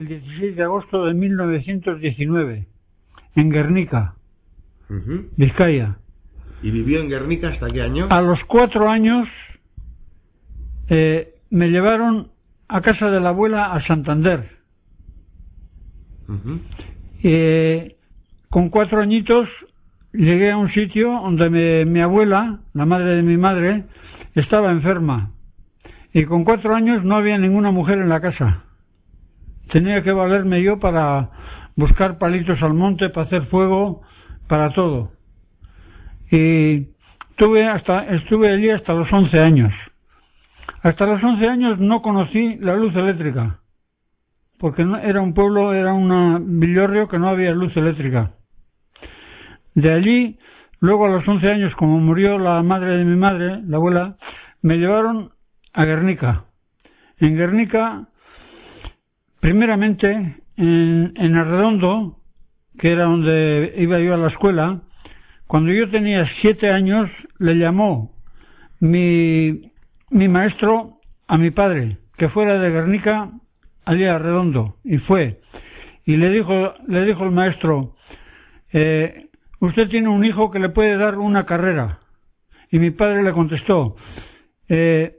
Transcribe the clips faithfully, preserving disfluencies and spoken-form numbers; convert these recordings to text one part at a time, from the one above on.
El dieciséis de agosto de mil novecientos diecinueve, en Guernica, uh-huh. Vizcaya. ¿Y vivió en Guernica hasta qué año? A los cuatro años eh, me llevaron a casa de la abuela a Santander. Uh-huh. Eh, con cuatro añitos llegué a un sitio donde me, mi abuela, la madre de mi madre, estaba enferma. Y con cuatro años no había ninguna mujer en la casa. Tenía que valerme yo para buscar palitos al monte, para hacer fuego, para todo. Y tuve hasta, estuve allí hasta los once años. Hasta los once años no conocí la luz eléctrica, porque no, era un pueblo, era un villorrio que no había luz eléctrica. De allí, luego a los once años, como murió la madre de mi madre, la abuela, me llevaron a Guernica. En Guernica, primeramente, en, en Arredondo, que era donde iba yo a la escuela, cuando yo tenía siete años, le llamó mi, mi maestro a mi padre, que fuera de Guernica allí a Arredondo, y fue. Y le dijo, le dijo el maestro, eh, usted tiene un hijo que le puede dar una carrera. Y mi padre le contestó, eh,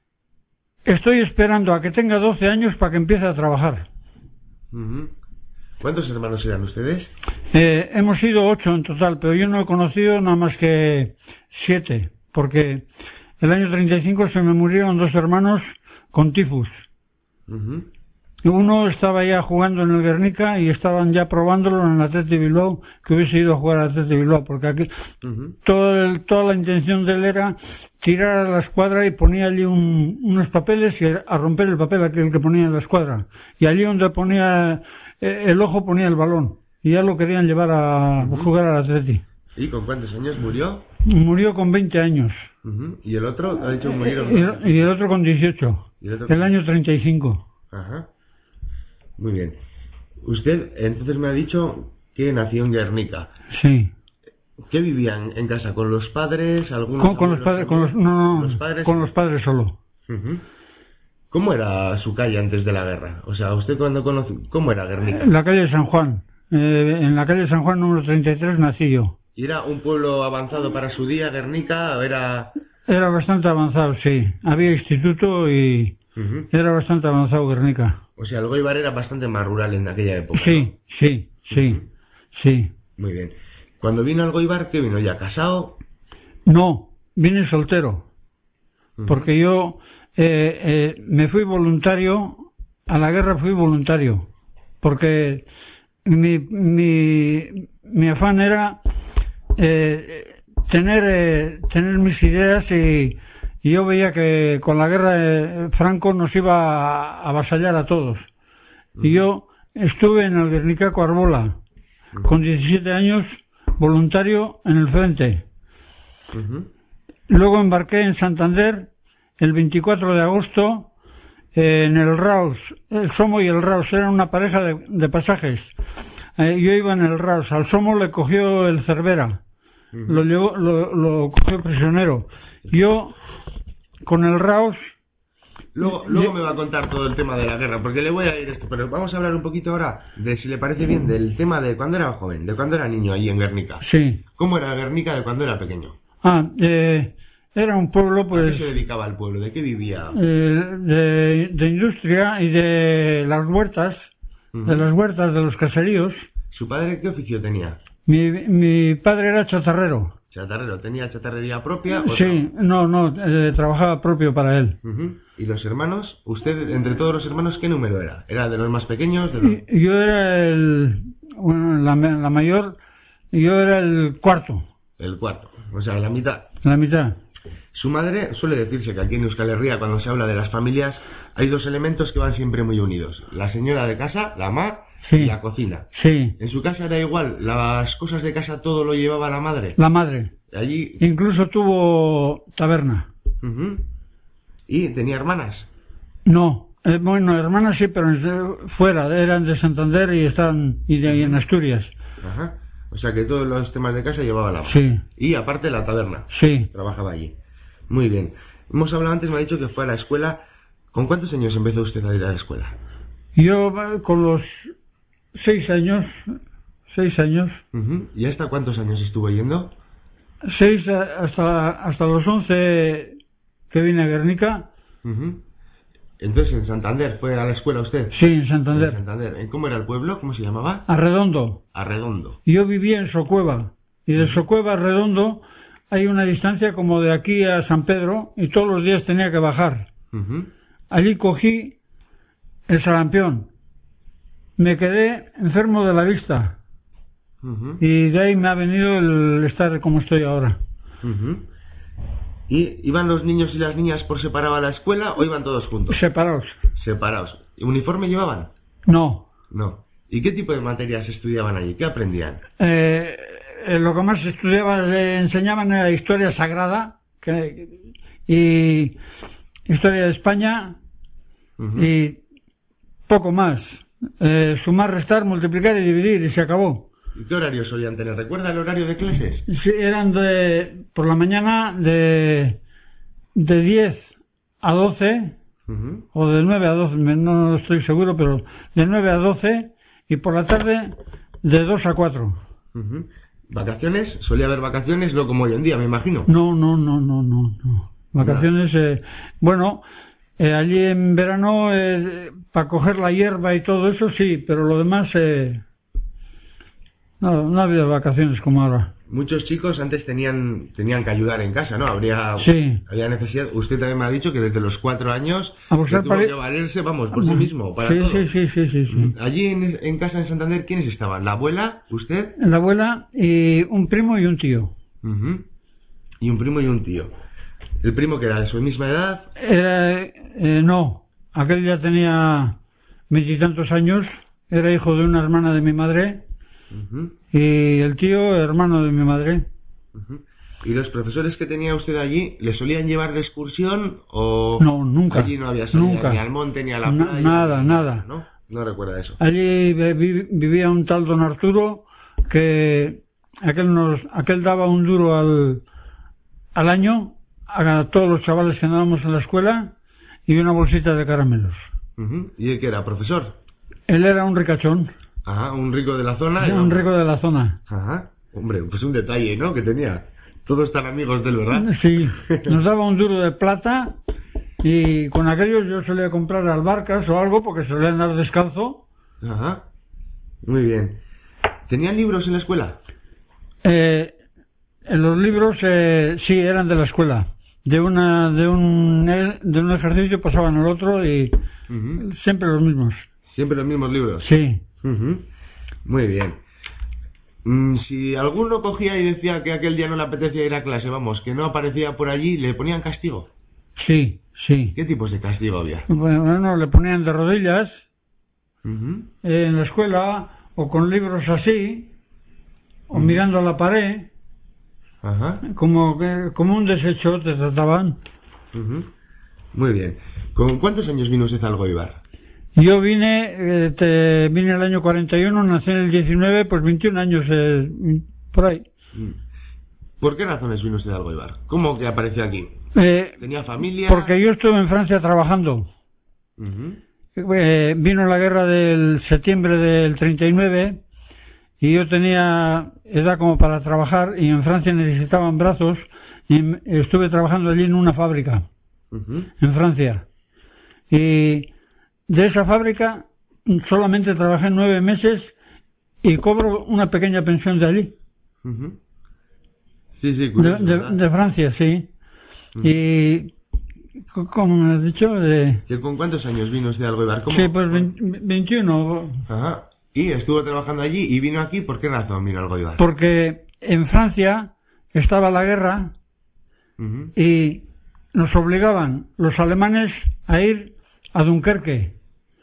estoy esperando a que tenga doce años para que empiece a trabajar. Uh-huh. ¿Cuántos hermanos eran ustedes? Eh, hemos sido ocho en total, pero yo no he conocido nada más que siete, porque el año treinta y cinco se me murieron dos hermanos con tifus. Uh-huh. Uno estaba ya jugando en el Guernica y estaban ya probándolo en el Athletic Bilbao, que hubiese ido a jugar al Athletic Bilbao, porque aquí uh-huh. todo el, toda la intención de él era tirar a la escuadra y ponía allí un, unos papeles y a romper el papel aquel que ponía en la escuadra. Y allí donde ponía eh, el ojo ponía el balón. Y ya lo querían llevar a uh-huh. jugar al Athletic. ¿Y con cuántos años murió? Murió con veinte años. Uh-huh. ¿Y el otro? Ha dicho murieron. Y, el, y el otro con dieciocho. ¿Y el, otro con... el año treinta y cinco. Ajá. Muy bien. Usted entonces me ha dicho que nació en Guernica. Sí. ¿Qué vivían en casa? ¿Con los padres? ¿Algunos con, con los padres? Con los, no, no, ¿los padres? Con los padres solo. Uh-huh. ¿Cómo era su calle antes de la guerra? O sea, ¿usted cuando conoce cómo era Guernica? La calle de San Juan. Eh, en la calle de San Juan número treinta y tres nací yo. ¿Y era un pueblo avanzado para su día, Guernica? ¿O era...? Era bastante avanzado, sí. Había instituto y uh-huh. era bastante avanzado Guernica. O sea, el Goibar era bastante más rural en aquella época. Sí, ¿no? sí, sí, uh-huh. sí. Muy bien. Cuando vino al Goibar, ¿qué vino? ¿Ya casado? No, vine soltero. Uh-huh. Porque yo eh, eh, me fui voluntario, a la guerra fui voluntario. Porque mi, mi, mi afán era eh, tener, eh, tener mis ideas y... Y yo veía que con la guerra eh, Franco nos iba a avasallar a todos. Uh-huh. Y yo estuve en el Guernica Coarbola, uh-huh. con diecisiete años, voluntario en el frente. Uh-huh. Luego embarqué en Santander el veinticuatro de agosto eh, en el Raus. El Somo y el Raus eran una pareja de, de pasajes. Eh, yo iba en el Raus. Al Somo le cogió el Cervera. Uh-huh. Lo, llevó, lo, lo cogió prisionero. Yo... con el Raus. Luego, luego me va a contar todo el tema de la guerra, porque le voy a ir esto, pero vamos a hablar un poquito ahora de, si le parece bien, del tema de cuando era joven, de cuando era niño allí en Guernica. Sí. ¿Cómo era Guernica de cuando era pequeño? Ah, eh, era un pueblo, pues... ¿A qué se dedicaba el pueblo? ¿De qué vivía? Eh, de, de industria y de las huertas, uh-huh. de las huertas, de los caseríos. ¿Su padre qué oficio tenía? Mi, mi padre era chatarrero. ¿Chatarrero? ¿Tenía chatarrería propia? ¿O sí, no, no, eh, trabajaba propio para él. Uh-huh. ¿Y los hermanos? ¿Usted, entre todos los hermanos, qué número era? ¿Era de los más pequeños? De los... Yo era el... bueno, la, la mayor, yo era el cuarto. El cuarto, o sea, la mitad. La mitad. Su madre, suele decirse que aquí en Euskal Herria, cuando se habla de las familias, hay dos elementos que van siempre muy unidos. La señora de casa, la ma... Sí. Y la cocina. Sí. ¿En su casa era igual? ¿Las cosas de casa todo lo llevaba la madre? La madre. Allí... Incluso tuvo taberna. Uh-huh. ¿Y tenía hermanas? No. Eh, bueno, hermanas sí, pero fuera. Eran de Santander y están y, de, y en Asturias. Ajá. O sea que todos los temas de casa llevaba la madre. Sí. Y aparte la taberna. Sí. Trabajaba allí. Muy bien. Hemos hablado antes, me ha dicho que fue a la escuela. ¿Con cuántos años empezó usted a ir a la escuela? Yo con los seis años, seis años. Uh-huh. ¿Y hasta cuántos años estuvo yendo? Seis hasta, hasta los once que vine a Guernica. Uh-huh. Entonces en Santander fue a la escuela usted. Sí, en Santander. En Santander. ¿Cómo era el pueblo? ¿Cómo se llamaba? Arredondo. Arredondo. Yo vivía en Socueva. Y de Socueva a Arredondo hay una distancia como de aquí a San Pedro y todos los días tenía que bajar. Uh-huh. Allí cogí el sarampión. Me quedé enfermo de la vista. Uh-huh. Y de ahí me ha venido el estar como estoy ahora. Uh-huh. ¿Y iban los niños y las niñas por separado a la escuela o iban todos juntos? Separados. Separados. ¿Uniforme llevaban? No. No. ¿Y qué tipo de materias estudiaban allí? ¿Qué aprendían? Eh, eh, lo que más estudiaba, le enseñaban era historia sagrada que, y historia de España. Uh-huh. Y poco más. Eh, sumar, restar, multiplicar y dividir y se acabó. ¿Y qué horario solían tener? ¿Recuerda el horario de clases? Sí, eran de por la mañana de de diez a doce. Uh-huh. O de nueve a doce, no estoy seguro, pero de nueve a doce, y por la tarde de dos a cuatro. Uh-huh. ¿Vacaciones? ¿Solía haber vacaciones? No como hoy en día, me imagino. No, no, no, no, no. no. Vacaciones, no. Eh, bueno, eh, allí en verano, eh, para coger la hierba y todo eso, sí, pero lo demás, eh, no, no había vacaciones como ahora. Muchos chicos antes tenían tenían que ayudar en casa, ¿no? Habría, sí. había necesidad. Usted también me ha dicho que desde los cuatro años a buscar tuvo para... que valerse, vamos, por sí mismo, para sí, todo. Sí, sí, sí, sí, sí. Allí en, en casa en Santander, ¿quiénes estaban? ¿La abuela? ¿Usted? La abuela y un primo y un tío. Uh-huh. Y un primo y un tío. ¿El primo que era de su misma edad? Era, eh, no, aquel ya tenía veintitantos años, era hijo de una hermana de mi madre. Uh-huh. Y el tío, hermano de mi madre. Uh-huh. ¿Y los profesores que tenía usted allí, le solían llevar de excursión o...? No, nunca. Allí no había salida nunca. ni al monte ni a la playa. Na, nada, ni nada. ¿No? No recuerda eso. Allí vi, vivía un tal don Arturo que aquel nos aquel daba un duro al, al año a todos los chavales que andábamos en la escuela y una bolsita de caramelos. Uh-huh. ¿Y él qué era? ¿Profesor? Él era un ricachón. Ajá, un rico de la zona. Sí, un rico de la zona. Ajá, hombre, pues un detalle, ¿no? Que tenía. Todos tan amigos de él, ¿verdad? Sí, nos daba un duro de plata y con aquellos yo solía comprar albarcas o algo porque solía andar descalzo. Ajá, muy bien. ¿Tenían libros en la escuela? Eh, en los libros eh, sí, eran de la escuela. De una de un de un ejercicio pasaban al otro y uh-huh. siempre los mismos. ¿Siempre los mismos libros? Sí. Uh-huh. Muy bien. Mm, si alguno cogía y decía que aquel día no le apetecía ir a clase, vamos, que no aparecía por allí, ¿le ponían castigo? Sí, sí. ¿Qué tipos de castigo había? Bueno, le ponían de rodillas uh-huh. eh, en la escuela o con libros así o uh-huh. mirando a la pared. Ajá. Como, como un desecho te trataban. Uh-huh. Muy bien. ¿Con cuántos años vino usted al Algoibar? Yo vine eh, te, vine el año cuarenta y uno, nací en el diecinueve, pues veintiún años eh, por ahí. ¿Por qué razones vino usted al Algoibar? ¿Cómo que apareció aquí? Eh, ¿Tenía familia? Porque yo estuve en Francia trabajando. Uh-huh. Eh, vino la guerra del septiembre del treinta y nueve y yo tenía edad como para trabajar y en Francia necesitaban brazos y estuve trabajando allí en una fábrica uh-huh. en Francia y de esa fábrica solamente trabajé nueve meses y cobro una pequeña pensión de allí. Uh-huh. Sí, sí, curioso, de, de, de Francia, sí. Uh-huh. Y como me has dicho de... ¿Con cuántos años vino usted al Algoibar? Sí, pues veintiuno. Ajá. Y estuvo trabajando allí y vino aquí, ¿por qué razón vino al Algoibar? Porque en Francia estaba la guerra uh-huh. y nos obligaban los alemanes a ir a Dunkerque.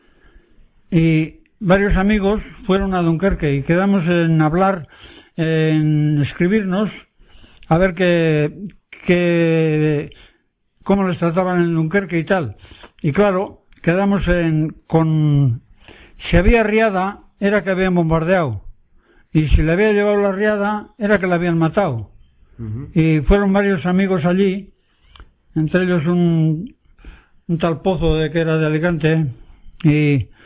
Y varios amigos fueron a Dunkerque y quedamos en hablar, en escribirnos, a ver qué, qué, cómo les trataban en Dunkerque y tal. Y claro, quedamos en, con, si había riada, era que habían bombardeado. Y si le había llevado la riada, era que la habían matado. Uh-huh. Y fueron varios amigos allí, entre ellos un, un tal Pozo de que era de Alicante, y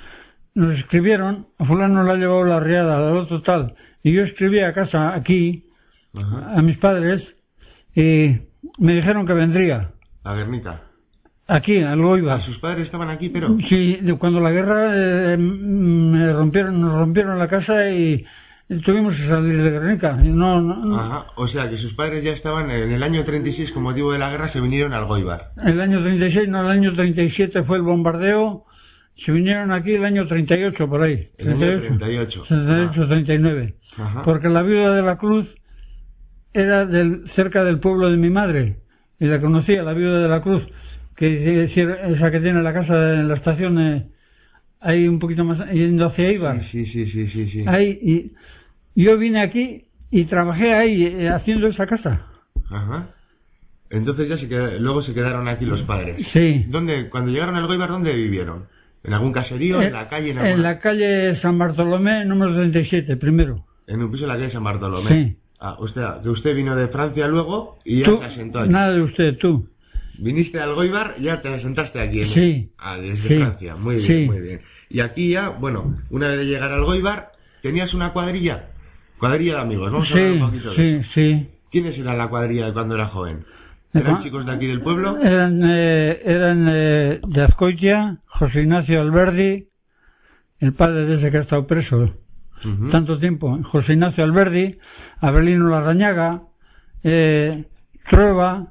nos escribieron, a fulano le ha llevado la riada, al otro tal, y yo escribí a casa aquí, ajá, a mis padres, y me dijeron que vendría. ¿A Guernica? Aquí, al Goibar. ¿A sus padres estaban aquí, pero? Sí, cuando la guerra eh, me rompieron, nos rompieron la casa y tuvimos que salir de Guernica. No, no, no. Ajá, o sea que sus padres ya estaban en el año treinta y seis, con motivo de la guerra, se vinieron al Goibar. El año treinta y seis, no, el año treinta y siete fue el bombardeo, se vinieron aquí el año treinta y ocho, por ahí. El año treinta y ocho. treinta y ocho, treinta y nueve. Ajá. Porque la viuda de la Cruz era del, cerca del pueblo de mi madre, y la conocía, la viuda de la Cruz, que es esa que tiene la casa en la estación, eh, ahí un poquito más, yendo hacia Eibar. Sí, sí, sí, sí, sí. Ahí, y yo vine aquí y trabajé ahí eh, haciendo esa casa. Ajá. Entonces ya se qued... luego se quedaron aquí los padres. Sí. ¿Dónde, cuando llegaron al Goibar, dónde vivieron? ¿En algún caserío? ¿En, ¿En la calle? En, alguna... en la calle San Bartolomé, número treinta y siete, primero. En un piso en la calle San Bartolomé. Sí. Ah, usted, que usted vino de Francia luego y ya ¿Tú? se asentó aquí. Nada de usted, tú. Viniste al Goibar y ya te asentaste aquí. En sí. El... Ah, desde sí. Francia. Muy bien, sí. muy bien. Y aquí ya, bueno, una vez de llegar al Goibar, ¿tenías una cuadrilla? Cuadrilla de amigos, vamos sí, a hablar un poquito sí, de eso. Sí. ¿Quiénes eran la cuadrilla de cuando era joven? ¿Eran ¿De chicos de aquí del pueblo? Eran, eh, eran eh, de Azcoitia, José Ignacio Alberdi, el padre de ese que ha estado preso uh-huh. tanto tiempo, José Ignacio Alberdi, Abelino Larrañaga, eh, Trueba,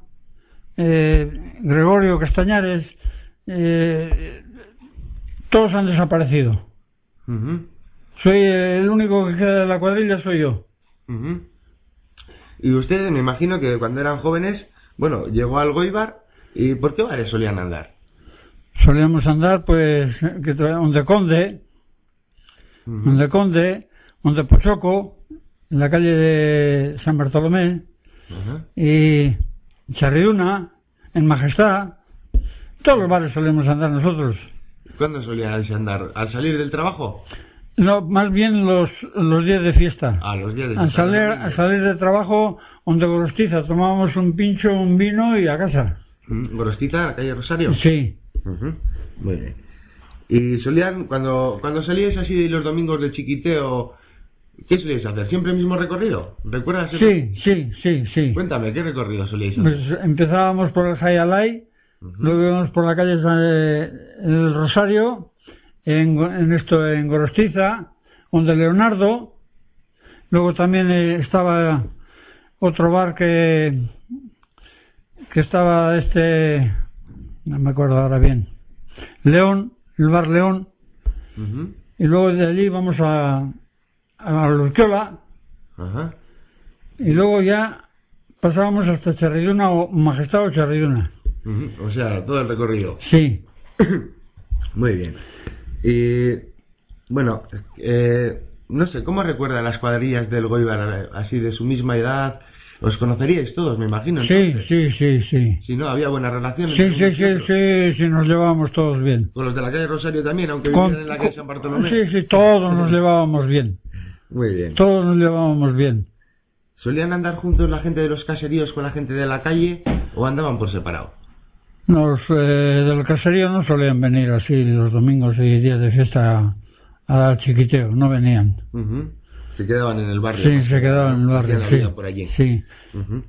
eh, Gregorio Castañares, eh, todos han desaparecido. Uh-huh. Soy el único que queda de la cuadrilla, soy yo. Uh-huh. Y ustedes, me imagino que cuando eran jóvenes, bueno, llegó al Goibar, ¿y por qué bares solían andar? Solíamos andar, pues, que donde Conde, uh-huh. donde Conde, donde Pochoco, en la calle de San Bartolomé, uh-huh. y Charriduna, en Majestad, todos los bares solíamos andar nosotros. ¿Cuándo solíais andar? ¿Al salir del trabajo? No, más bien los, los días de fiesta. Ah, los días de fiesta. Al salir, al salir de trabajo, donde Gorostiza, tomábamos un pincho, un vino y a casa. ¿Gorostiza, calle Rosario? Sí. Uh-huh. Muy bien. ¿Y solían, cuando, cuando salíais así los domingos de chiquiteo, qué solíais hacer? ¿Siempre el mismo recorrido? ¿Recuerdas? Sí, sí, sí, sí. Cuéntame, ¿qué recorrido solíais hacer? Pues empezábamos por el Jayalay, uh-huh. luego íbamos por la calle del Rosario, en, en esto en Gorostiza, donde Leonardo, luego también eh, estaba otro bar que que estaba este, no me acuerdo ahora bien, León, el bar León, uh-huh. y luego de allí vamos a a Lurquiola, uh-huh. y luego ya pasábamos hasta Charriduna o Majestad o Charriduna. Uh-huh. O sea, todo el recorrido. Sí. Muy bien. Y bueno, eh, no sé, ¿cómo recuerdan las cuadrillas del Goibar así de su misma edad? ¿Os conoceríais todos, me imagino? Entonces? Sí, sí, sí, sí. Si no, había buena relación. Sí, sí, sí, sí, sí, nos llevábamos todos bien. ¿Con los de la calle Rosario también, aunque con, vivieran en la calle San Bartolomé? Sí, sí, todos nos llevábamos bien. Muy bien. Todos nos llevábamos bien. ¿Solían andar juntos la gente de los caseríos con la gente de la calle o andaban por separado? Los eh, del caserío no solían venir así los domingos y días de fiesta a dar chiquiteo, no venían. Uh-huh. Se quedaban en el barrio. Sí, se quedaban en el barrio, sí. Por allí. Sí. Uh-huh.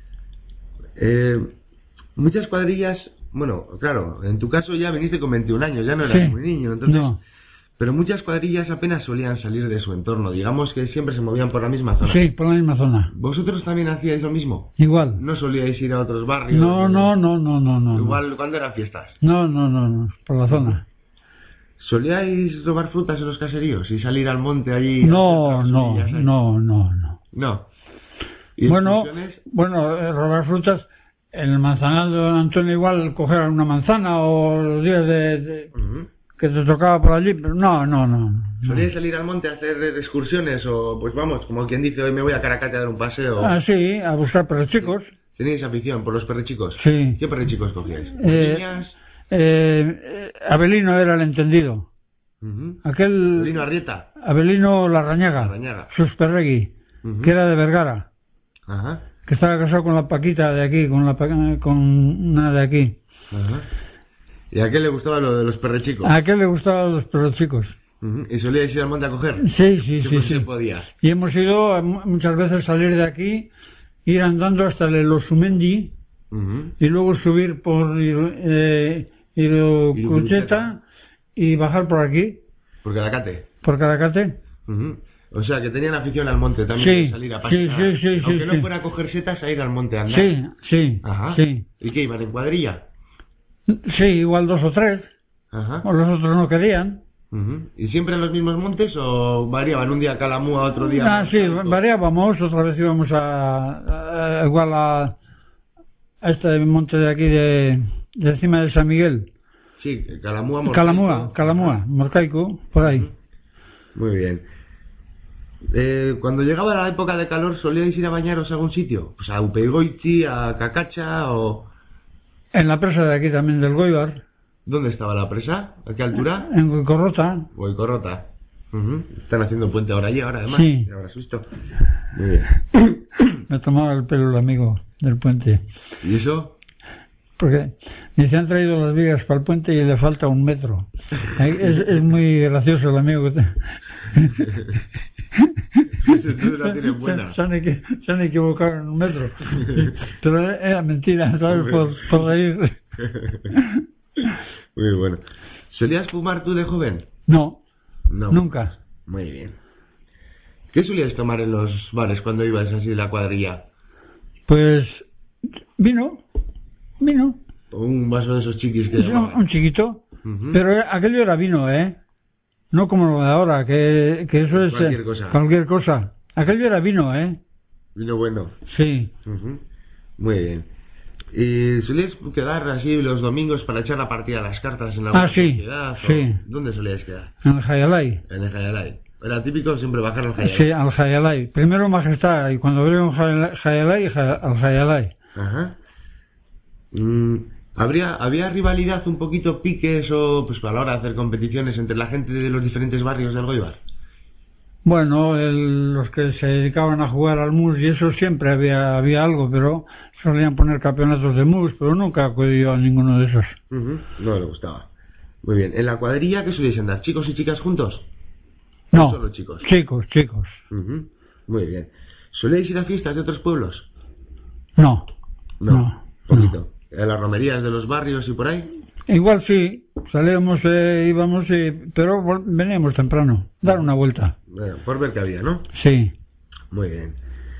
eh, muchas cuadrillas, bueno, claro, en tu caso ya viniste con veintiún años, ya no eras sí. muy niño, entonces... No. Pero muchas cuadrillas apenas solían salir de su entorno, digamos que siempre se movían por la misma zona. Sí, por la misma zona. ¿Vosotros también hacíais lo mismo? Igual. ¿No solíais ir a otros barrios? No, no, no, no, no, no. Igual cuando eran fiestas. No, no, no, no, por la zona. ¿Solíais robar frutas en los caseríos y salir al monte allí? No, no, no, no, no. No. ¿Y bueno, bueno, eh, robar frutas, en el manzanal de Don Antonio igual coger una manzana o los días de... de... Uh-huh. que te tocaba por allí, pero no, no, no. ¿Solíais salir al monte a hacer excursiones o, pues vamos, como quien dice, hoy me voy a Caracate a dar un paseo? Ah, sí, a buscar perrechicos. ¿Teníais afición por los perrechicos? Sí. ¿Qué perrechicos cogíais? Eh, ¿Niñas? Eh, Abelino era el entendido. Uh-huh. Aquel... ¿Abelino Arrieta? Abelino Larrañaga. Larrañaga. Susperregui, uh-huh. que era de Vergara. Ajá. Uh-huh. Que estaba casado con la Paquita de aquí, con la con una de aquí. Ajá. Uh-huh. ¿Y a qué le gustaba lo de los perrechicos? ¿A qué le gustaban los perrechicos? Uh-huh. ¿Y solíais ir al monte a coger? Sí, sí, sí. sí. Podía. Y hemos ido muchas veces salir de aquí, ir andando hasta el Osumendi, uh-huh. y luego subir por eh, Irucucheta y bajar por aquí. ¿Por Calacate? Por Calacate. Uh-huh. O sea, que tenían afición al monte también, sí, de salir a pasar. Sí, sí, sí. Aunque sí, no sí. fuera a coger setas, a ir al monte a andar. Sí, sí. Ajá. Sí. ¿Y qué, iban en cuadrilla? Sí, igual dos o tres. Ajá. O los otros no querían. Uh-huh. ¿Y siempre en los mismos montes o variaban? Un día a Calamúa, otro día... Ah, sí, variábamos. Otra vez íbamos a, a igual a, a este monte de aquí, de, de encima de San Miguel. Sí, Calamúa, Morcaico. Calamúa, Calamúa, Morcaico, por ahí. Uh-huh. Muy bien. Eh, cuando llegaba la época de calor, ¿solíais ir a bañaros a algún sitio? Pues a Upeigoiti, a Cacacha o... En la presa de aquí también del Goibar. ¿Dónde estaba la presa? ¿A qué altura? En Goicorrota. Goicorrota. Uh-huh. Están haciendo puente ahora allí, ahora además. Sí. Ya habrás visto. Muy bien. Me tomaba el pelo el amigo del puente. ¿Y eso? Porque ni se han traído las vigas para el puente y le falta un metro. Es, es muy gracioso el amigo que te... la tienen buena. Se, han, se han equivocado en un metro. Pero era mentira, ¿sabes? Por, por reír. Muy bueno. ¿Solías fumar tú de joven? No, no, nunca. Muy bien. ¿Qué solías tomar en los bares cuando ibas así de la cuadrilla? Pues vino, vino. Un vaso de esos chiquis que llamaban. Un chiquito, uh-huh. Pero aquello era vino, ¿eh? No como lo de ahora, que, que eso es... Cualquier cosa. Cualquier cosa. Aquello era vino, ¿eh? Vino bueno. Sí. Uh-huh. Muy bien. ¿Y solías quedar así los domingos para echar la partida a las cartas en la ah, sí, sociedad? Sí. ¿Dónde solías quedar? En el Jayalay. En el Jayalay. Era típico siempre bajar al Jayalay. Sí, al Jayalay. Primero Majestad, y cuando abrieron Jayalay, al Jayalay. Ajá. Mm, ¿habría, ¿Había rivalidad, un poquito piques o pues a la hora de hacer competiciones entre la gente de los diferentes barrios del Goibar? Bueno, el, los que se dedicaban a jugar al mus y eso siempre había, había algo, pero solían poner campeonatos de mus, pero nunca acudí a ninguno de esos. Uh-huh. No le gustaba. Muy bien. ¿En la cuadrilla qué solíais andar? ¿Chicos y chicas juntos? No, solo chicos. Chicos, chicos. Uh-huh. Muy bien. ¿Solíais ir a fiestas de otros pueblos? No. No, no poquito. No. ¿A las romerías de los barrios y por ahí? Igual sí, salíamos, eh, íbamos, eh, pero veníamos temprano, dar una vuelta. Bueno, por ver qué había, ¿no? Sí. Muy bien.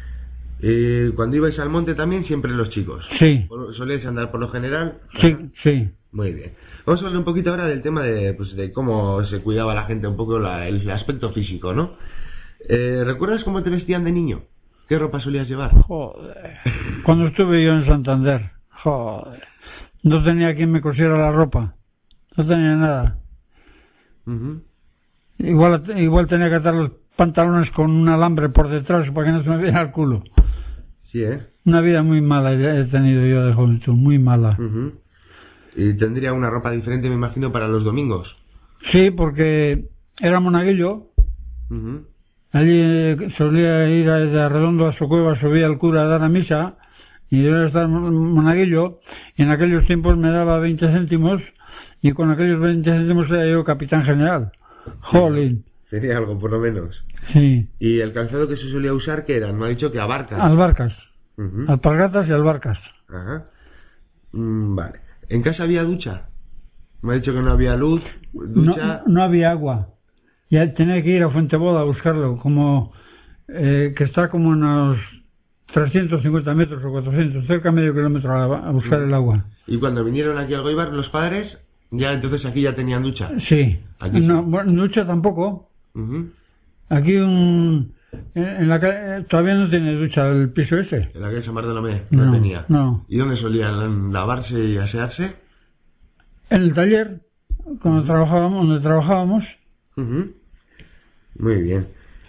¿Y cuando ibais al monte también siempre los chicos? Sí. ¿Solíais andar por lo general? Sí, sí. Muy bien. Vamos a hablar un poquito ahora del tema de, pues, de cómo se cuidaba la gente, un poco la, el aspecto físico, ¿no? Eh, ¿Recuerdas cómo te vestían de niño? ¿Qué ropa solías llevar? Joder. Cuando estuve yo en Santander, joder. No tenía quien me cosiera la ropa. No tenía nada. Uh-huh. Igual, igual tenía que atar los pantalones con un alambre por detrás para que no se me viera el culo. Sí, ¿eh? Una vida muy mala he tenido yo de juventud, muy mala. Uh-huh. ¿Y tendría una ropa diferente, me imagino, para los domingos? Sí, porque era monaguillo. Uh-huh. Allí eh, solía ir a, de Arredondo a su cueva, subía el cura a dar a misa, y yo era estar monaguillo, y en aquellos tiempos me daba veinte céntimos, y con aquellos veinte céntimos era yo capitán general. Jolín. Tenía algo, por lo menos. Sí. ¿Y el calzado que se solía usar qué era? Me ha dicho que abarcas. Albarcas. Uh-huh. Alpargatas y albarcas. Ajá. Mm, vale. ¿En casa había ducha? Me ha dicho que no había luz, ducha... No, no había agua. Ya tenía que ir a Fuenteboda a buscarlo, como eh, que está como unos trescientos cincuenta metros o cuatrocientos, cerca de medio kilómetro a, a buscar uh-huh. el agua. ¿Y cuando vinieron aquí al Goibar los padres, ya entonces aquí ya tenían ducha? Sí. Aquí no, sí. Bueno, ducha tampoco. Uh-huh. Aquí un... En la calle, todavía no tiene ducha el piso ese. En la calle San Bartolomé no, no tenía. No. ¿Y dónde solían lavarse y asearse? En el taller, cuando uh-huh. trabajábamos, donde trabajábamos. Uh-huh. Muy bien.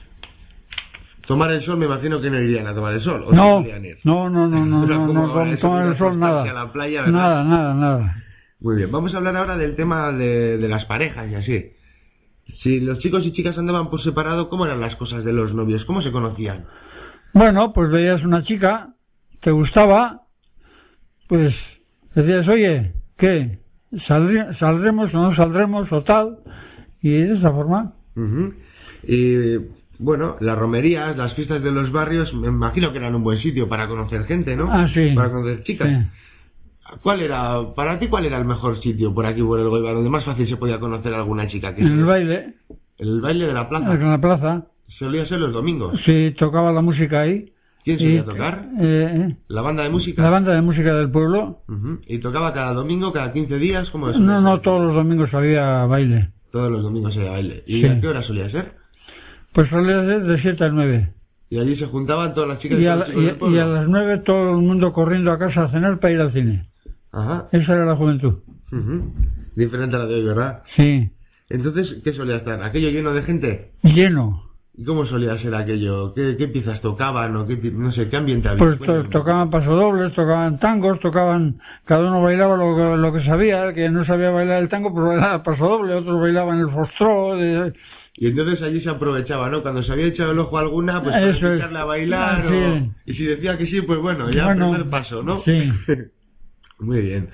Tomar el sol, me imagino que no irían a tomar el sol. ¿O no, ir? no, no, no, no, no, no, no tomar el sol nada. A la playa, nada, nada, nada. Muy bien. Vamos a hablar ahora del tema de, de las parejas y así. Si los chicos y chicas andaban por separado, ¿cómo eran las cosas de los novios? ¿Cómo se conocían? Bueno, pues veías una chica, te gustaba, pues decías, oye, ¿qué? ¿Saldré, ¿Saldremos o no saldremos o tal? Y de esa forma. Uh-huh. Y bueno, las romerías, las fiestas de los barrios, me imagino que eran un buen sitio para conocer gente, ¿no? Ah, sí. Para conocer chicas. Sí. ¿Cuál era, para ti, cuál era el mejor sitio por aquí, por el Goibar, donde más fácil se podía conocer a alguna chica? Que en se... el baile. ¿El baile de la plaza? En la plaza. ¿Solía ser los domingos? Sí, tocaba la música ahí. ¿Quién solía y, tocar? Eh, ¿La banda de música? La banda de música del pueblo. Uh-huh. ¿Y tocaba cada domingo, cada quince días? ¿Cómo es? No, no, todos los domingos había baile. Todos los domingos había baile. ¿Y sí. a qué hora solía ser? Pues solía ser de siete a nueve. ¿Y allí se juntaban todas las chicas y, y, a, todos los chicos y, del pueblo? y a las nueve todo el mundo corriendo a casa a cenar para ir al cine. Ajá. Esa era la juventud. Uh-huh. Diferente a la de hoy, ¿verdad? Sí. Entonces, ¿qué solía estar? ¿Aquello lleno de gente? Lleno. ¿Y cómo solía ser aquello? ¿Qué, qué piezas tocaban o qué, no sé, qué ambiente había? Pues to tocaban pasodobles, tocaban tangos, tocaban... Cada uno bailaba lo que, lo que sabía. El que no sabía bailar el tango, pues bailaba el pasodoble. Otros bailaban el foxtrot. De... Y entonces allí se aprovechaba, ¿no? Cuando se había echado el ojo a alguna, pues Eso para es. echarle a bailar. Sí. O... Y si decía que sí, pues bueno, ya bueno, primer paso, ¿no? Sí. Muy bien.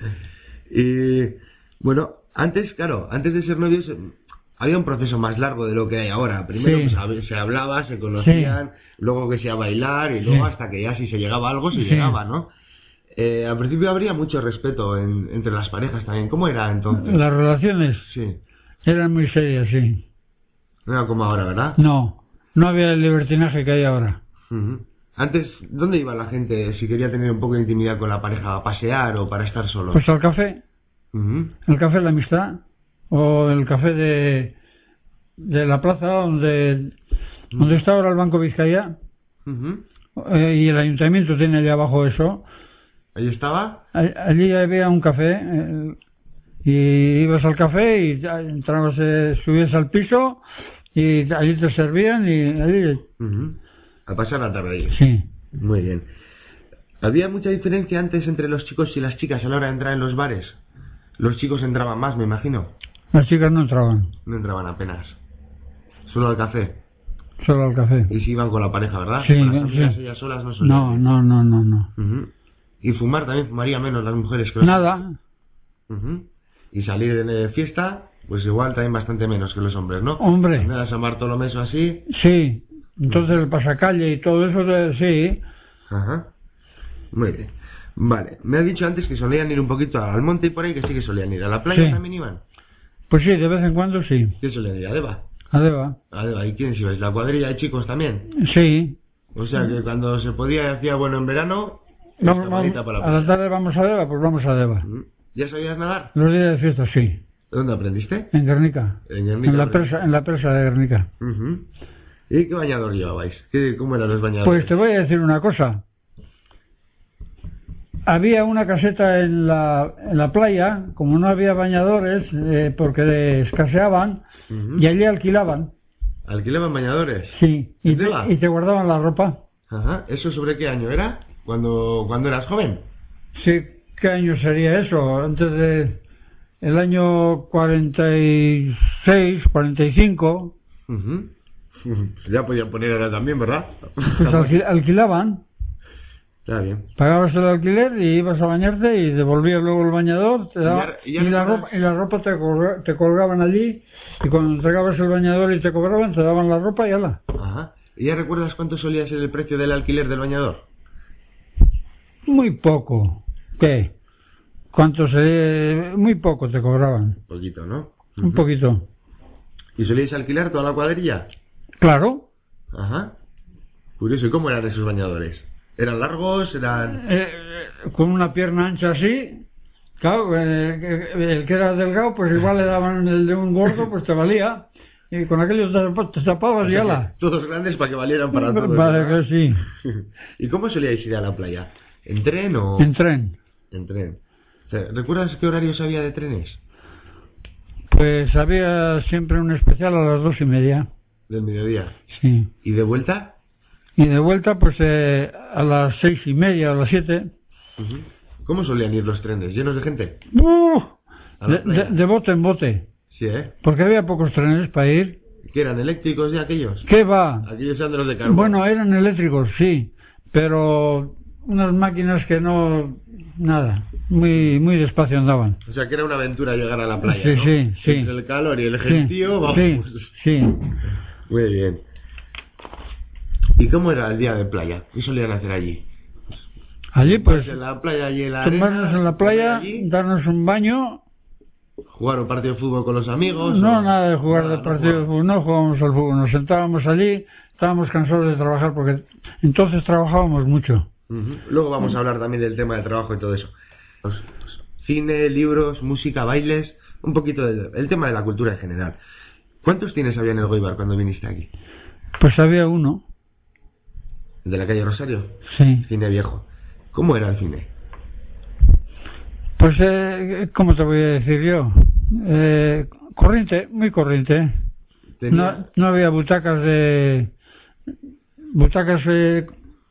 Y bueno, antes, claro, antes de ser novios había un proceso más largo de lo que hay ahora. Primero sí. pues, se hablaba, se conocían, sí. luego que se iba a bailar y luego sí. hasta que ya si se llegaba a algo se sí. llegaba, ¿no? Eh, al principio habría mucho respeto en, entre las parejas también. ¿Cómo era entonces? Las relaciones sí. eran muy serias, sí. No era como ahora, ¿verdad? No, no había el libertinaje que hay ahora. Uh-huh. Antes, ¿dónde iba la gente si quería tener un poco de intimidad con la pareja? ¿A pasear o para estar solos? Pues al café. Uh-huh. El café de la amistad. O el café de, de la plaza donde, uh-huh. donde está ahora el Banco Vizcaya. Uh-huh. eh, y el ayuntamiento tiene allá abajo eso. ¿Ahí estaba? Allí había un café. Eh, y ibas al café y entrabas, eh, subías al piso y allí te servían y allí... Uh-huh. A pasar la tarde allí. Sí. Muy bien. ¿Había mucha diferencia antes entre los chicos y las chicas a la hora de entrar en los bares? Los chicos entraban más, me imagino. Las chicas no entraban. No entraban apenas. Solo al café. Solo al café. Y si iban con la pareja, ¿verdad? Sí. Con las amigas sí. ellas solas no solían. No, no, no, no, no. Uh-huh. Y fumar también fumaría menos las mujeres que los Nada. hombres. Uh-huh. Y salir de fiesta, pues igual también bastante menos que los hombres, ¿no? Hombre. ¿No a San Bartolomé o así? Sí. Entonces el pasacalle y todo eso, de, sí. Ajá. Muy bien. Vale. Me ha dicho antes que solían ir un poquito al monte y por ahí que sí que solían ir. ¿A la playa sí. también iban? Pues sí, de vez en cuando sí. ¿Quién solían ir? ¿A Deva? A Deva. A Deva. ¿Y quiénes ibais? ¿La cuadrilla de chicos también? Sí. O sea que cuando se podía y hacía bueno en verano, vamos, vamos, para la a la tarde vamos a Deva, pues vamos a Deva. ¿Ya sabías nadar? Los días de fiesta, sí. ¿Dónde aprendiste? En Guernica. En Guernica. En la presa, en la presa de Guernica. Uh-huh. ¿Y qué bañador llevabais? ¿Qué, ¿Cómo eran los bañadores? Pues te voy a decir una cosa. Había una caseta en la, en la playa, como no había bañadores, eh, porque escaseaban, uh-huh. y allí alquilaban. ¿Alquilaban bañadores? Sí, y te, y te guardaban la ropa. Ajá. ¿Eso sobre qué año era? ¿Cuando, cuando eras joven? Sí, ¿qué año sería eso? Antes de... el año cuarenta y seis, cuarenta y cinco. Uh-huh. Ya podían poner ahora también, ¿verdad? Pues alquil alquilaban. Está bien. Pagabas el alquiler y ibas a bañarte y devolvías luego el bañador te daba, y, ya, y, ya y, la ropa, y la ropa te, colga, te colgaban allí y cuando entregabas el bañador y te cobraban te daban la ropa y ala. Ajá. ¿Y ya recuerdas cuánto solía ser el precio del alquiler del bañador? Muy poco. ¿Qué? ¿Cuánto se...? Muy poco te cobraban. Un poquito, ¿no? Un uh-huh. poquito. ¿Y solíais alquilar toda la cuadrilla? Claro. Ajá. Curioso. ¿Y cómo eran esos bañadores? ¿Eran largos? ¿Eran...? Eh, con una pierna ancha así. Claro, eh, el que era delgado, pues igual le daban el de un gordo, pues te valía. Y con aquello te, te tapabas o sea y ala. Todos grandes para que valieran para todos. Para que sí. ¿Y cómo solíais ir a la playa? ¿En tren o...? En tren. En tren. ¿Recuerdas qué horarios había de trenes? Pues había siempre un especial a las dos y media. ¿Del mediodía? Sí. ¿Y de vuelta? Y de vuelta pues eh, a las seis y media, a las siete. Uh-huh. ¿Cómo solían ir los trenes? ¿Llenos de gente? ¡Uh! De, de, de bote en bote. Sí, ¿eh? Porque había pocos trenes para ir. ¿Qué eran, eléctricos ya aquellos? ¿Qué va? Aquellos eran de los de carbón. Bueno, eran eléctricos, sí. Pero unas máquinas que no... nada. Muy muy despacio andaban. O sea, que era una aventura llegar a la playa, Sí, ¿no? sí, sí. Entre el calor y el gentío, sí, vamos. Sí, sí. Muy bien. ¿Y cómo era el día de playa? ¿Qué solían hacer allí? Allí, pues, en la playa, allí en la arena, tomarnos en la playa, allí, darnos un baño. jugar un partido de fútbol con los amigos. No, o... nada de jugar nada, de partido de no fútbol, no jugábamos al fútbol. Nos sentábamos allí, estábamos cansados de trabajar porque entonces trabajábamos mucho. Uh-huh. Luego vamos a hablar también del tema del trabajo y todo eso. Pues, pues, cine, libros, música, bailes, un poquito del el tema de la cultura en general. ¿Cuántos cines había en el Goibar cuando viniste aquí? Pues había uno. ¿El de la calle Rosario? Sí. Cine viejo. ¿Cómo era el cine? Pues, eh, ¿cómo te voy a decir yo? Eh, corriente, muy corriente. Tenía... No, no había butacas de... Butacas eh,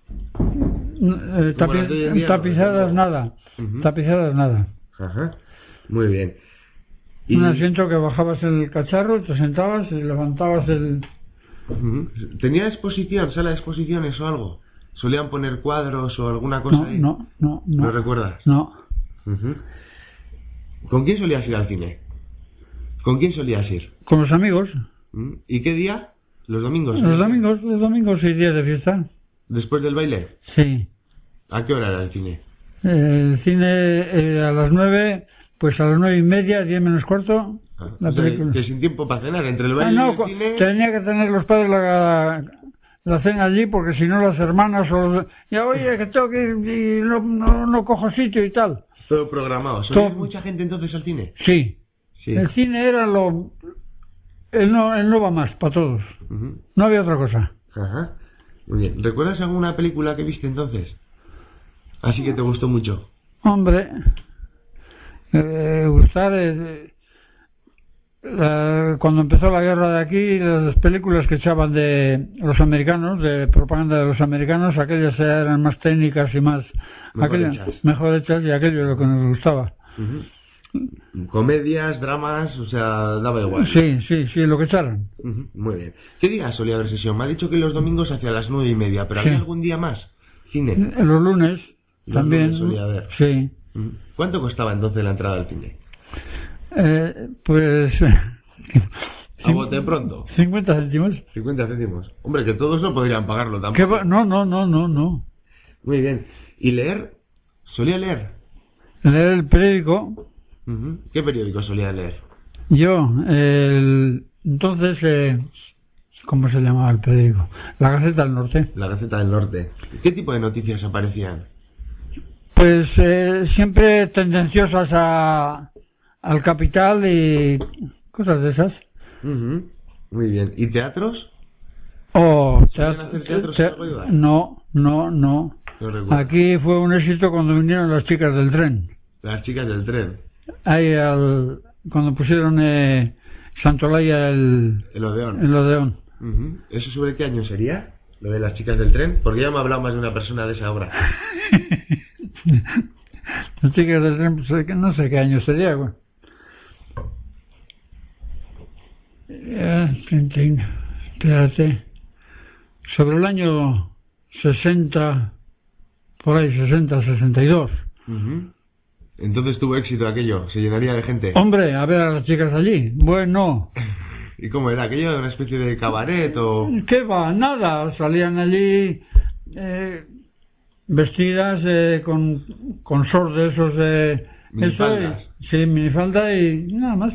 eh, tapi, tapizadas, nada. Uh-huh. Tapizadas, nada. Ajá. Muy bien. ¿Y... Un asiento que bajabas el cacharro, te sentabas y levantabas el... Uh-huh. ¿Tenía exposición, sala de exposiciones o algo? ¿Solían poner cuadros o alguna cosa no, ahí? No, no, no. ¿No recuerdas? No. Uh-huh. ¿Con quién solías ir al cine? ¿Con quién solías ir? Con los amigos. ¿Mm? ¿Y qué día? ¿Los domingos? Los domingos, los domingos y días de fiesta. ¿Después del baile? Sí. ¿A qué hora era el cine? Eh, el cine eh, a las nueve, pues a las nueve y media, diez menos cuarto. Ah, la o sea, película. que sin tiempo para cenar, entre el baile ah, no, y el cine... tenía que tener los padres la, la cena allí, porque si no las hermanas o los... Ya, oye, que tengo que ir y no, no, no cojo sitio y tal. Todo programado. ¿Solía mucha gente entonces al cine? Sí. Sí. El cine era lo... El no, el no va más, para todos. Uh-huh. No había otra cosa. Ajá. Muy bien. ¿Recuerdas alguna película que viste entonces? Así que te gustó mucho. Hombre, eh, gustar... Eh, la, cuando empezó la guerra de aquí, las películas que echaban de los americanos, de propaganda de los americanos, aquellas eran más técnicas y más... Mejor aquellas, hechas. Mejor hechas y aquello es lo que nos gustaba. Uh-huh. Comedias, dramas, o sea, daba igual. Sí, sí, sí, lo que echaran. Uh-huh. Muy bien. ¿Qué día solía haber sesión? Me ha dicho que los domingos hacia las nueve y media, pero sí. ¿había algún día más? ¿Cine? Los lunes los también. Lunes solía haber. Sí. Uh-huh. ¿Cuánto costaba entonces la entrada al cine? Eh, pues... ¿A bote pronto? cincuenta céntimos. cincuenta céntimos. Hombre, que todos no podrían pagarlo tampoco. Va? No, no, no, no, no. Muy bien. ¿Y leer? ¿Solía leer? Leer el periódico. Uh-huh. ¿Qué periódico solía leer? Yo, el, entonces, eh, ¿cómo se llamaba el periódico? La Gaceta del Norte. La Gaceta del Norte. ¿Qué tipo de noticias aparecían? Pues eh, siempre tendenciosas a, al capital y cosas de esas. Uh-huh. Muy bien. ¿Y teatros? Oh, ¿Solían hacer teatros te, en el Goibar? No, no, no. No Aquí fue un éxito cuando vinieron las chicas del tren. Las chicas del tren. Ahí al, cuando pusieron eh, Santolaya el, el Odeón. El Odeón. Uh-huh. ¿Eso sobre qué año sería? Lo de las chicas del tren. Porque ya me ha hablado más de una persona de esa obra. Las chicas del tren, pues, no sé qué año sería, güey. Eh, espérate. Sobre el año sesenta, por ahí, sesenta, sesenta y dos. Uh-huh. Entonces tuvo éxito aquello, se llenaría de gente. Hombre, a ver a las chicas allí. Bueno. ¿Y cómo era? ¿Aquello una especie de cabaret o...? ¿Qué va? Nada. Salían allí eh, vestidas eh, con, con shorts de esos de... Minifaldas. Eso, y, sí, minifalda y nada más.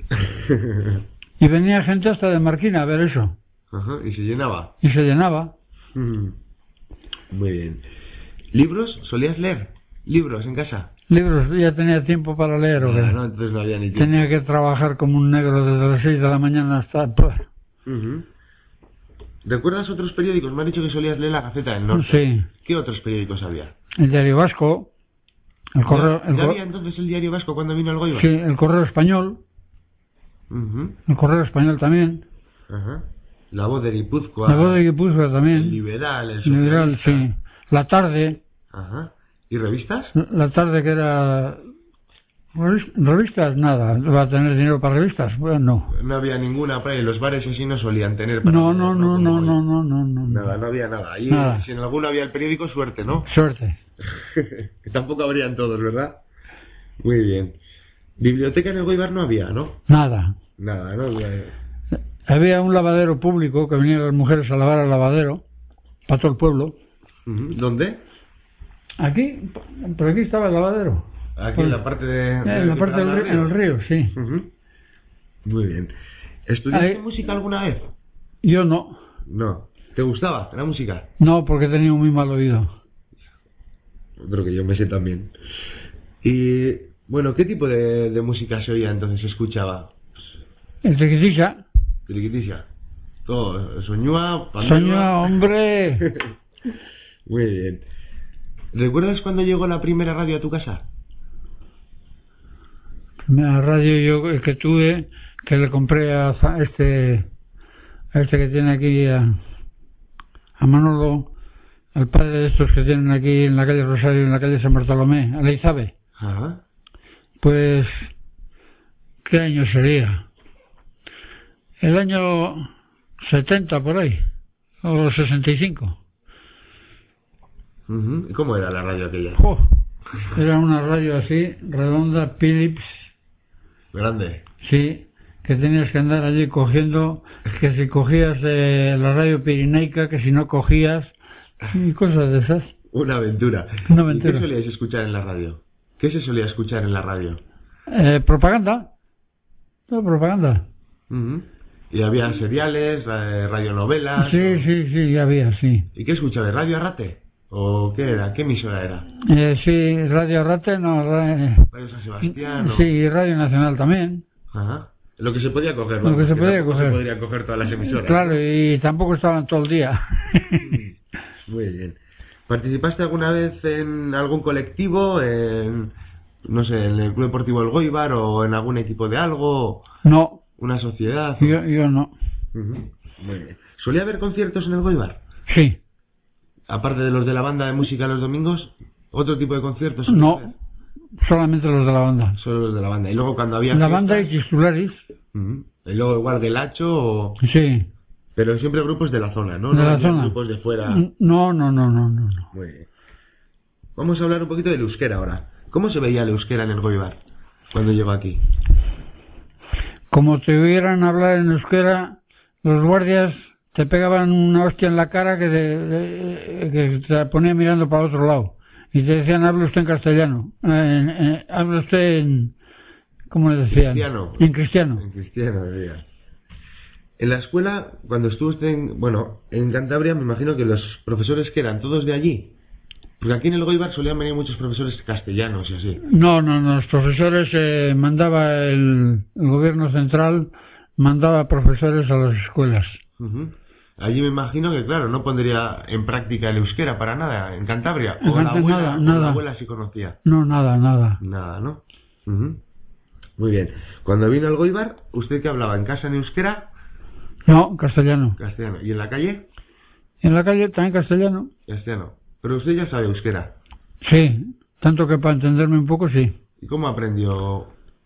Y venía gente hasta de Marquina a ver eso. Ajá, y se llenaba. Y se llenaba. Muy bien. ¿Libros? ¿Solías leer? ¿Libros en casa? Libros, ya tenía tiempo para leer. ¿O qué? No, no, entonces no había ni tiempo. Tenía que trabajar como un negro desde las seis de la mañana hasta... Uh-huh. ¿Recuerdas otros periódicos? Me has dicho que solías leer la Gaceta del Norte. Sí. ¿Qué otros periódicos había? El Diario Vasco. El correo, ¿Ya, el ¿ya cor... había entonces el Diario Vasco cuando vino el Goibar? Sí, el Correo Español. Uh-huh. El Correo Español también. Ajá. La Voz de Guipúzcoa. La Voz de Guipúzcoa también. El Liberal, el Liberal, sí. La Tarde. Ajá. ¿Y revistas? La Tarde, que era... Revistas, nada. ¿Va a tener dinero para revistas? Bueno, no. No había ninguna, para los bares así no solían tener para No, leer, no, no, no, no, no, no, no. Nada, no había nada. Ahí, Nada. si en alguno había el periódico, suerte, ¿no? Suerte. Que tampoco habrían todos, ¿verdad? Muy bien. Biblioteca en el Goibar no había, ¿no? Nada. Nada, ¿no? Había un lavadero público que venían las mujeres a lavar al lavadero para todo el pueblo. ¿Dónde? Aquí, por aquí estaba el lavadero. Aquí por, en la parte de... En la parte del río, en el río, sí. Uh-huh. Muy bien. ¿Estudiaste Ahí, música alguna vez? Yo no. No. ¿Te gustaba la música? No, porque tenía un muy mal oído. Creo que yo me sé también. Y, bueno, ¿qué tipo de, de música se oía entonces, se escuchaba? El triquitisa. Triquitisa. Todo, soñúa, pandema. Soñúa, hombre. Muy bien. ¿Recuerdas cuando llegó la primera radio a tu casa? La radio yo el que tuve, que le compré a este, a este que tiene aquí, a, a Manolo, al padre de estos que tienen aquí en la calle Rosario, en la calle San Bartolomé, a Leizabe. Ajá. Pues, ¿qué año sería? El año setenta por ahí, o sesenta y cinco. Uh-huh. ¿Y cómo era la radio aquella? Oh, era una radio así, redonda, Philips. Grande. Sí, que tenías que andar allí cogiendo, que si cogías eh, la radio pirinaica, que si no cogías, y cosas de esas. Una aventura. Una aventura. ¿Y qué solíais escuchar en la radio? ¿Qué se solía escuchar en la radio? Eh, propaganda. Todo propaganda. Uh-huh. ¿Y había seriales, eh, radionovelas? Sí, o... sí, sí, había, sí. ¿Y qué escuchabas? ¿Radio Arrate? ¿O qué era? ¿Qué emisora era? Eh, sí, Radio Arrate, no... Eh, Radio San Sebastián. Sí, y Radio Nacional también. Ajá. Lo que se podía coger, ¿no? Lo que se podía coger. Se podrían coger todas las emisoras. Claro, y tampoco estaban todo el día. Muy bien. ¿Participaste alguna vez en algún colectivo, en, no sé, en el Club Deportivo El Goibar o en algún equipo de algo? No. ¿Una sociedad? Yo, yo no. Uh-huh. Muy bien. ¿Solía haber conciertos en el Goibar? Sí. Aparte de los de la banda de música los domingos, ¿otro tipo de conciertos? No, haber? solamente los de la banda. Solo los de la banda. Y luego cuando había... La fiestas, banda y titulares. Uh-huh. Y luego igual del Hacho o... Sí. Pero siempre grupos de la zona, ¿no? De no la zona. Grupos de fuera. No, no, no, no, no, no. Muy bien. Vamos a hablar un poquito del euskera ahora. ¿Cómo se veía el euskera en el Goibar cuando llegó aquí? Como te oyeran hablar en euskera, los guardias te pegaban una hostia en la cara que te, que te ponía mirando para otro lado. Y te decían, hable usted en castellano. Eh, eh, hable usted en... ¿Cómo le decían? Cristiano. En cristiano. En cristiano, decía. En la escuela, cuando estuvo usted en, bueno, en Cantabria, me imagino que los profesores que eran todos de allí. Porque aquí en el Goibar solían venir muchos profesores castellanos y así. No, no, no. Los profesores eh, mandaba el, el gobierno central, mandaba profesores a las escuelas. Uh-huh. Allí me imagino que, claro, no pondría en práctica el euskera para nada, en Cantabria. En o la abuela, nada, o nada. la abuela sí conocía. No, nada, nada. Nada, ¿no? Uh-huh. Muy bien. Cuando vino al Goibar, ¿usted qué hablaba? ¿En casa en euskera? No, castellano. Castellano. ¿Y en la calle? En la calle también castellano. Castellano. Pero usted ya sabe euskera. Sí, tanto que para entenderme un poco, sí. ¿Y cómo aprendió?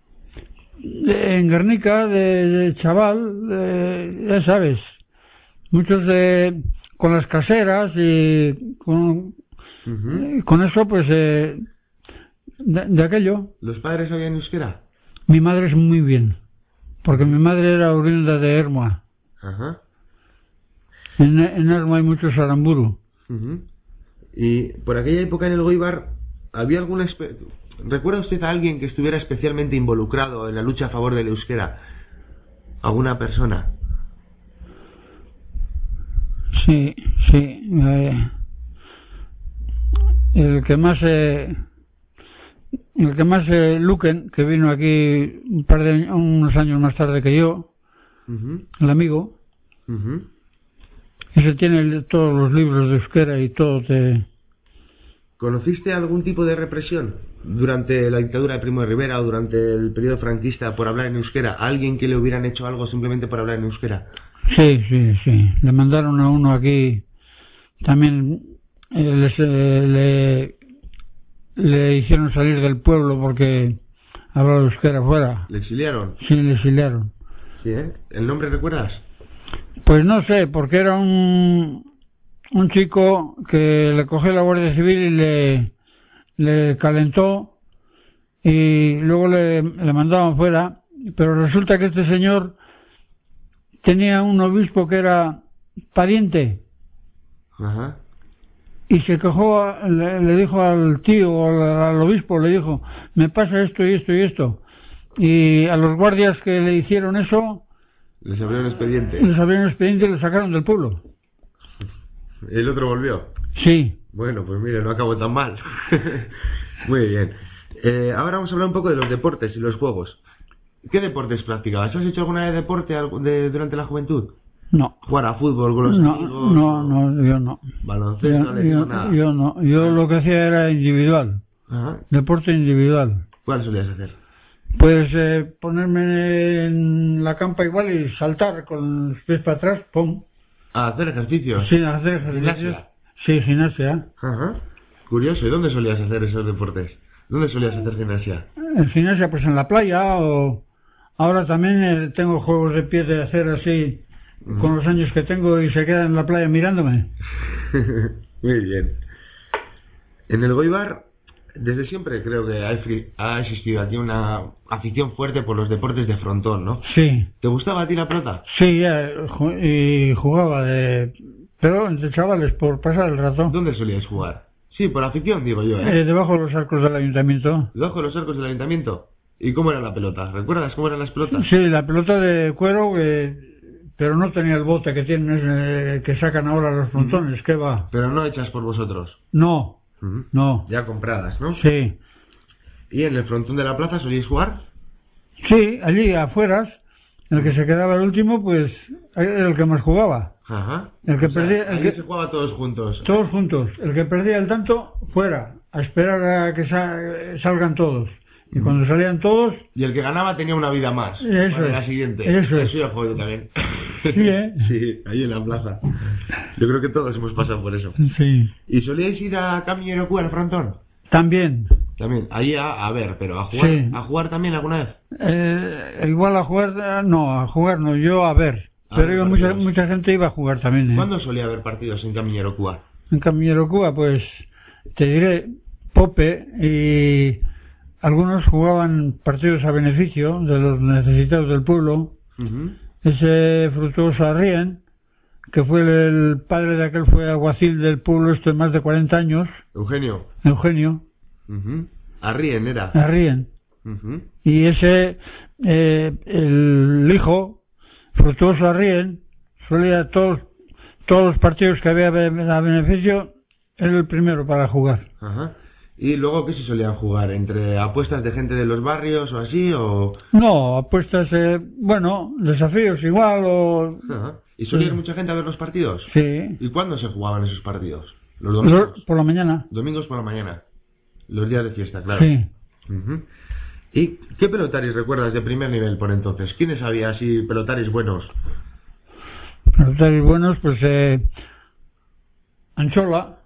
De, en Guernica, de, de chaval, de, ya sabes, muchos de con las caseras y con, uh-huh. con eso, pues, eh, de, de aquello. ¿Los padres sabían euskera? Mi madre es muy bien, porque mi madre era oriunda de Ermua. Ajá. En, en Ermua hay mucho saramburu. Uh-huh. Y por aquella época en el Goibar, ¿había alguna... Espe... ¿Recuerda usted a alguien que estuviera especialmente involucrado en la lucha a favor del euskera? ¿Alguna persona? Sí, sí. Eh, el que más... Eh, el que más... Eh, Luquen, que vino aquí un par de unos años más tarde que yo, uh-huh. el amigo... Uh-huh. Ese tiene todos los libros de euskera y todo te... ¿Conociste algún tipo de represión durante la dictadura de Primo de Rivera o durante el periodo franquista por hablar en euskera? ¿A alguien que le hubieran hecho algo simplemente por hablar en euskera? Sí, sí, sí. Le mandaron a uno aquí, también eh, les, eh, le, le hicieron salir del pueblo porque hablaba euskera fuera. ¿Le exiliaron? Sí, le exiliaron. ¿Sí, eh? ¿El nombre recuerdas? Pues no sé, porque era un, un chico que le cogió la Guardia Civil y le, le calentó y luego le, le mandaban fuera, pero resulta que este señor tenía un obispo que era pariente. Ajá. Y se quejó, le, le dijo al tío, al, al obispo, le dijo, me pasa esto y esto y esto. Y a los guardias que le hicieron eso, les abrieron expediente. Les abrieron expediente y le sacaron del pueblo. ¿El otro volvió? Sí. Bueno, pues mire, no acabó tan mal. Muy bien. Eh, ahora vamos a hablar un poco de los deportes y los juegos. ¿Qué deportes practicabas? ¿Has hecho alguna vez deporte de, durante la juventud? No. ¿Jugar a fútbol con los no, amigos? No, no, yo no. ¿Baloncesto? Yo, yo, nada. yo no. Yo lo que hacía era individual. Ajá. Deporte individual. ¿Cuál solías hacer? Pues eh, ponerme en la campa igual y saltar con los pies para atrás, pum. ¿A hacer ejercicios? Sí, a hacer ejercicios. ¿Gimnasia? Sí, gimnasia. Ajá. Curioso. ¿Y dónde solías hacer esos deportes? ¿Dónde solías hacer gimnasia? En gimnasia, pues en la playa o... Ahora también eh, tengo juegos de pies de hacer así, uh-huh. Con los años que tengo y se queda en la playa mirándome. Muy bien. En el Goibar, desde siempre creo que ha existido aquí una afición fuerte por los deportes de frontón, ¿no? Sí. ¿Te gustaba a ti la pelota? Sí, eh, y jugaba de... Pero entre chavales, por pasar el rato. ¿Dónde solías jugar? Sí, por afición, digo yo, ¿eh? eh debajo de los arcos del ayuntamiento. ¿Debajo de los arcos del ayuntamiento? ¿Y cómo era la pelota? ¿Recuerdas cómo eran las pelotas? Sí, la pelota de cuero, eh, pero no tenía el bote que tienen, eh, que sacan ahora los frontones, ¿qué va? Pero no hechas por vosotros. No, uh-huh. No. Ya compradas, ¿no? Sí. ¿Y en el frontón de la plaza solíais jugar? Sí, allí afuera, el que se quedaba el último, pues era el que más jugaba. Ajá. El que o sea, perdía, el que, se jugaba todos juntos. Todos juntos. El que perdía el tanto, fuera, a esperar a que sa- salgan todos. Y cuando salían todos... Y el que ganaba tenía una vida más. Eso para es, la siguiente. Eso es. Eso ya juego yo también. Sí, ¿eh? Sí, ahí en la plaza. Yo creo que todos hemos pasado por eso. Sí. ¿Y solíais ir a Camiñerocu al frontón? También. También. Ahí a, a ver, pero a jugar, Sí. ¿A jugar también alguna vez? Eh, igual a jugar, no, a jugar no, yo a ver. A pero ver, iba mucha, mucha gente iba a jugar también. ¿eh? ¿Cuándo solía haber partidos en Camiñerocu? En Camiñerocu, pues, te diré, Pope y... Algunos jugaban partidos a beneficio de los necesitados del pueblo. Uh-huh. Ese Fructuoso Arrién, que fue el padre de aquel, fue alguacil del pueblo esto de más de cuarenta años. Eugenio. Eugenio. Uh-huh. Arrién era. Arrién. Uh-huh. Y ese, eh, el hijo, Fructuoso Arrién, solía todos, todos los partidos que había a beneficio, era el primero para jugar. Ajá. Uh-huh. ¿Y luego qué se solían jugar? ¿Entre apuestas de gente de los barrios o así? O... No, apuestas, eh, bueno, desafíos igual o... Ajá. ¿Y solía ir mucha gente a ver los partidos? Sí. ¿Y cuándo se jugaban esos partidos? ¿Los domingos? Los, por la mañana. Domingos por la mañana. Los días de fiesta, claro. Sí. Uh-huh. ¿Y qué pelotaris recuerdas de primer nivel por entonces? ¿Quiénes había así pelotaris buenos? Pelotaris buenos, pues eh, Anchola.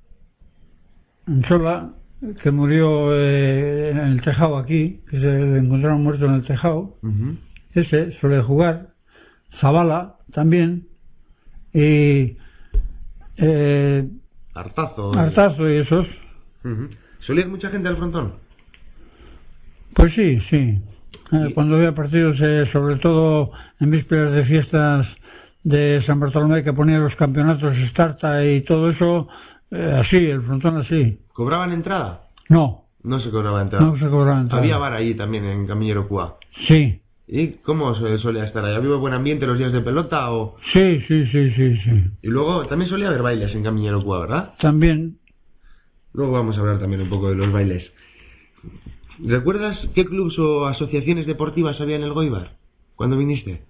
Anchola, que murió eh, en el tejado aquí, que se le encontraron muerto en el tejado. Uh-huh. Ese suele jugar. Zavala también. Y eh, Artazo. Artazo y esos. Uh-huh. ¿Solía ir mucha gente al frontón? Pues sí, sí. Eh, cuando había partidos, eh, sobre todo en vísperas de fiestas de San Bartolomé, que ponía los campeonatos Estarta y todo eso, eh, así, el frontón así. ¿Cobraban entrada? No. No se cobraba entrada. No se cobraba entrada. Había bar ahí también en Camiñerocu. Sí. ¿Y cómo se solía estar ahí? ¿Había buen ambiente los días de pelota o...? Sí, sí, sí, sí, sí. Y luego también solía haber bailes en Camiñerocu, ¿verdad? También. Luego vamos a hablar también un poco de los bailes. ¿Recuerdas qué clubes o asociaciones deportivas había en el Goibar cuando viniste?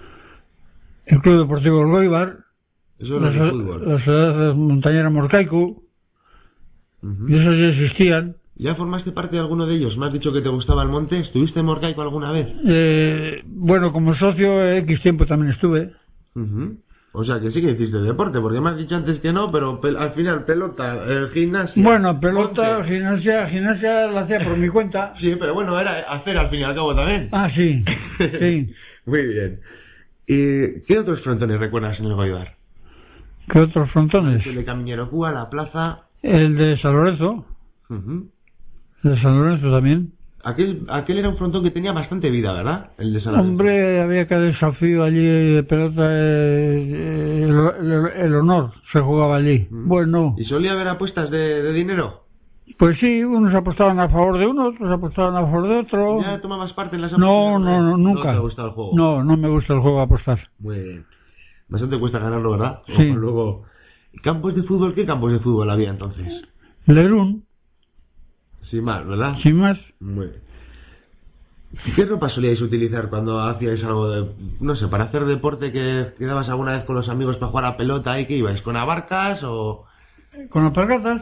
El Club Deportivo del Goibar. Eso era de fútbol. La Sociedad Montañera Morcaicu. Uh-huh. Y esos ya existían. ¿Ya formaste parte de alguno de ellos? Me has dicho que te gustaba el monte. ¿Estuviste en Morcaico alguna vez? Eh, bueno, como socio X tiempo también estuve. Uh-huh. O sea, que sí que hiciste deporte, porque me has dicho antes que no, pero pel- al final pelota, eh, gimnasia... Bueno, pelota, monte. gimnasia, gimnasia la hacía por mi cuenta. Sí, pero bueno, era hacer al fin y al cabo también. Ah, sí, sí. Muy bien. ¿Y qué otros frontones recuerdas en el Goibar? ¿Qué otros frontones? El de Camiñerocu, la plaza... El de San Lorenzo. Uh-huh. De San Lorenzo también. Aquel, aquel era un frontón que tenía bastante vida, ¿verdad? El de San Lorenzo. Hombre, había que desafío allí de pelota, eh, el, el, el honor se jugaba allí. Uh-huh. Bueno. ¿Y solía haber apuestas de, de dinero? Pues sí, unos apostaban a favor de uno, otros apostaban a favor de otro. ¿Ya tomabas parte en las apuestas? No, no, no, nunca. ¿No te gusta el juego? No, no me gusta el juego a apostar. Muy bien. Bastante cuesta ganarlo, ¿verdad? Sí. O luego... ¿Campos de fútbol? ¿Qué campos de fútbol había entonces? Lerún. Sin más, ¿verdad? Sin más. Muy bien. ¿Qué ropa solíais utilizar cuando hacíais algo de... no sé, para hacer deporte, que quedabas alguna vez con los amigos para jugar a pelota y que ibais? ¿Con abarcas o...? Con alpargatas.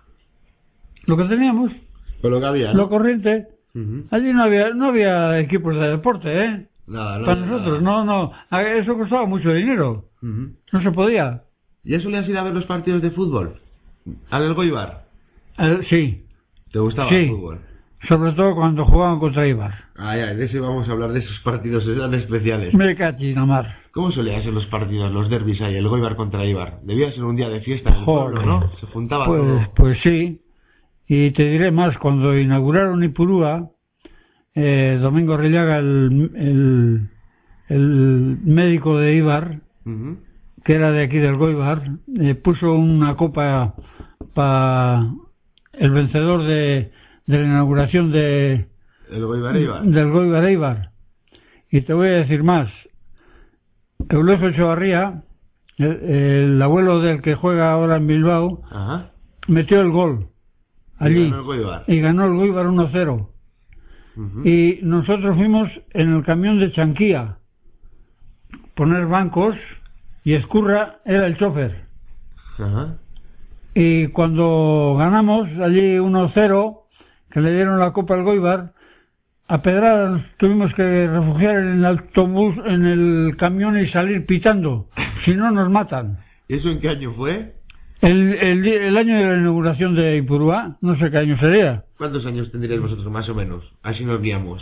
Lo que teníamos. Con lo que había, ¿no? Lo corriente. Uh-huh. Allí no había no había equipos de deporte, ¿eh? Nada, no. Para nosotros, nada. no, no. Eso costaba mucho dinero. Uh-huh. No se podía. ¿Ya solías ir a ver los partidos de fútbol? ¿Al Elgoibar? Eh, sí. ¿Te gustaba sí. el fútbol? Sobre todo cuando jugaban contra Eibar. Ah, ya, de eso vamos a hablar, de esos partidos tan especiales. Me cachinamar. ¿Cómo solían ser los partidos, los derbis ahí, el Elgoibar contra Eibar? Debía ser un día de fiesta en el Joder. pueblo, ¿no? Se juntaba pues, todo. Pues sí. Y te diré más, cuando inauguraron Ipurúa, eh, Domingo Rellaga, el, el, el médico de Eibar, uh-huh. que era de aquí del Elgoibar, eh, puso una copa para el vencedor de, de la inauguración de el Elgoibar Eibar. del Elgoibar Eibar. Y te voy a decir más. Eulogio Echevarría, el, el abuelo del que juega ahora en Bilbao, uh-huh. metió el gol allí y ganó el Elgoibar, y ganó el Elgoibar uno cero. Uh-huh. Y nosotros fuimos en el camión de Chanquía, poner bancos, y Escurra era el chofer. Uh-huh. Y cuando ganamos allí uno cero, que le dieron la copa al Elgoibar, a pedradas nos tuvimos que refugiar en el autobús, en el camión, y salir pitando, si no nos matan. ¿Y eso en qué año fue? El, el, el año de la inauguración de Ipurúa, no sé qué año sería. ¿Cuántos años tendríais vosotros, más o menos? Así nos guiamos.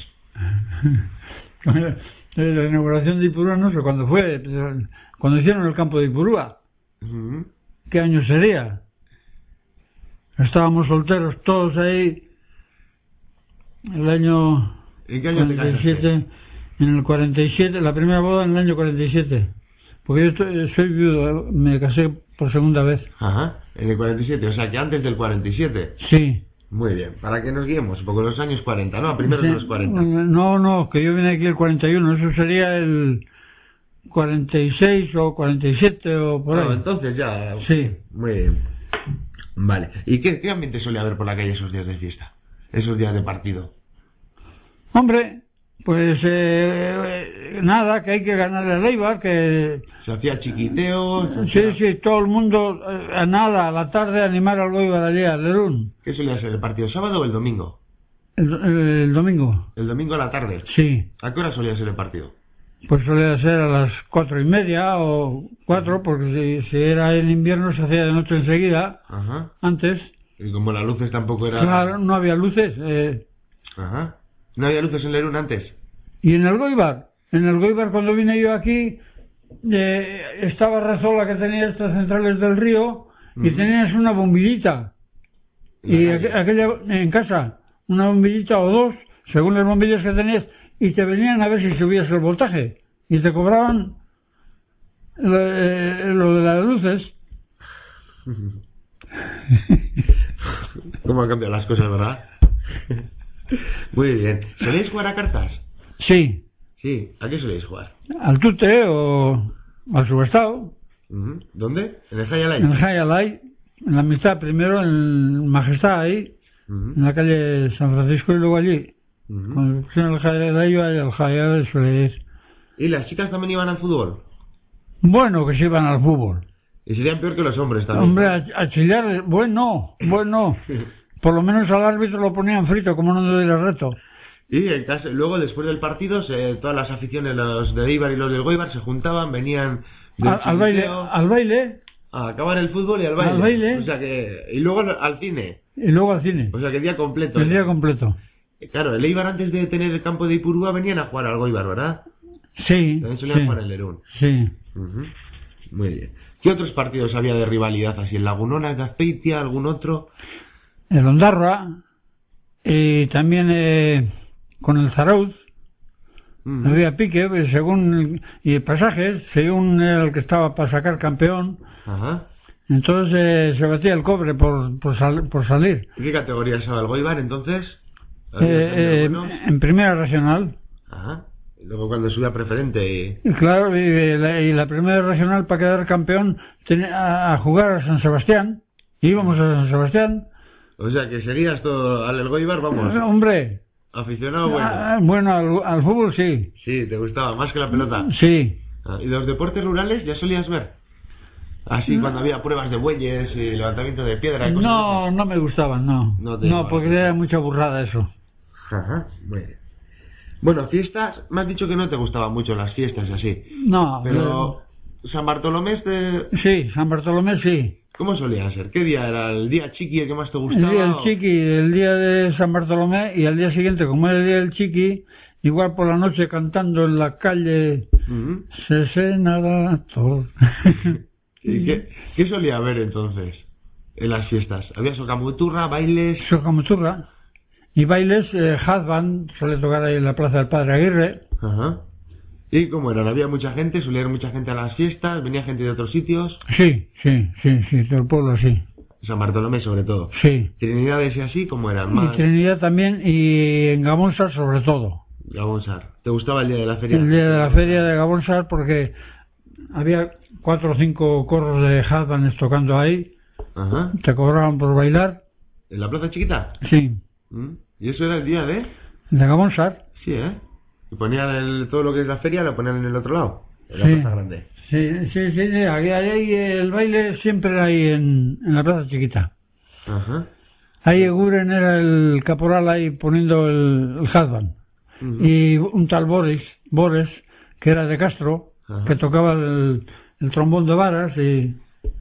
La inauguración de Ipurúa no sé cuándo fue, cuando hicieron el campo de Ipurúa. Uh-huh. ¿Qué año sería? Estábamos solteros todos ahí. El año... ¿En qué año cuarenta y siete, te casaste? En el cuarenta y siete, la primera boda en el año cuarenta y siete. Porque yo estoy, soy viudo, me casé por segunda vez. Ajá, en el cuarenta y siete, o sea que antes del cuarenta y siete. Sí. Muy bien, para que nos guiemos, porque los años cuarenta, ¿no? Primero sí, de los cuarenta. No, no, que yo vine aquí el cuarenta y uno, eso sería el cuarenta y seis o cuarenta y siete o por ahí. No, entonces ya... Sí. Muy bien. Vale, ¿y qué, qué ambiente suele haber por la calle esos días de fiesta? Esos días de partido. Hombre, pues eh, nada, que hay que ganar el Eibar, que... Se hacía chiquiteo... Se sí, hacía... sí, todo el mundo, eh, a nada, a la tarde animar al Eibar allí, al Lerún. ¿Qué solía ser, el partido, sábado o el domingo? El, el, el domingo. ¿El domingo a la tarde? Sí. ¿A qué hora solía ser el partido? Pues solía ser a las cuatro y media o cuatro, porque si, si era en invierno se hacía de noche enseguida. Ajá. Antes. Y como las luces tampoco eran... Claro, no había luces. Eh... Ajá. ¿No había luces en Lerún antes? Y en el Elgoibar. En el Elgoibar, cuando vine yo aquí, eh, estaba Razola, que tenía estas centrales del río, uh-huh. y tenías una bombillita. Y aqu aquella, en casa, una bombillita o dos, según las bombillas que tenías, y te venían a ver si subías el voltaje. Y te cobraban lo, eh, lo de las luces. ¿Cómo han cambiado las cosas, verdad? Muy bien. ¿Soléis jugar a cartas? Sí. Sí. ¿A qué soléis jugar? Al tute o al subestado. Uh-huh. ¿Dónde? ¿En el High Alay? En el High Alay. En la amistad primero, en Majestad ahí, uh-huh. en la calle San Francisco, y luego allí. Uh-huh. Cuando pusieron el High Alay, yo al High Alay suele ir. ¿Y las chicas también iban al fútbol? Bueno, que se iban al fútbol. Y serían peor que los hombres también. Hombre, a, a chillar, bueno, bueno. Por lo menos al árbitro lo ponían frito, como no doy el reto. Y en casa, luego, después del partido, se, todas las aficiones, los de Eibar y los del Elgoibar, se juntaban, venían... Al, al baile, al baile. A acabar el fútbol y al baile. Al baile. O sea que... Y luego al cine. Y luego al cine. O sea que el día completo. El día completo. Claro, el Eibar, antes de tener el campo de Ipurúa, venían a jugar al Elgoibar, ¿verdad? Sí. También solían sí, jugar en el Lerún. Sí. Uh-huh. Muy bien. ¿Qué otros partidos había de rivalidad así? ¿En Lagunonas de Azpeitia? ¿Algún otro? el Ondarroa, y también eh, con el Zarauz. Uh-huh. Había pique, pues, según y pasajes, según el que estaba para sacar campeón. Uh-huh. Entonces eh, se batía el cobre por por, sal, por salir. ¿Y qué categoría estaba el Goibar entonces? Eh, eh, en primera regional. Ajá. Y luego cuando subía a preferente. Y... y claro, y, y, la, y la primera regional para quedar campeón tenía a, a jugar a San Sebastián. Íbamos a San Sebastián. O sea que seguías todo al Goibar, vamos. Eh, hombre. Aficionado bueno. Ah, bueno, al, al fútbol sí. Sí, te gustaba más que la pelota. Sí. Ah, ¿y los deportes rurales ya solías ver? Así no. Cuando había pruebas de bueyes y levantamiento de piedra y cosas. No, así. No me gustaban, no. No, no porque era mucha burrada eso. Ajá, muy bien. Bueno, fiestas, me has dicho que no te gustaban mucho las fiestas y así. No. Pero no. San Bartolomé te... Sí, San Bartolomé sí. ¿Cómo solía ser? ¿Qué día era? ¿El día chiqui el que más te gustaba? El día del o... chiqui, el día de San Bartolomé, y al día siguiente, como era el día del chiqui, igual por la noche cantando en la calle, uh-huh. Sesenator. ¿Y qué, qué solía haber entonces en las fiestas? ¿Había socamuturra, bailes? Socamuturra. Y bailes, eh, Hadban, suele tocar ahí en la Plaza del Padre Aguirre. Ajá. ¿Y cómo eran? ¿Había mucha gente? ¿Solía ir mucha gente a las fiestas? ¿Venía gente de otros sitios? Sí, sí, sí, sí, del pueblo sí. San Bartolomé sobre todo. Sí. ¿Trinidades y así cómo eran? Más... Y Trinidad también, y en Gabonsar sobre todo. Gabonsar. ¿Te gustaba el día de la feria? El día de la feria de Gabonsar porque había cuatro o cinco corros de Hadban tocando ahí. Ajá. Te cobraban por bailar. ¿En la plaza chiquita? Sí. ¿Y eso era el día de...? De Gabonsar. Sí, ¿eh? Y ponían el, todo lo que es la feria, lo ponían en el otro lado, en la sí. plaza grande. Sí, sí, sí, sí. Aquí, ahí el baile siempre era ahí en, en la plaza chiquita. Ajá. Ahí Guren era el caporal ahí poniendo el, el Hadban. Uh-huh. Y un tal Boris, Boris, que era de Castro, ajá, que tocaba el, el trombón de varas y...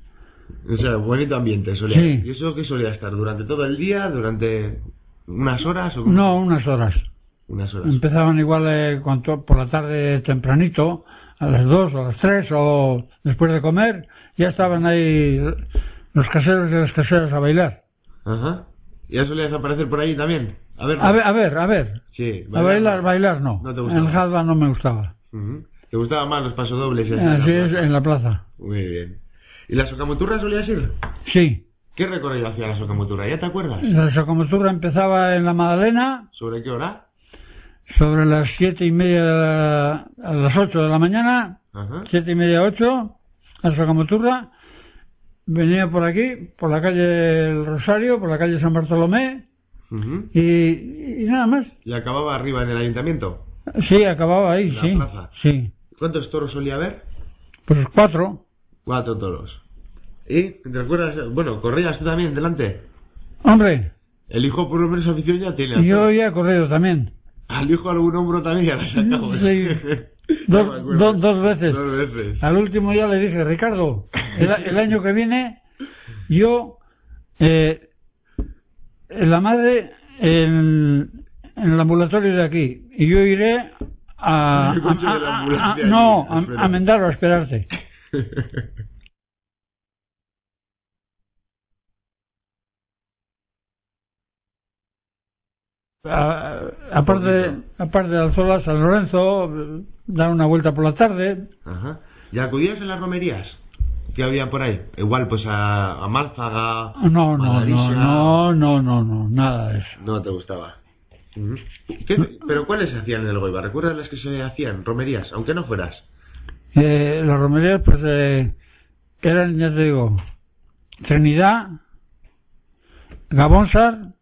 O sea, bonito ambiente solía. Sí. ¿Y eso qué solía estar? ¿Durante todo el día? ¿Durante unas horas? O no, unas horas. Unas horas. Empezaban igual eh, cuando, por la tarde tempranito, a las dos o a las tres, o después de comer, ya estaban ahí los caseros y las caseras a bailar. Ajá. ¿Ya solías aparecer por ahí también? A ver, a ver, a ver. A ver. Sí, bailar, a bailar, bailar no. No te gustaba. En el Hadban no me gustaba. Uh-huh. ¿Te gustaban más los pasodobles? Y así, así es, en la plaza. Muy bien. ¿Y la socamuturra solías ir? Sí. ¿Qué recorrido hacía la socamuturra? ¿Ya te acuerdas? La socamuturra empezaba en la Magdalena. ¿Sobre qué hora? Sobre las siete y media de la, a las ocho de la mañana. Ajá. Siete y media, ocho. La socamuturra. Venía por aquí, por la calle del Rosario, por la calle San Bartolomé. Uh-huh. y, y nada más. ¿Y acababa arriba en el ayuntamiento? Sí, acababa ahí, ¿En la sí. plaza? Sí. ¿Cuántos toros solía haber? Pues cuatro. Cuatro toros. ¿Y te recuerdas? Bueno, ¿corrías tú también delante? Hombre. El hijo por lo menos afición ya tiene. Yo ya he corrido también. Al hijo algún hombro también ya lo sacamos. Sí. dos, no dos, dos veces. Dos veces. Al último ya le dije, Ricardo, el, el año que viene yo, eh, la madre en, en el ambulatorio de aquí, y yo iré a, a, a, a, a no, a, a Mendaro a esperarte. A, aparte aparte de Alzola, San Lorenzo, dar una vuelta por la tarde. Ajá. ¿Y acudías en las romerías que había por ahí? Igual pues a, a Málzaga. No, no, no, no, no, no, no, nada de eso. No te gustaba. Uh-huh. ¿Qué, ¿Pero cuáles se hacían en el Goibar? ¿Recuerdas las que se hacían? Romerías, aunque no fueras. Eh, las romerías pues eh, eran, ya te digo, Trinidad, Gabonsar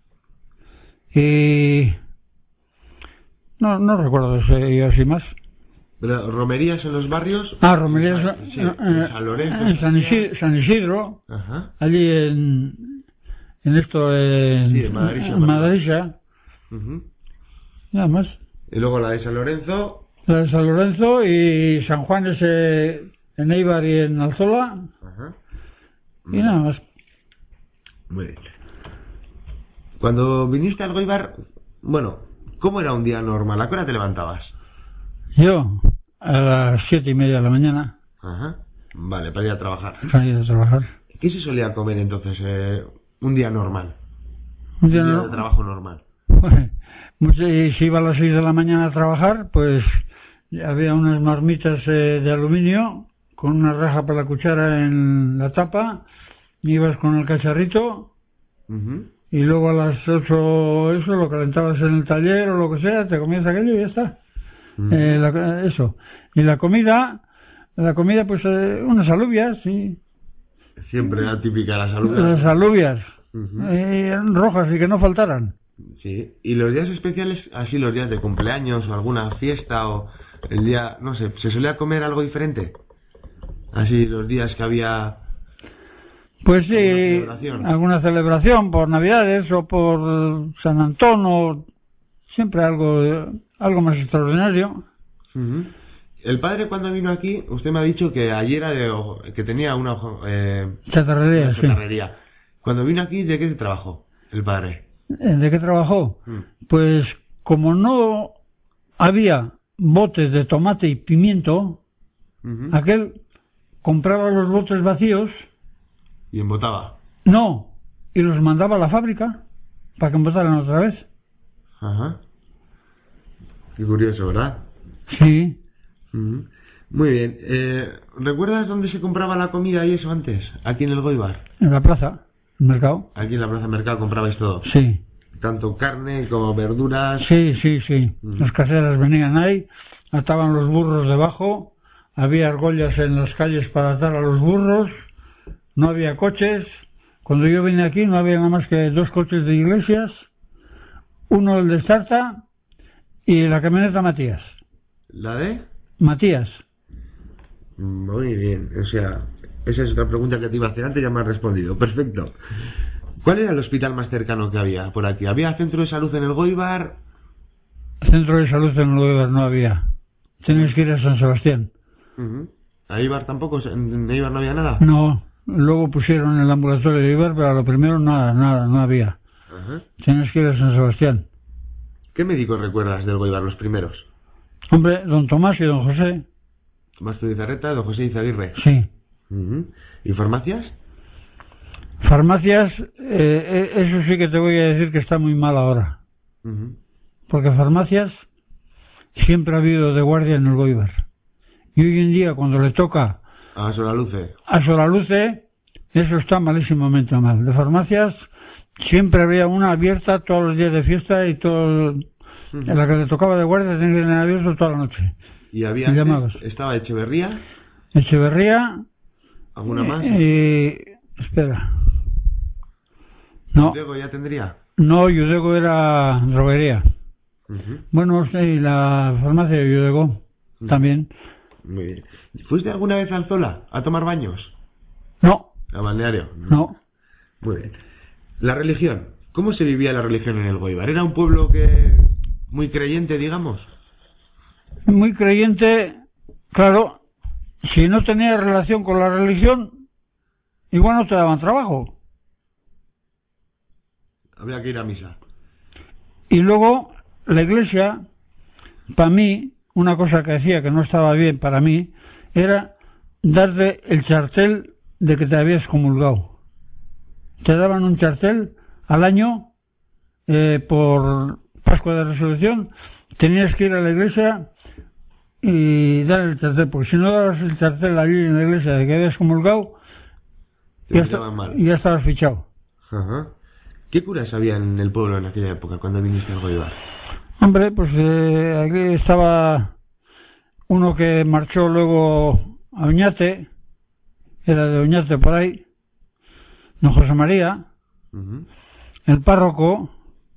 y no no recuerdo si yo así más. Pero romerías en los barrios. Ah, romerías sí, en, en San Lorenzo, en San Isidro, San Isidro. Ajá. Allí en en esto en, sí, en Madrid, en Madrid. Uh-huh. Nada más. Y luego la de San Lorenzo. La de San Lorenzo y San Juan es eh, en Eibar y en Alzola. Ajá. Y nada más. Muy bien. Cuando viniste al Goibar, bueno, ¿cómo era un día normal? ¿A qué hora te levantabas? Yo, a las siete y media de la mañana. Ajá. Vale, para ir a trabajar. Para ir a trabajar. ¿Qué se solía comer entonces eh, un día normal? Un día, un día de trabajo normal. Y si iba a las seis de la mañana a trabajar, pues había unas marmitas eh, de aluminio con una raja para la cuchara en la tapa, ibas con el cacharrito uh-huh. y luego a las ocho eso lo calentabas en el taller o lo que sea, te comías aquello y ya está. Uh-huh. Eh, la, eso. Y la comida, la comida pues eh, unas alubias, sí. Siempre la típica, las alubias. Las alubias, uh-huh. eh, rojas y que no faltaran. Sí, y los días especiales, así los días de cumpleaños o alguna fiesta o el día, no sé, ¿se solía comer algo diferente? Así los días que había... Pues sí, celebración. alguna celebración por Navidades o por San Antón o siempre algo algo más extraordinario. Uh-huh. El padre cuando vino aquí, usted me ha dicho que ayer era de, que tenía una eh, chatarrería, una chatarrería. Sí. Cuando vino aquí, ¿de qué trabajó el padre? ¿De qué trabajó? Uh-huh. Pues como no había botes de tomate y pimiento, uh-huh. aquel compraba los botes vacíos y embotaba. No, y los mandaba a la fábrica para que embotaran otra vez. Ajá. Qué curioso, ¿verdad? Sí. Uh-huh. Muy bien. Eh, ¿Recuerdas dónde se compraba la comida y eso antes? Aquí en el Goibar. En la plaza, el mercado. Aquí en la plaza Mercado comprabais todo. Sí. Tanto carne como verduras. Sí, sí, sí. Uh-huh. Las caseras venían ahí, ataban los burros debajo, había argollas en las calles para atar a los burros. No había coches. Cuando yo vine aquí no había nada más que dos coches de Iglesias, uno el de Starta y la camioneta Matías. ¿La de? Matías. Muy bien, o sea, esa es otra pregunta que te iba a hacer antes y ya me has respondido. Perfecto. ¿Cuál era el hospital más cercano que había por aquí? ¿Había centro de salud en el Goibar? Centro de salud en el Goibar no había. Tenías que ir a San Sebastián. Uh-huh. ¿A Eibar tampoco? ¿En Eibar no había nada? No. Luego pusieron el ambulatorio de Eibar, pero a lo primero nada, nada, no había. Uh-huh. Tienes que ir a San Sebastián. ¿Qué médicos recuerdas del Goibar, los primeros? Hombre, don Tomás y don José. Tomás Tudizarreta, don José Izaguirre. Sí. Uh-huh. ¿Y farmacias? Farmacias, eh, eso sí que te voy a decir que está muy mal ahora. Uh-huh. Porque farmacias siempre ha habido de guardia en el Goibar. Y hoy en día, cuando le toca a Solaluce. A Solaluce, eso está malísimamente mal. De farmacias siempre había una abierta todos los días de fiesta y todo. Uh-huh. En la que le tocaba de guardia tenía que tener abierto toda la noche. ¿Y había llamados? ¿Estaba Echeverría? Echeverría. ¿Alguna más? Y, espera. No. ¿Yudego ya tendría? No, Yudego era droguería. Uh-huh. Bueno, sí, la farmacia de Yudego uh-huh. también. Muy bien. ¿Fuiste alguna vez al Zola a tomar baños? No. ¿A balneario? No. Muy bien. La religión. ¿Cómo se vivía la religión en el Goibar? ¿Era un pueblo que muy creyente, digamos? Muy creyente, claro. Si no tenías relación con la religión, igual no te daban trabajo. Había que ir a misa. Y luego, la iglesia, para mí, una cosa que hacía que no estaba bien para mí, era darte el chartel de que te habías comulgado. Te daban un chartel al año eh, por Pascua de Resurrección, tenías que ir a la iglesia y dar el chartel, porque si no dabas el chartel allí en la iglesia de que habías comulgado, ya, está, ya estabas fichado. Ajá. ¿Qué curas había en el pueblo en aquella época, cuando viniste al Goibar? Hombre, pues eh, aquí estaba uno que marchó luego a Oñate, era de Oñate por ahí, don José María, uh-huh. el párroco,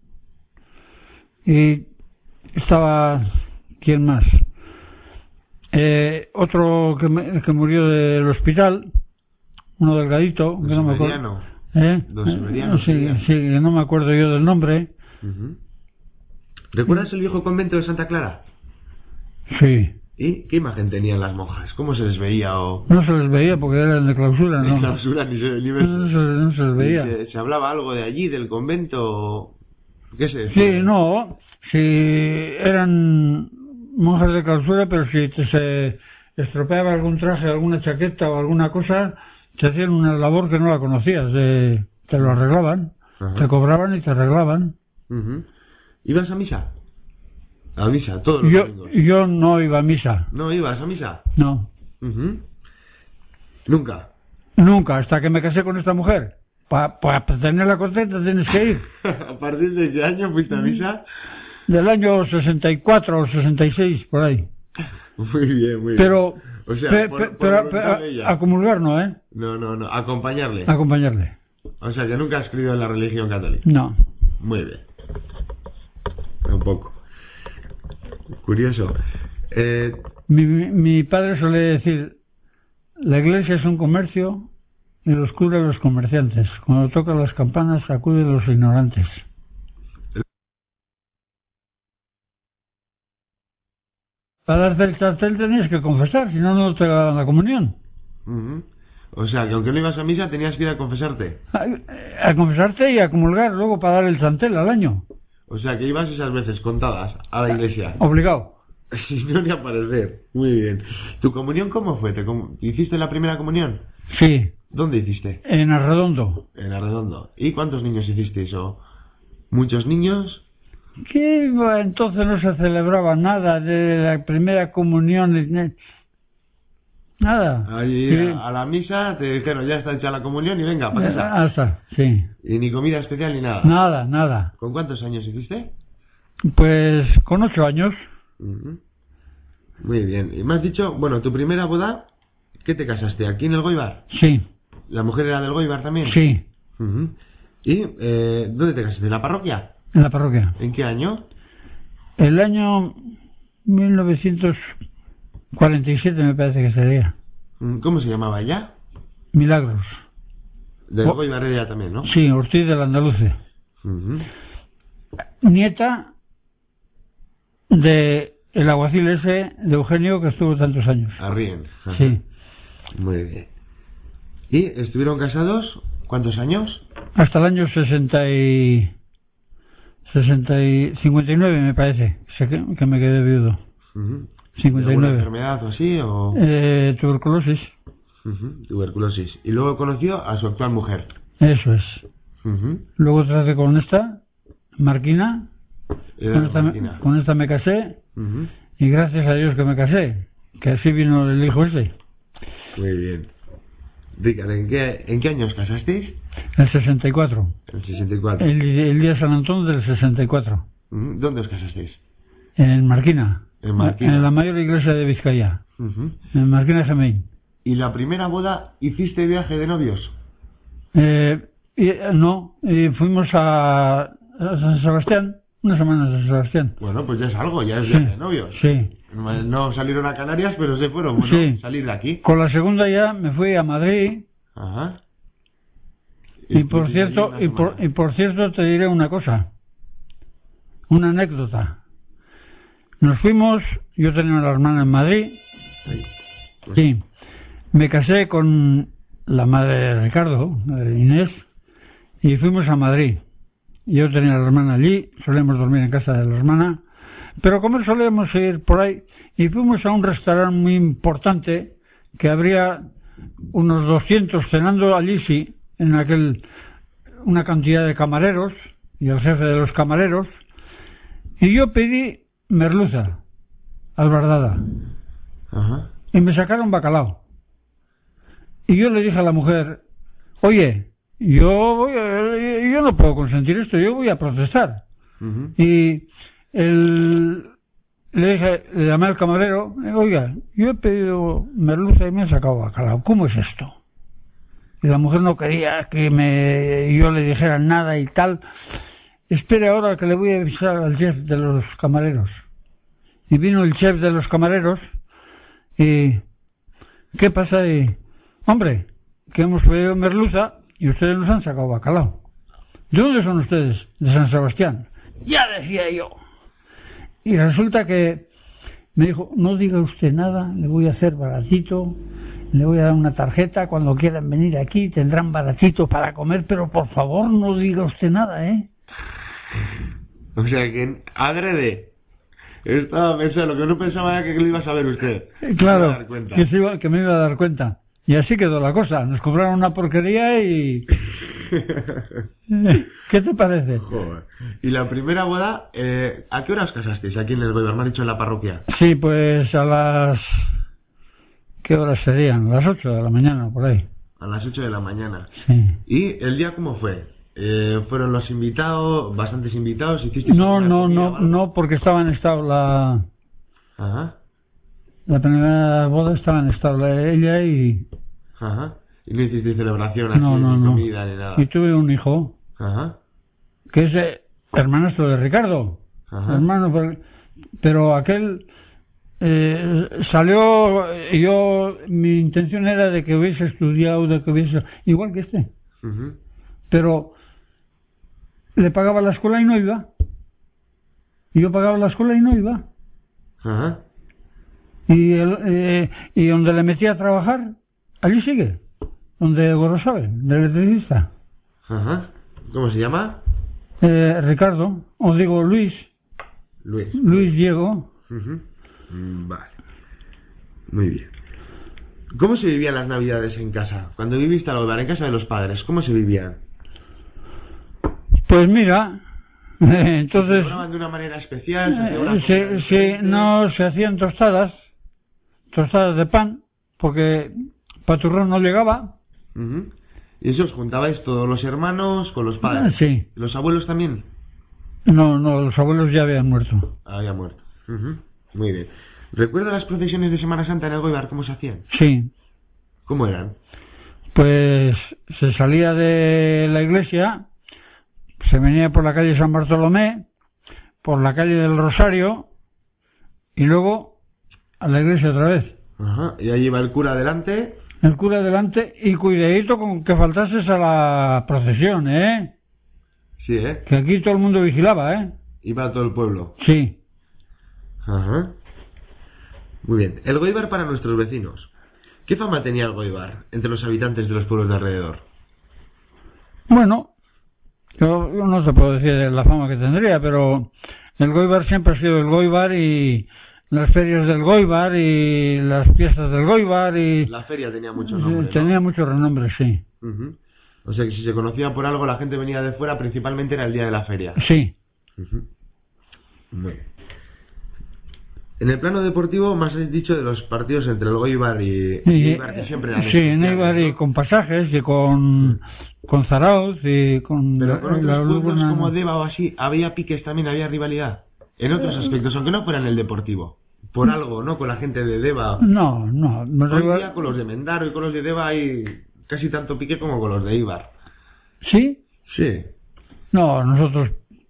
y estaba, ¿quién más? Eh, otro que, me, que murió del hospital, uno delgadito, que no me acuerdo. ¿Eh? Don Severiano. Sí, sí, que no me acuerdo yo del nombre. Uh-huh. ¿Recuerdas el viejo convento de Santa Clara? Sí. ¿Y qué imagen tenían las monjas? ¿Cómo se les veía? O... No se les veía porque eran de clausura, ¿no? De clausura, ni se, ni no, no, se, no se les veía. Se, ¿Se hablaba algo de allí, del convento? ¿Qué sé? Sí, no. Si eran monjas de clausura, pero si te, se estropeaba algún traje, alguna chaqueta o alguna cosa, te hacían una labor que no la conocías, de, te lo arreglaban. Ajá. Te cobraban y te arreglaban. Uh-huh. ¿Ibas a misa? A misa, todos los Yo, domingos. yo no iba a misa. ¿No ibas a misa? No. Uh-huh. ¿Nunca? Nunca, hasta que me casé con esta mujer. Para pa, pa tenerla contenta tienes que ir. ¿A partir de qué año fuiste a misa? Del año sesenta y cuatro o sesenta y seis, por ahí. Muy bien, muy pero, bien. O sea, pe, por, pe, por pero, pero de ella. a, a comulgar no, ¿eh? No, no, no, acompañarle. Acompañarle. O sea, que nunca has creído en la religión católica. No. Muy bien. Un poco. Curioso. Eh... Mi, mi, mi padre suele decir, la iglesia es un comercio y los curas los comerciantes. Cuando tocan las campanas acuden los ignorantes. Para darte el cartel tenías que confesar, si no, no te daban la comunión. Uh-huh. O sea, que aunque no ibas a misa, tenías que ir a confesarte. A, a confesarte y a comulgar luego para dar el chantel al año. O sea, que ibas esas veces contadas a la iglesia. Obligado. Si no, ni aparecer. Muy bien. ¿Tu comunión cómo fue? ¿Te com- ¿Hiciste la primera comunión? Sí. ¿Dónde hiciste? En Arredondo. En Arredondo. ¿Y cuántos niños hicisteis? ¿O muchos niños? Que bueno, entonces no se celebraba nada de la primera comunión. Nada. Allí sí. a, a la misa te dijeron, ya está hecha la comunión y venga, para casa. Ah, está, sí. Y ni comida especial ni nada. Nada, nada. ¿Con cuántos años hiciste? Pues con ocho años. Uh-huh. Muy bien. Y me has dicho, bueno, tu primera boda, ¿qué te casaste? ¿Aquí en el Goibar? Sí. ¿La mujer era del Goibar también? Sí. Uh-huh. ¿Y eh, dónde te casaste? ¿En la parroquia? En la parroquia. ¿En qué año? El año mil novecientos cuarenta y siete me parece que sería. ¿Cómo se llamaba ella? Milagros. Del oh, Goibar ella también, ¿no? Sí, Ortiz del Andaluce. Uh-huh. Nieta de el alguacil ese de Eugenio que estuvo tantos años. Arrién. Ajá. Sí. Muy bien. ¿Y estuvieron casados cuántos años? Hasta el año sesenta y... sesenta y... cincuenta y nueve me parece, que, que me quedé viudo. Uh-huh. cincuenta y nueve. ¿Alguna enfermedad o así? O... Eh, tuberculosis. Uh-huh. Tuberculosis. Y luego conoció a su actual mujer. Eso es. Uh-huh. Luego traté con esta, Marquina. Con esta, Marquina. me, con esta me casé. Uh-huh. Y gracias a Dios que me casé. Que así vino el hijo ese. Muy bien. Ricard, ¿en qué, ¿en qué años casasteis? El sesenta y cuatro. El sesenta y cuatro. El, el día de San Antón del sesenta y cuatro. Uh-huh. ¿Dónde os casasteis? En Marquina. En Marquina. En la mayor iglesia de Vizcaya. Uh-huh. En Marquina Gemén. ¿Y la primera boda hiciste viaje de novios? Eh, y, no, y fuimos a, a San Sebastián, una semana de San Sebastián. Bueno, pues ya es algo, ya es viaje sí, de novios. Sí. No salieron a Canarias, pero se fueron, bueno, sí. salir de aquí. Con la segunda ya me fui a Madrid. Ajá. Y, y por cierto, y por, y por cierto te diré una cosa, una anécdota. Nos fuimos, yo tenía una hermana en Madrid. Sí. Pues... sí. Me casé con la madre de Ricardo, Inés, y fuimos a Madrid. Yo tenía a la hermana allí, solíamos dormir en casa de la hermana, pero como solíamos ir por ahí, y fuimos a un restaurante muy importante, que habría unos doscientos cenando allí, sí, en aquel, una cantidad de camareros, y el jefe de los camareros, y yo pedí merluza, albardada, Ajá. y me sacaron bacalao. Y yo le dije a la mujer, oye, yo voy a, yo no puedo consentir esto, yo voy a protestar. Uh-huh. Y el, le dije, le llamé al camarero, oiga, yo he pedido merluza y me han sacado bacalao, ¿cómo es esto? Y la mujer no quería que me yo le dijera nada y tal. Espere ahora que le voy a avisar al chef de los camareros. Y vino el chef de los camareros y ¿qué pasa? Y hombre, que hemos pedido merluza y ustedes nos han sacado bacalao. ¿De dónde son ustedes? De San Sebastián. Ya decía yo. Y resulta que me dijo, no diga usted nada, le voy a hacer baratito, le voy a dar una tarjeta, cuando quieran venir aquí tendrán baratito para comer, pero por favor no diga usted nada, ¿eh? O sea que adrede. Estaba pensando, lo que no pensaba era que lo iba a saber usted. Claro, que, se iba, que me iba a dar cuenta. Y así quedó la cosa. Nos cobraron una porquería y, ¿Qué te parece? Joder. Y la primera boda, eh, ¿a qué hora os casasteis aquí en el Goibar? Me has dicho en la parroquia. Sí, pues a las... ¿Qué horas serían? Las ocho de la mañana, por ahí. A las ocho de la mañana. Sí. ¿Y el día cómo fue? Eh, ¿Fueron los invitados, bastantes invitados? ¿Hicisteis No, alguna no, comida o no, algo? no, porque estaba en estado la... Ajá, La primera boda estaba en estado ella y... ajá. Y no hicisteis celebración así, No, no, ni no. comida, ni nada. Y tuve un hijo, Ajá, que es eh, hermanastro de Ricardo. ajá. Hermano, pero, pero aquel eh, salió, eh, yo, mi intención era de que hubiese estudiado, de que hubiese, igual que este, Ujú. pero le pagaba la escuela y no iba. Y yo pagaba la escuela y no iba. Ajá. Y, el, eh, y donde le metí a trabajar, allí sigue, donde Gorosabe, de electricista. Ajá. ¿Cómo se llama? Eh, Ricardo, os digo Luis, Luis. Luis Diego. Ujú. Mm, Vale. Muy bien. ¿Cómo se vivían las navidades en casa? Cuando viviste al Goibar, en casa de los padres, ¿cómo se vivían? Pues mira, eh, ¿Se entonces, celebraban de una manera especial? ¿Se hacía una eh, comida se, se, diferente? no se hacían tostadas, tostadas de pan, porque paturrón no llegaba. Ujú. ¿Y eso os juntabais todos los hermanos con los padres? Sí, ¿Los abuelos también? no, no, los abuelos ya habían muerto. Había muerto. Ujú. Muy bien. ¿Recuerda las procesiones de Semana Santa en el Goibar? ¿Cómo se hacían? Sí, ¿Cómo eran? pues se salía de la iglesia, se venía por la calle San Bartolomé, por la calle del Rosario y luego a la iglesia otra vez. Ajá. Y ahí iba el cura adelante. El cura delante y cuidadito con que faltases a la procesión, ¿eh? Sí, ¿eh? Que aquí todo el mundo vigilaba, ¿eh? Iba todo el pueblo. Sí. Ajá. Muy bien. El Goibar para nuestros vecinos. ¿Qué fama tenía el Goibar entre los habitantes de los pueblos de alrededor? Bueno, yo, yo no te puedo decir la fama que tendría, pero el Goibar siempre ha sido el Goibar y las ferias del Goibar y las fiestas del Goibar y... La feria tenía mucho nombre, ¿no? Tenía mucho renombre, sí. Ujú. O sea que si se conocía por algo, la gente venía de fuera, principalmente era el día de la feria. Sí. Ujú. Muy bien. En el plano deportivo, más has dicho de los partidos entre el Goibar y, y Y, Eibar, que siempre eran sí, en especiales, Eibar y ¿no? con Pasajes y con, con Zarauz y con... Pero con otros la- pueblos alguna- como Deva o así, había piques también, había rivalidad. En otros aspectos, aunque no fuera en el deportivo. Por algo, ¿no? Con la gente de Deva. No, no. me Hoy rival- día con los de Mendaro y con los de Deva hay casi tanto pique como con los de Eibar. ¿Sí? Sí. No, nosotros...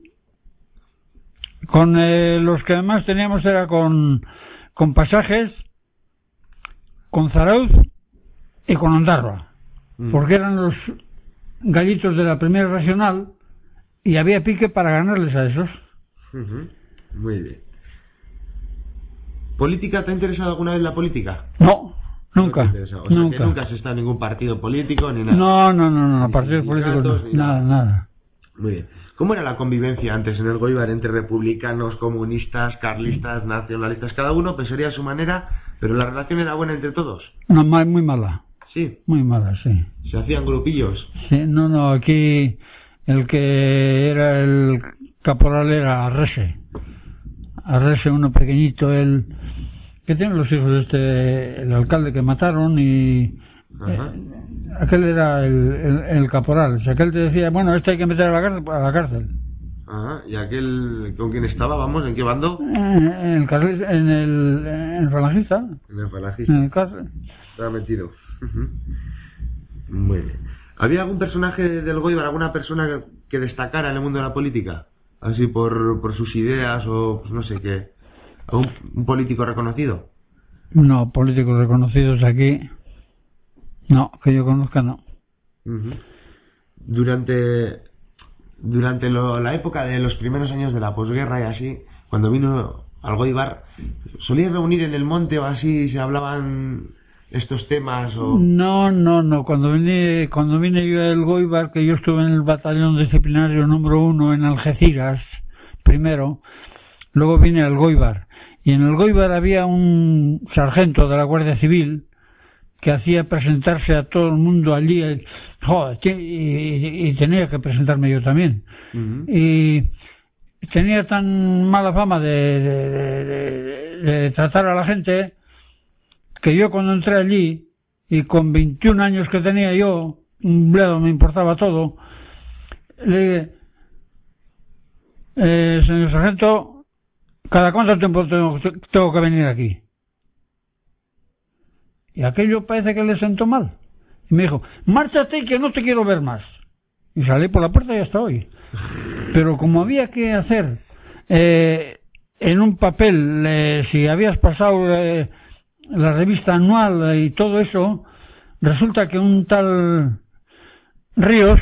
Con eh, los que además teníamos era con, con Pasajes, con Zarauz y con Ondarroa. Mm. Porque eran los gallitos de la primera regional y había pique para ganarles a esos. Ujú. Muy bien. ¿Política? ¿Te ha interesado alguna vez la política? No, No nunca. te ha interesado. O sea, nunca. que nunca has estado en ningún partido político ni nada. No, no, no, no, Ni partidos políticos sindicatos, no. ni Nada, nada. Muy bien. ¿Cómo era la convivencia antes en el Goibar entre republicanos, comunistas, carlistas, nacionalistas? Cada uno pensaría a su manera, pero la relación era buena entre todos. No, ma- muy mala, Sí. muy mala, sí. Se hacían grupillos. Sí, no, no, aquí el que era el caporal era Arrese. Arrese, uno pequeñito, el que tiene los hijos de este, el alcalde que mataron y Ajá. eh, aquel era el, el, el caporal. O sea, aquel te decía, bueno, este hay que meter a la cárcel. A la cárcel. Ajá. ¿Y aquel con quién estaba? Vamos, ¿en qué bando? Eh, En el, carril- en el, en el falangista, En el falangista. en el cárcel. Estaba metido. Ujú. Muy bien. ¿Había algún personaje del Goibar, alguna persona que, que destacara en el mundo de la política? Así por, por sus ideas o pues no sé qué. ¿Algún un político reconocido? No, políticos reconocidos aquí, no, que yo conozca, no. Ujú. Durante durante lo- la época de los primeros años de la posguerra y así, cuando vino al Goibar, ¿solía reunir en el monte o así se hablaban estos temas o...? No, no, no. Cuando vine, cuando vine yo al Goibar, que yo estuve en el batallón disciplinario número uno en Algeciras, primero, luego vine al Goibar. Y en el Goibar había un sargento de la Guardia Civil que hacía presentarse a todo el mundo allí. Joder, y, y, y tenía que presentarme yo también. Uh-huh. Y tenía tan mala fama de, de, de, de, de tratar a la gente que yo cuando entré allí, y con veintiún años que tenía yo, un bledo, me importaba todo, le dije, eh, señor sargento, ¿cada cuánto tiempo tengo, tengo que venir aquí? Y aquello parece que le sentó mal. Y me dijo, márchate que no te quiero ver más. Y salí por la puerta y hasta hoy. Pero como había que hacer eh, en un papel, eh, si habías pasado eh, la revista anual y todo eso, resulta que un tal Ríos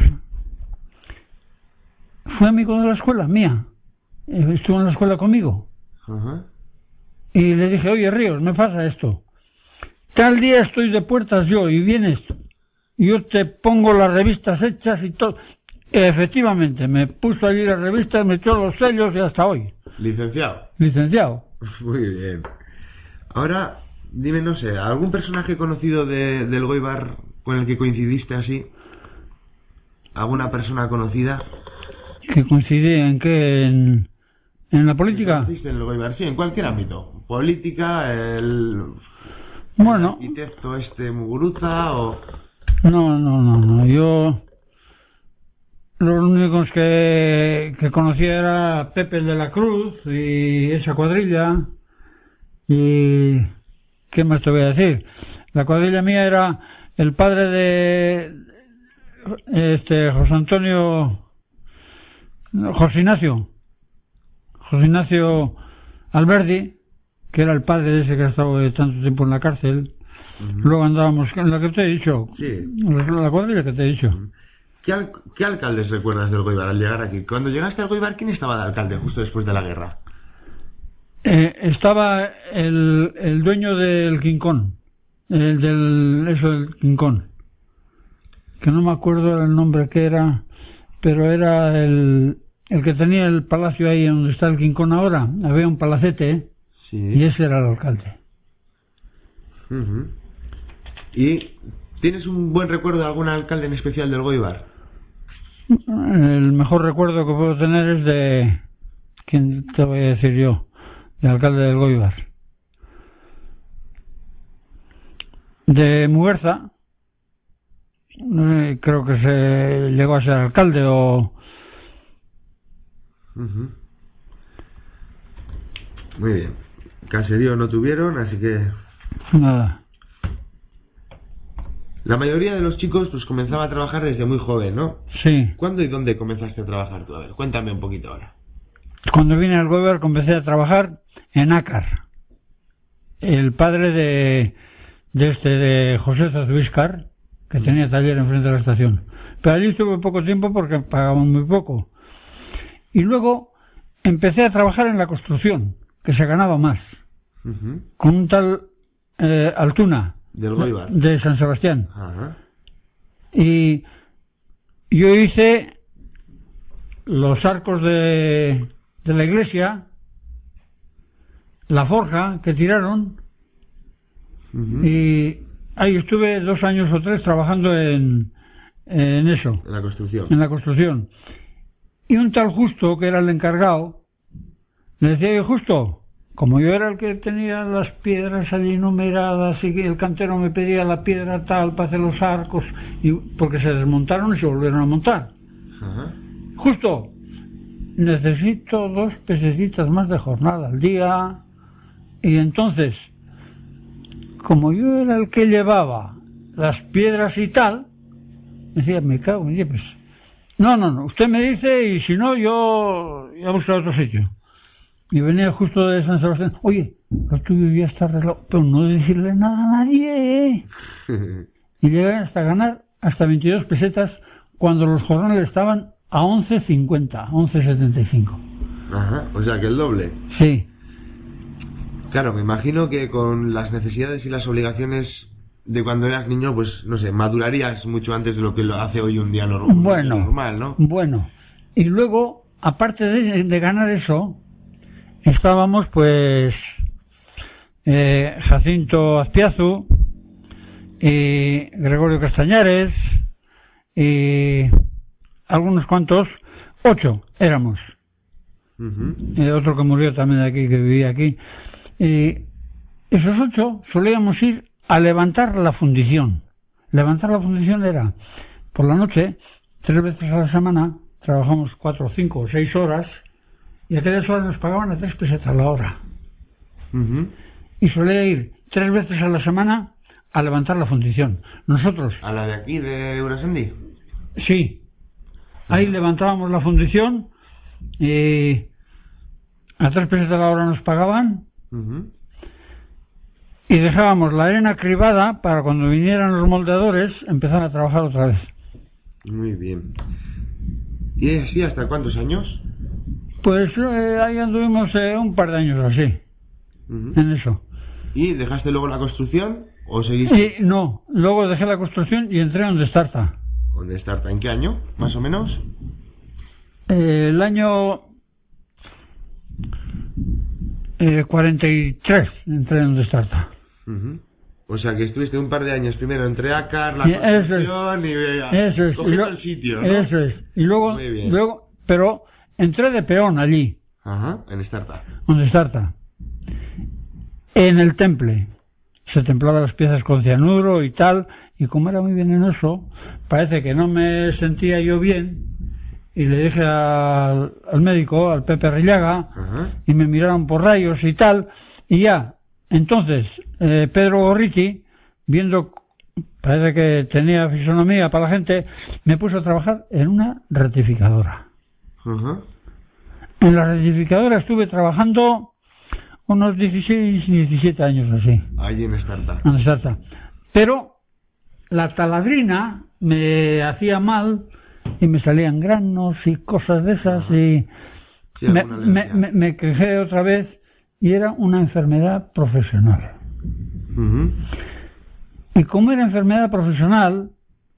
fue amigo de la escuela mía. Estuvo en la escuela conmigo. Uh-huh. Y le dije, oye Ríos, me pasa esto. Tal día estoy de puertas yo y vienes, yo te pongo las revistas hechas y todo. Efectivamente, me puso allí las revistas, me echó los sellos y hasta hoy. Licenciado. Licenciado. Muy bien. Ahora, dime, no sé, ¿algún personaje conocido de, del Goibar con el que coincidiste así? ¿Alguna persona conocida? ¿Que coincidí en qué? ¿En, en la política? ¿Conociste en el Goibar? Sí, en cualquier ámbito. Política, el... Bueno. ¿El arquitecto este Muguruza o...? No, no, no, no. Yo... Los únicos que, que conocía era Pepe el de la Cruz y esa cuadrilla. Y... ¿qué más te voy a decir? La cuadrilla mía era el padre de... este José Antonio... José Ignacio. José Ignacio Alberdi, que era el padre de ese que ha estado de tanto tiempo en la cárcel. Uh-huh. Luego andábamos en la que te he dicho. Sí. La cuadrilla que te he dicho. Uh-huh. ¿Qué, al- ¿Qué alcaldes recuerdas del Goibar al llegar aquí? Cuando llegaste al Goibar, ¿quién estaba de alcalde justo después de la guerra? Eh, estaba el, el dueño del Quincón, el del eso del Quincón, que no me acuerdo el nombre que era, pero era el, el que tenía el palacio ahí donde está el Quincón ahora. Había un palacete, ¿eh? Sí. Y ese era el alcalde. Uh-huh. ¿Y tienes un buen recuerdo de algún alcalde en especial del Goibar? El mejor recuerdo que puedo tener es de... ¿quién te voy a decir yo? De alcalde del Goibar. De Muguerza, eh, creo que se llegó a ser alcalde o... Uh-huh. Muy bien. Caserío no tuvieron, así que... nada. La mayoría de los chicos pues comenzaba a trabajar desde muy joven, ¿no? Sí. ¿Cuándo y dónde comenzaste a trabajar tú? A ver, cuéntame un poquito ahora. Cuando vine al Goibar comencé a trabajar en Ácar. El padre de, de este, de José Zazubiscar, que tenía taller enfrente de la estación. Pero allí estuve poco tiempo porque pagaban muy poco. Y luego empecé a trabajar en la construcción, que se ganaba más. Uh-huh. Con un tal eh, Altuna. Del Goibar. De San Sebastián. Ajá. Y yo hice los arcos de, de la iglesia, la forja que tiraron, uh-huh. Y ahí estuve dos años o tres trabajando en, en eso. En la construcción. En la construcción. Y un tal Justo, que era el encargado, le decía yo, Justo, como yo era el que tenía las piedras allí numeradas y que el cantero me pedía la piedra tal para hacer los arcos, y porque se desmontaron y se volvieron a montar. Ajá. Justo, necesito dos pesecitas más de jornada al día. Y entonces, como yo era el que llevaba las piedras y tal, decía, me cago en pues, no, no, no, usted me dice y si no, yo ya busco otro sitio. Y venía justo de San Sebastián, oye, lo tuyo ya está arreglado, pero no decirle nada a nadie. Y llegué hasta ganar hasta veintidós pesetas cuando los jornales estaban a once cincuenta, once setenta y cinco. Ajá, o sea que el doble. Sí. Claro, me imagino que con las necesidades y las obligaciones de cuando eras niño, pues no sé, madurarías mucho antes de lo que lo hace hoy un día normal, bueno, normal, ¿no? Bueno, y luego, aparte de, de ganar eso, estábamos pues eh, Jacinto Azpiazu y Gregorio Castañares y algunos cuantos, ocho éramos. Uh-huh. Y otro que murió también de aquí, que vivía aquí. Y esos ocho solíamos ir a levantar la fundición. Levantar la fundición era, por la noche, tres veces a la semana, trabajamos cuatro, cinco o seis horas, y aquellas horas nos pagaban a tres pesetas a la hora. Uh-huh. Y solía ir tres veces a la semana a levantar la fundición. Nosotros... ¿A la de aquí, de Urasendi? Sí. Ahí uh-huh. levantábamos la fundición y a tres pesetas a la hora nos pagaban. Uh-huh. Y dejábamos la arena cribada para cuando vinieran los moldeadores empezar a trabajar otra vez. Muy bien. ¿Y así hasta cuántos años? Pues eh, ahí anduvimos eh, un par de años así, uh-huh. en eso. ¿Y dejaste luego la construcción o seguiste? Y, no, luego dejé la construcción y entré a Ondestarta. ¿Ondestarta? ¿En qué año, más o menos? Eh, el año eh, cuarenta y tres entré a Ondestarta. Uh-huh. O sea que estuviste un par de años primero entre Ácar, la construcción y, eso es, cogiendo y el sitio, ¿no? Eso es. Y luego, luego, pero entré de peón allí. Ajá, en Estarta. En Estarta. En el temple. Se templaba las piezas con cianuro y tal, y como era muy venenoso, parece que no me sentía yo bien, y le dije al, al médico, al Pepe Rillaga, ajá. y me miraron por rayos y tal, y ya, entonces, eh, Pedro Gorriti, viendo, parece que tenía fisonomía para la gente, me puso a trabajar en una rectificadora. Uh-huh. En la rectificadora estuve trabajando unos dieciséis, diecisiete años así. Allí en Estarta. En Estarta. Pero la taladrina me hacía mal y me salían granos y cosas de esas. Uh-huh. Y sí, me, me, me, me quejé otra vez y era una enfermedad profesional. Uh-huh. Y como era enfermedad profesional,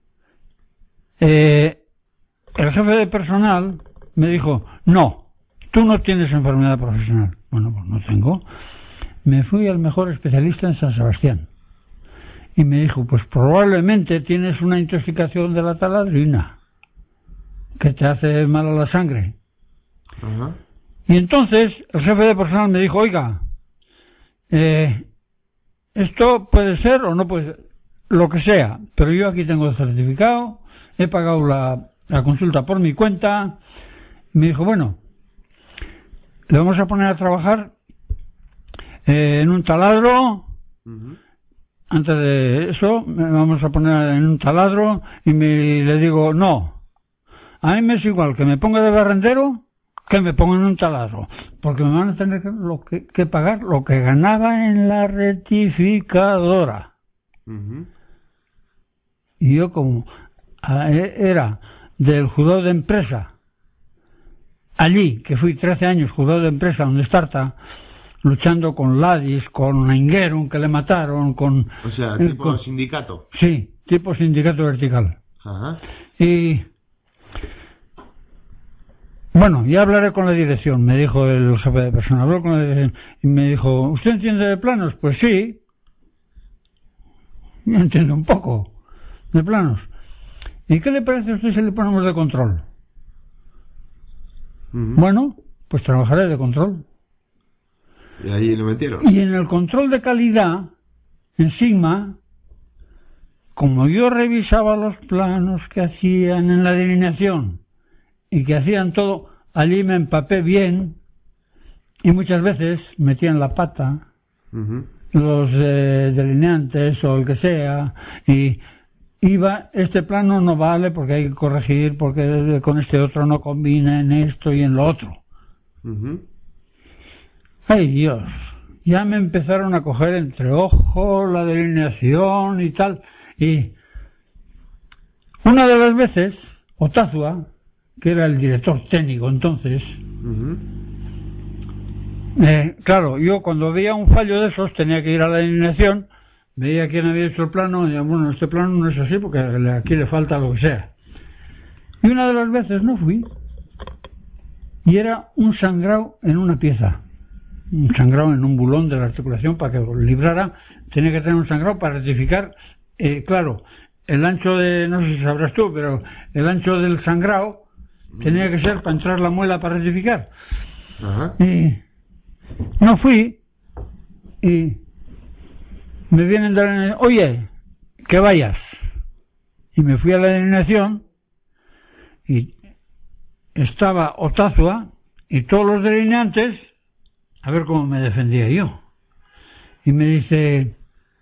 eh, el jefe de personal me dijo, no, tú no tienes enfermedad profesional. Bueno, pues no tengo. Me fui al mejor especialista en San Sebastián. Y me dijo, pues probablemente tienes una intoxicación de la taladrina, que te hace mal a la sangre. Uh-huh. Y entonces el jefe de personal me dijo, oiga, eh, esto puede ser o no puede ser, lo que sea, pero yo aquí tengo el certificado, he pagado la, la consulta por mi cuenta. Me dijo, bueno, le vamos a poner a trabajar eh, en un taladro. Uh-huh. Antes de eso, me vamos a poner en un taladro y me, le digo, no, a mí me es igual que me ponga de barrendero que me ponga en un taladro, porque me van a tener que, lo que, que pagar lo que ganaba en la rectificadora. Uh-huh. Y yo como a, era del juzgado de empresa, allí, que fui trece años juzgado de empresa donde Estarta, luchando con Ladis, con Ainguerum, que le mataron, con... O sea, tipo eh, con, sindicato. Sí, tipo sindicato vertical. Ajá. Y... Bueno, ya hablaré con la dirección, me dijo el jefe de personal. Habló con la dirección y me dijo, ¿usted entiende de planos? Pues sí. Yo entiendo un poco de planos. ¿Y qué le parece a usted si le ponemos de control? Uh-huh. Bueno, pues trabajaré de control. Y ahí lo metieron. Y en el control de calidad, en Sigma, como yo revisaba los planos que hacían en la delineación y que hacían todo, allí me empapé bien y muchas veces metían la pata uh-huh. los eh, delineantes o el que sea, y iba, este plano no vale porque hay que corregir, porque con este otro no combina en esto y en lo otro. Uh-huh. Ay Dios, ya me empezaron a coger entre ojos la delineación y tal. Y una de las veces, Otazua, que era el director técnico entonces, uh-huh. eh, claro, yo cuando veía un fallo de esos tenía que ir a la delineación, veía quién había hecho el plano y decía, bueno, este plano no es así porque aquí le falta lo que sea. Y una de las veces no fui y era un sangrado en una pieza. Un sangrado en un bulón de la articulación para que lo librara, tenía que tener un sangrado para rectificar, eh, claro, el ancho de, no sé si sabrás tú, pero el ancho del sangrado tenía que ser para entrar la muela para rectificar. Ajá. Y no fui y me vienen de la, oye, que vayas. Y me fui a la delineación y estaba Otazua y todos los delineantes a ver cómo me defendía yo. Y me dice,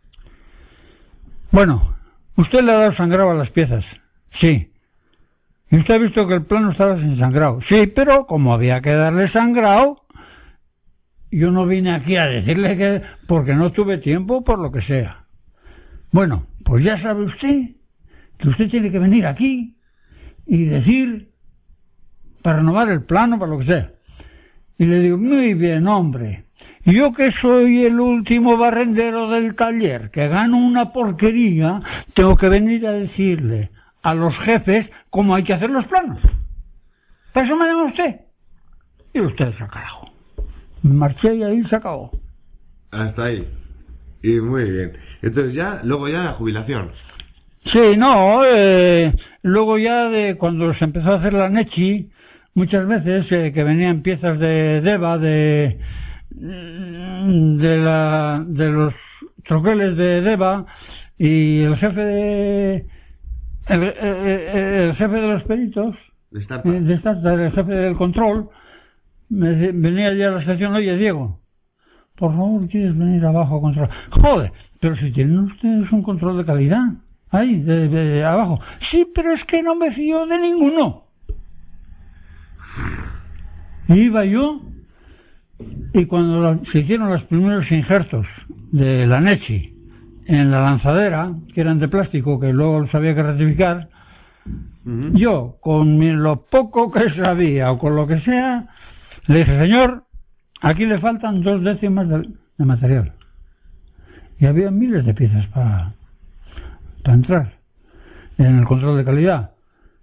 bueno, usted le ha dado sangrado a las piezas. Sí. Y usted ha visto que el plano estaba sin sangrado. Sí, pero como había que darle sangrado, yo no vine aquí a decirle que porque no tuve tiempo, por lo que sea. Bueno, pues ya sabe usted que usted tiene que venir aquí y decir para renovar el plano, para lo que sea. Y le digo, muy bien, hombre, yo que soy el último barrendero del taller, que gano una porquería, tengo que venir a decirle a los jefes cómo hay que hacer los planos. ¿Para eso me llama usted? Y usted se carajo. Me marché y ahí se acabó. Hasta ahí. Y muy bien. Entonces ya, luego ya la jubilación. Sí, no, eh, luego ya de cuando se empezó a hacer la Nechi, muchas veces eh, que venían piezas de Deva, de de la de los troqueles de Deva, y el jefe de el, el, el jefe de los peritos De Starta. de Starta, el jefe del control, me, venía ya a la estación, oye Diego, por favor, ¿quieres venir abajo a controlar? Joder, pero si tienen ustedes un control de calidad ahí, de, de, de abajo. Sí, pero es que no me fío de ninguno. Y iba yo, y cuando la, se hicieron los primeros injertos de la Nechi en la lanzadera, que eran de plástico, que luego los había que rectificar, uh-huh. Yo, con mi, lo poco que sabía, o con lo que sea, le dije, señor, aquí le faltan dos décimas de, de material. Y había miles de piezas para para entrar en el control de calidad.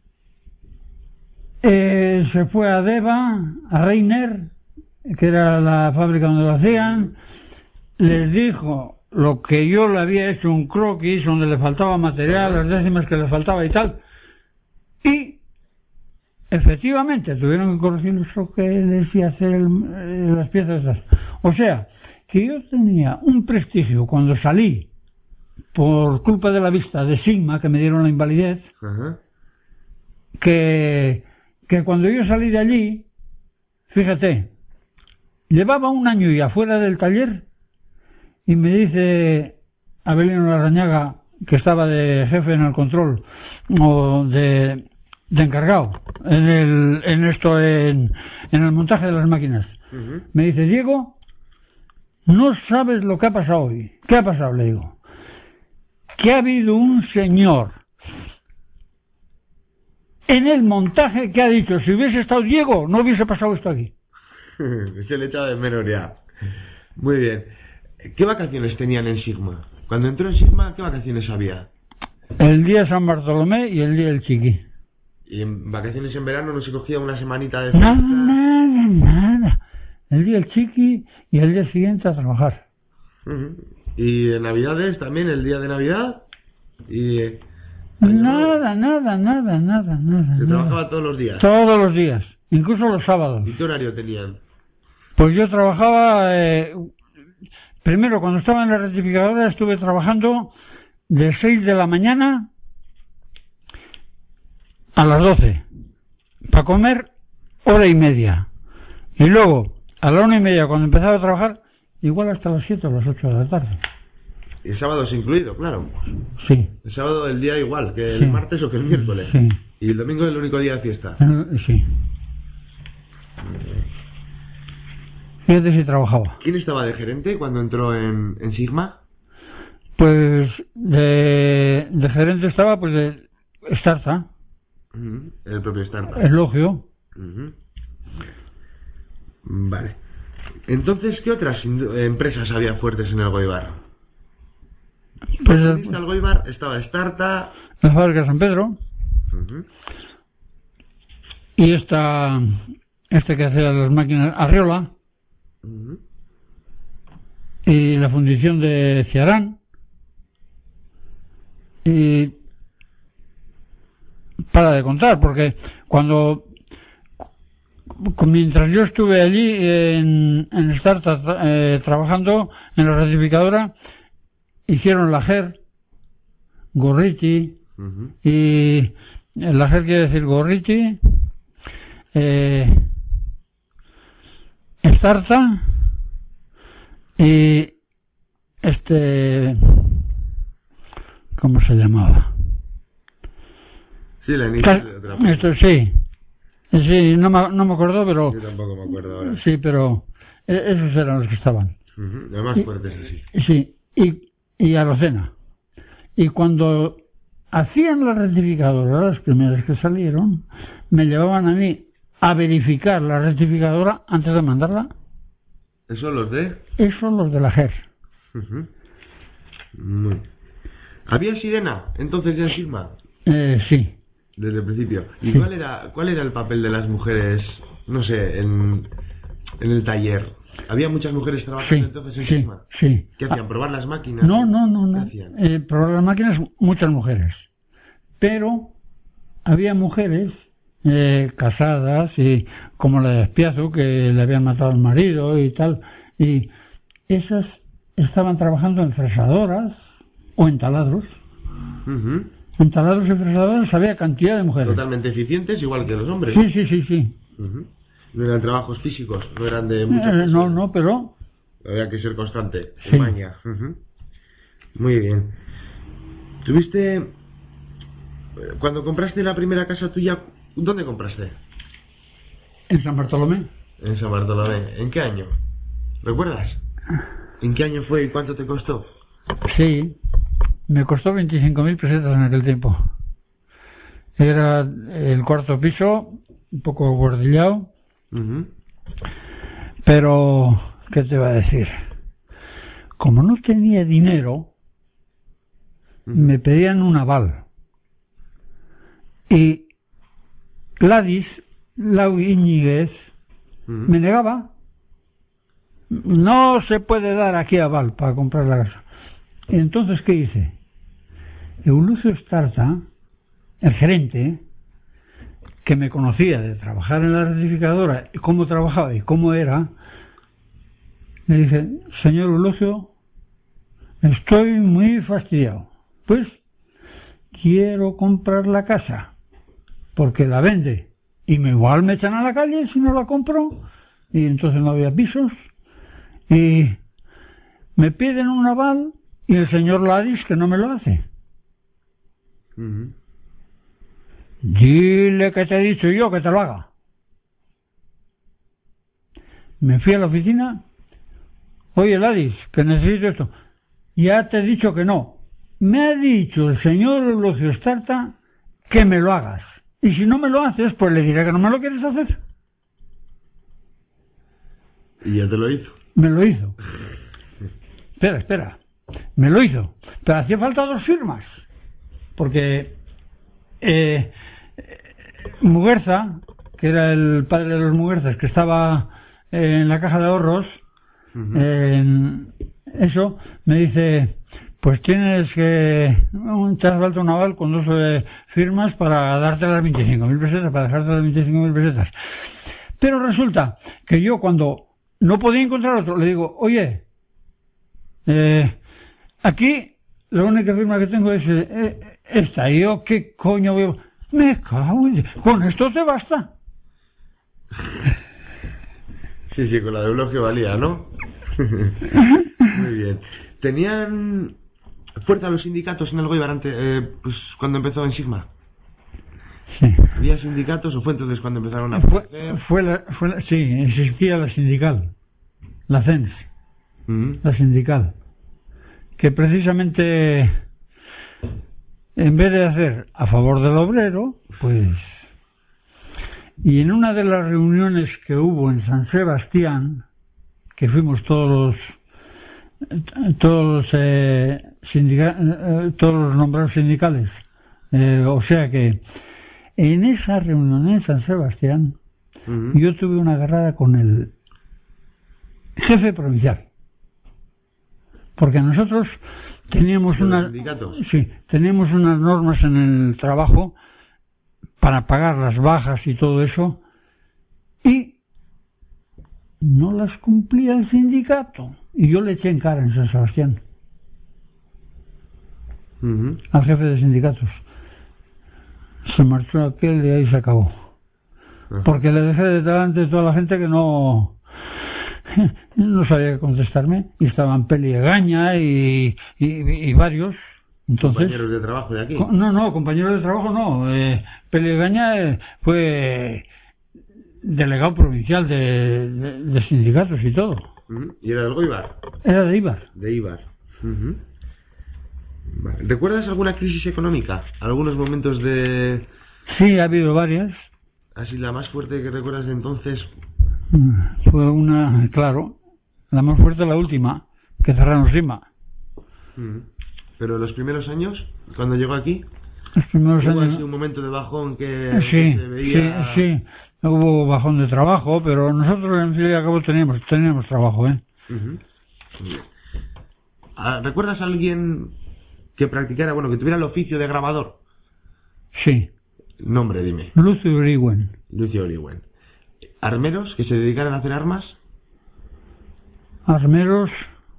Eh, se fue a Deva, a Reiner, que era la fábrica donde lo hacían, les dijo lo que yo le había hecho, un croquis donde le faltaba material, las décimas que le faltaba y tal, y efectivamente tuvieron que corregir los troqueles y hacer el, eh, las piezas esas. O sea, que yo tenía un prestigio cuando salí por culpa de la vista de Sigma, que me dieron la invalidez, uh-huh. que, que cuando yo salí de allí, fíjate, llevaba un año ya fuera del taller y me dice Abelino Larrañaga, que estaba de jefe en el control, o de, de encargado en el en esto en, en el montaje de las máquinas, uh-huh. Me dice, Diego, no sabes lo que ha pasado hoy. ¿Qué ha pasado? Le digo, que ha habido un señor en el montaje que ha dicho, si hubiese estado Diego, no hubiese pasado esto aquí. Se le echaba de menos ya. Muy bien. ¿Qué vacaciones tenían en Sigma? Cuando entró en Sigma, ¿qué vacaciones había? El día de San Bartolomé y el día del Chiqui. ¿Y en vacaciones en verano no se cogía una semanita de fiesta? Nada, nada, nada. El día del Chiqui y el día siguiente a trabajar. Uh-huh. ¿Y en Navidades también, el día de Navidad? Y eh, nada, nada, nada, nada, nada. ¿Se nada. trabajaba todos los días? Todos los días, incluso los sábados. ¿Y qué horario tenían? Pues yo trabajaba, eh, primero cuando estaba en la rectificadora estuve trabajando de seis de la mañana a las doce, para comer hora y media. Y luego, a la una y media, cuando empezaba a trabajar, igual hasta las siete o las ocho de la tarde. ¿Y el sábado es incluido, claro? Sí. El sábado el día igual, que el sí. martes o que el miércoles. Sí. ¿Y el domingo es el único día de fiesta? Sí. Fíjate si trabajaba. ¿Quién estaba de gerente cuando entró en, en Sigma? Pues de, de gerente estaba pues de Starta. Uh-huh. El propio Starta. El Logio. Uh-huh. Vale. Entonces, ¿qué otras empresas había fuertes en el Goibar? Pues el, el Goibar estaba Starta, la fábrica de San Pedro, uh-huh. y esta este que hacía las máquinas Arriola, uh-huh. y la fundición de Ciarán, y para de contar, porque cuando mientras yo estuve allí en, en Startup eh, trabajando en la ratificadora, hicieron la G E R, Gorriti, uh-huh. y la G E R quiere decir Gorriti, eh, Startup y este, ¿cómo se llamaba? Sí, la inicia de otra parte. Esto sí. Sí, no me, no me acuerdo, pero... Yo tampoco me acuerdo ahora. Sí, pero esos eran los que estaban. Uh-huh. Los más fuertes, así. Sí, y, y Arocena. Y cuando hacían la rectificadora, las primeras que salieron, me llevaban a mí a verificar la rectificadora antes de mandarla. ¿Eso los de? Eso los de la G E R. Uh-huh. Muy... ¿Había sirena entonces ya en Sigma? Eh, sí. Desde el principio. ¿Y sí. cuál era cuál era el papel de las mujeres, no sé, en, en el taller? ¿Había muchas mujeres trabajando sí, entonces en sí, Sigma? Sí. ¿Qué hacían? ¿Probar las máquinas? No, no, no. no. ¿Qué hacían? Eh, probar las máquinas, muchas mujeres. Pero había mujeres eh, casadas, y como la de Espiazu, que le habían matado al marido y tal, y esas estaban trabajando en fresadoras o en taladros. Uh-huh. En taladros y fresadores había cantidad de mujeres. Totalmente eficientes, igual que los hombres. Sí, sí, sí, sí. Uh-huh. No eran trabajos físicos, no eran de mucha eh, No, no, pero... Había que ser constante, sí. en maña. Uh-huh. Muy bien. ¿Tuviste... Cuando compraste la primera casa tuya, ¿dónde compraste? En San Bartolomé. En San Bartolomé. ¿En qué año? ¿Recuerdas? ¿En qué año fue y cuánto te costó? Sí. Me costó veinticinco mil pesetas en aquel tiempo. Era el cuarto piso, un poco bordillado. Uh-huh. Pero, ¿qué te iba a decir? Como no tenía dinero, uh-huh. me pedían un aval. Y Gladys, Lau Íñiguez, uh-huh. me negaba. No se puede dar aquí aval para comprar la casa. Y entonces, ¿qué hice? Eulucio Estarza, el gerente, que me conocía de trabajar en la rectificadora, y cómo trabajaba y cómo era, me dice: señor Eulucio, estoy muy fastidiado. Pues quiero comprar la casa, porque la vende, y me igual me echan a la calle si no la compro, y entonces no había pisos, y me piden un aval, y el señor Ladis que no me lo hace. Uh-huh. Dile que te he dicho yo que te lo haga. Me fui a la oficina. Oye, Ladis, que necesito esto. Ya te he dicho que no. Me ha dicho el señor Eulogio Estarta que me lo hagas. Y si no me lo haces, pues le diré que no me lo quieres hacer. ¿Y ya te lo hizo? Me lo hizo. Espera, espera. Me lo hizo. Pero hacía falta dos firmas. Porque eh, Muguerza, que era el padre de los Muguerzas, que estaba eh, en la caja de ahorros, uh-huh. eh, eso, me dice: pues tienes que... te hace falta un aval con dos eh, firmas para darte las veinticinco mil pesetas, para dejarte las veinticinco mil pesetas. Pero resulta que yo, cuando no podía encontrar otro, le digo: oye, eh, aquí la única firma que tengo es eh, esta. Y yo, ¿qué coño voy a...? Me cago en... Con esto te basta. Sí, sí, con la de Eulogio valía, ¿no? Muy bien. ¿Tenían fuerza los sindicatos en el Goibar antes, eh, pues, cuando empezó en Sigma? Sí. ¿Había sindicatos o fue entonces cuando empezaron a fue, fue, la, fue la, sí, existía la sindical, la C E N S, uh-huh. la sindical, que precisamente, en vez de hacer a favor del obrero, pues... Y en una de las reuniones que hubo en San Sebastián, que fuimos todos los todos los, eh, sindica, eh, todos los nombrados sindicales, eh, o sea que en esa reunión en San Sebastián, uh-huh. yo tuve una agarrada con el jefe provincial, porque nosotros teníamos unas sí, teníamos unas normas en el trabajo para pagar las bajas y todo eso, y no las cumplía el sindicato. Y yo le eché en cara en San Sebastián Uh-huh. al jefe de sindicatos. Se marchó aquel y ahí se acabó. Uh-huh. Porque le dejé de delante de toda la gente que no no sabía qué contestarme, y estaban Peli Egaña y, y, y varios. Entonces, compañeros de trabajo de aquí. No, no, compañeros de trabajo no. Eh, Peli Egaña eh, fue delegado provincial de, de, de sindicatos y todo. Uh-huh. ¿Y era del Goibar? Era de Ibar. De Ibar. Uh-huh. Vale. ¿Recuerdas alguna crisis económica? ¿Algunos momentos de...? Sí, ha habido varias. Así, la más fuerte que recuerdas de entonces... Fue una, claro, la más fuerte, la última, que cerraron Sima. Uh-huh. Pero los primeros años, cuando llegó aquí, los primeros hubo años, así un momento de bajón que, sí, que se veía... Sí, sí, hubo bajón de trabajo, pero nosotros en fin y al cabo teníamos, teníamos trabajo, ¿eh? Uh-huh. ¿Recuerdas a alguien que practicara, bueno, que tuviera el oficio de grabador? Sí. Nombre, dime. Lucio Orihuén. Lucio Orihuén. ¿Armeros que se dedicaran a hacer armas? Armeros,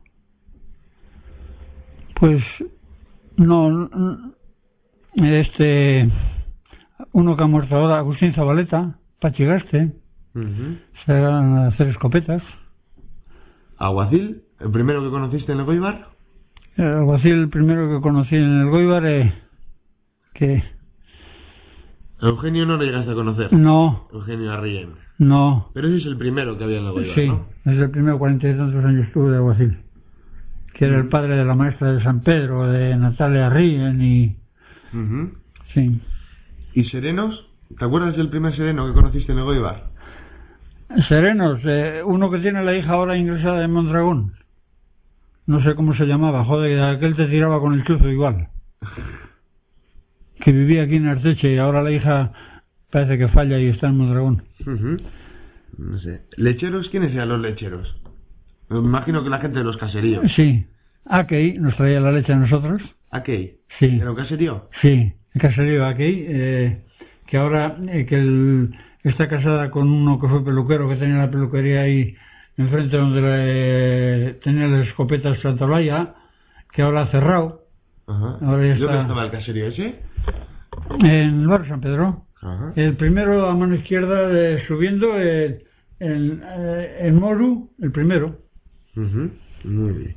pues no, este, uno que ha muerto ahora, Agustín Zabaleta, Pachigaste, uh-huh. se van a hacer escopetas. ¿Aguacil? ¿El primero que conociste en el Goibar? El alguacil, el primero que conocí en el Goibar, eh, que... Eugenio no lo llegaste a conocer. No. Eugenio Arrién. No. Pero ese es el primero que había en el Goibar, sí, ¿no? es el primero, cuarenta y tantos años estuve de alguacil. Que era uh-huh. el padre de la maestra de San Pedro, de Natalia Arrién y... Uh-huh. Sí. ¿Y serenos? ¿Te acuerdas del primer sereno que conociste en el Goibar? Serenos, eh, uno que tiene la hija ahora ingresada en Mondragón. No sé cómo se llamaba, joder, aquel te tiraba con el chuzo igual. Que vivía aquí en Arteche y ahora la hija parece que falla y está en Mondragón. Uh-huh. No sé. ¿Lecheros? ¿Quiénes eran los lecheros? Me imagino que la gente de los caseríos. Sí. Akei nos traía la leche a nosotros. ¿Akei? Sí. ¿Era un caserío? Sí, el caserío Akei, eh, que ahora eh, que el, está casada con uno que fue peluquero, que tenía la peluquería ahí enfrente donde le, tenía las escopetas Santolaya, que ahora ha cerrado. Ajá. Ahora ya ¿Y dónde está... estaba el caserío ese? En el barrio San Pedro. Ajá. El primero a mano izquierda de, subiendo el, el, el Moru, el primero. Uh-huh. Muy bien.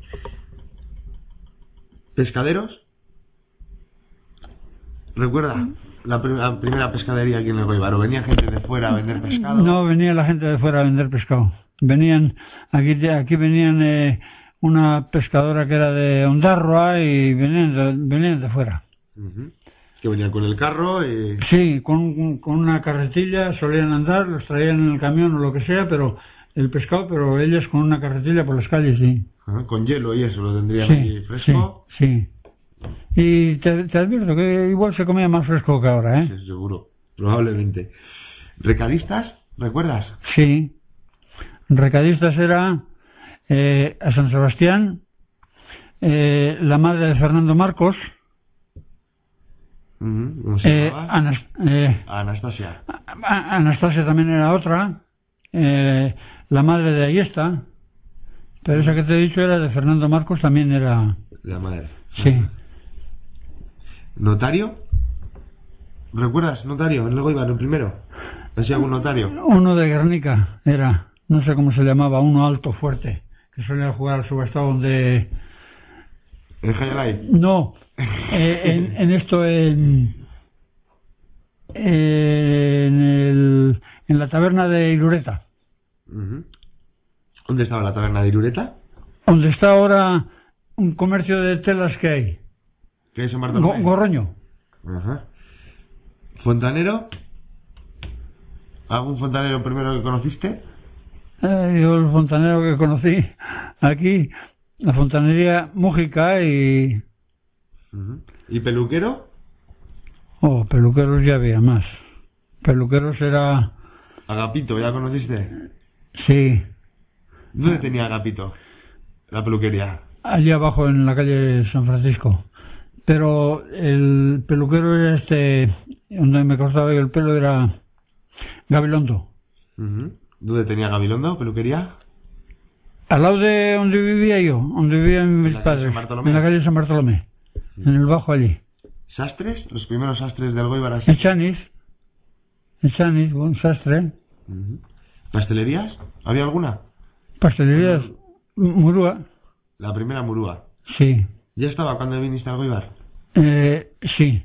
¿Pescaderos? ¿Recuerda la, prim la primera pescadería aquí en el Goibar? ¿O venía gente de fuera a vender pescado? No, venía la gente de fuera a vender pescado. Venían, aquí, aquí venían eh, una pescadora que era de Ondarroa y venían de, venían de fuera. Uh-huh. Que venían con el carro y... Sí, con, con una carretilla, solían andar, los traían en el camión o lo que sea, pero el pescado, pero ellas con una carretilla por las calles, sí. Ajá, con hielo y eso, lo tendrían sí, aquí fresco. Sí, sí. Y te, te advierto que igual se comía más fresco que ahora, ¿eh? Sí, seguro, probablemente. ¿Recadistas? ¿Recuerdas? Sí. Recadistas era eh, a San Sebastián, eh, la madre de Fernando Marcos, uh-huh. ¿Cómo se eh, llamaba? Anas, eh, Anastasia. A, Anastasia también era otra, eh, la madre de Ayesta, pero esa que te he dicho era de Fernando Marcos, también era... La madre. Sí. Uh-huh. ¿Notario? ¿Recuerdas? ¿Notario? En el Goibar, el primero. ¿Hacía algún notario? Uno de Guernica era, no sé cómo se llamaba, uno alto, fuerte, que solía jugar al subastado donde... ¿En Jayalay? No, eh, en, en esto, en, en, el, en la taberna de Irureta. Uh-huh. ¿Dónde estaba la taberna de Irureta? Donde está ahora un comercio de telas que hay. ¿Qué es en Bartolomé? Go Gorroño. Ajá. ¿Fontanero? ¿Algún fontanero primero que conociste? Eh, yo el fontanero que conocí aquí, la fontanería Mújica y... Uh-huh. ¿Y peluquero? Oh, peluqueros ya había más. Peluqueros era... Agapito, ¿ya conociste? Sí. ¿Dónde tenía Agapito la peluquería? Allí abajo en la calle San Francisco. Pero el peluquero era este donde me cortaba yo el pelo era Gabilondo. Uh-huh. ¿Dónde tenía Gabilondo, peluquería? Al lado de donde vivía yo, donde vivían mis padres, en la calle San Bartolomé, uh-huh. En el bajo allí. ¿Sastres? ¿Los primeros sastres del Goibar así? En Chanis, en Chanis, un sastre. Uh-huh. ¿Pastelerías? ¿Había alguna? Pastelerías, Murúa. La primera Murúa. Sí. ¿Ya estaba cuando viniste al Goibar? Eh, sí.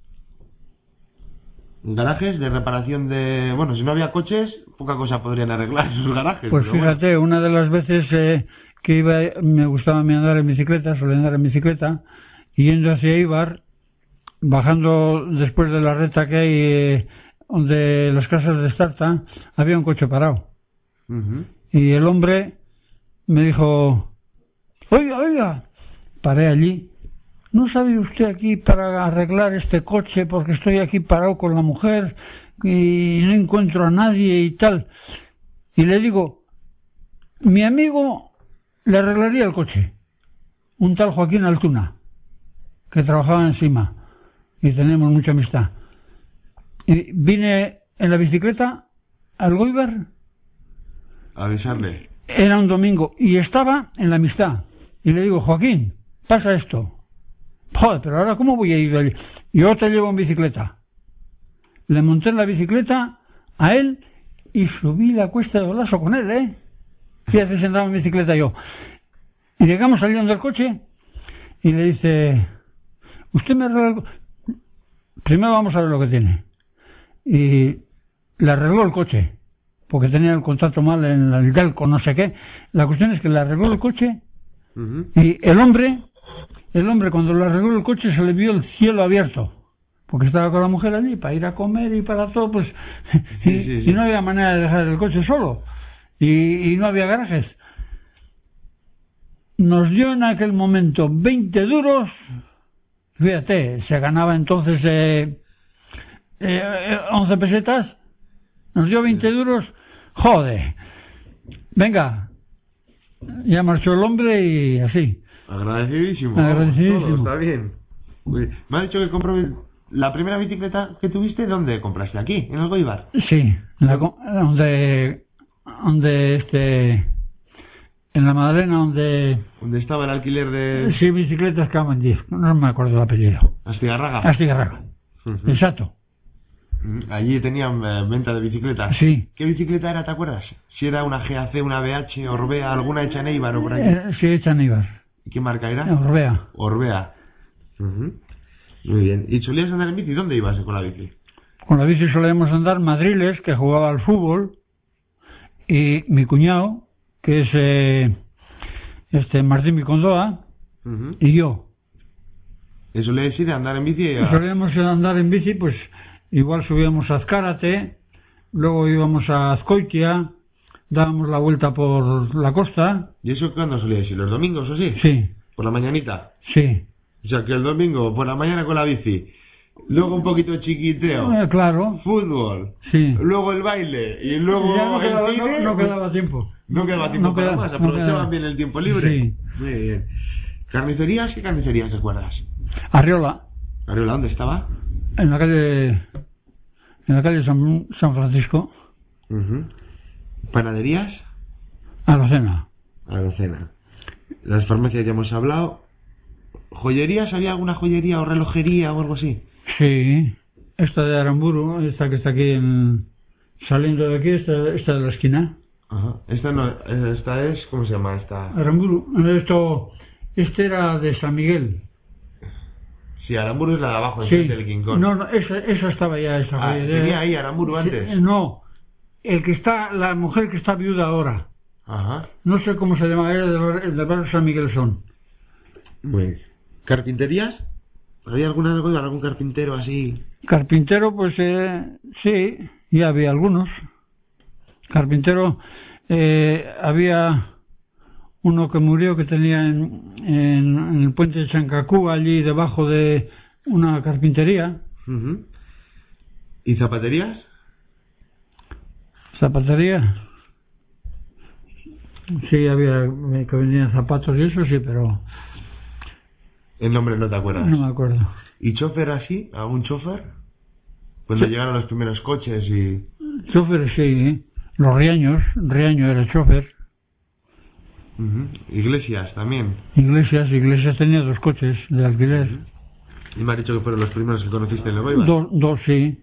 ¿Garajes de reparación de...? Bueno, si no había coches, poca cosa podrían arreglar sus garajes. Pues fíjate, bueno. Una de las veces eh, que iba, me gustaba a mí andar en bicicleta, solía andar en bicicleta, y yendo hacia Eibar, bajando después de la recta que hay, eh, donde las casas de Estarta, había un coche parado. Uh-huh. Y el hombre me dijo, oiga, oiga, paré allí. ¿No sabe usted aquí para arreglar este coche porque estoy aquí parado con la mujer y no encuentro a nadie y tal? Y le digo, mi amigo le arreglaría el coche, un tal Joaquín Altuna, que trabajaba encima y tenemos mucha amistad. Y vine en la bicicleta al Goibar a avisarle. Era un domingo y estaba en la amistad y le digo, Joaquín, pasa esto. Joder, pero ahora ¿cómo voy a ir allí? Yo te llevo en bicicleta. Le monté en la bicicleta a él y subí la cuesta de Olaso con él, ¿eh? Fíjate, sentado en bicicleta yo. Y llegamos saliendo del coche y le dice, usted me arregla el co-? Primero vamos a ver lo que tiene. Y le arregló el coche, porque tenía el contrato mal en el Delco, no sé qué. La cuestión es que le arregló el coche, uh-huh. Y el hombre... El hombre, cuando le arregló el coche, se le vio el cielo abierto, porque estaba con la mujer allí para ir a comer y para todo, pues, sí, y, sí, sí. y no había manera de dejar el coche solo, y, y no había garajes. Nos dio en aquel momento veinte duros, fíjate, se ganaba entonces eh, eh, once pesetas, nos dio veinte duros, joder, venga, ya marchó el hombre y así. Agradecidísimo. Agradecidísimo. Todo, está bien. Me ha dicho que compró la primera bicicleta que tuviste. ¿Dónde compraste? ¿Aquí? ¿En el Goibar? Sí, en la, donde, donde este, en la Madalena, donde... ¿Donde estaba el alquiler de...? Sí, bicicletas Cavendish, no me acuerdo el apellido. ¿Astigarraga? Astigarraga, uh-huh. Exacto. Allí tenían eh, venta de bicicletas. Sí. ¿Qué bicicleta era, te acuerdas? Si era una G A C, una B H, Orbea, alguna hecha en Eibar o por allí. Eh, sí, hecha en Eibar. ¿Qué marca era? Orbea. Orbea. Uh-huh. Muy bien. ¿Y solías andar en bici? ¿Dónde ibas con la bici? Con la bici solíamos andar Madriles, que jugaba al fútbol, y mi cuñado, que es eh, este Martín Micondoa, uh-huh. Y yo. ¿Y solías ir a andar en bici? A... Solíamos ir a andar en bici, pues igual subíamos a Azcárate, luego íbamos a Azcoitia, dábamos la vuelta por la costa. ¿Y eso cuándo solíais ir? ¿Los domingos o sí? Sí. ¿Por la mañanita? Sí. O sea, que el domingo por la mañana con la bici, luego un poquito de chiquiteo, eh, claro, fútbol, sí. Luego el baile y luego no el quedaba, cine. No, no quedaba tiempo. No quedaba tiempo no para quedaba, más, aprovechaban no bien el tiempo libre. Sí. Muy bien. ¿Carnicerías? ¿Qué carnicerías recuerdas? Arriola. ¿Arriola dónde estaba? En la calle, en la calle San, San Francisco. Uh-huh. ¿Panaderías? Arocena. Arocena. Las farmacias ya hemos hablado. ¿Joyerías? ¿Había alguna joyería o relojería o algo así? Sí. Esta de Aramburu, esta que está aquí en... Saliendo de aquí, esta, esta de la esquina. Ajá. Esta no, esta es... ¿Cómo se llama esta? Aramburu. Esto... Este era de San Miguel. Sí, Aramburu es la de abajo, sí. Del Quincón. No, no, esa, esa estaba ya, esa ah, joyería. ¿Tenía ahí Aramburu antes? Sí, no. El que está... La mujer que está viuda ahora. Ajá. No sé cómo se llama, era del de barrio San Miguel son. Muy bien. ¿Carpinterías? ¿Había alguna algún carpintero así? Carpintero, pues eh, sí, ya había algunos. Carpintero, eh, había uno que murió que tenía en, en, en el puente de Chancacú, allí debajo de una carpintería. Uh-huh. ¿Y zapaterías? Zapatería. Sí, había que vendían zapatos y eso, sí, pero... El nombre no te acuerdas. No me acuerdo. ¿Y chofer así? ¿Algún chofer? Cuando sí. llegaron los primeros coches y... Chofer, sí, ¿eh? Los Riaños, Riaño era chofer. Uh-huh. Iglesias también. Iglesias, Iglesias tenía dos coches de alquiler. Uh-huh. Y me has dicho que fueron los primeros que conociste en el Goibar. Dos, dos, sí.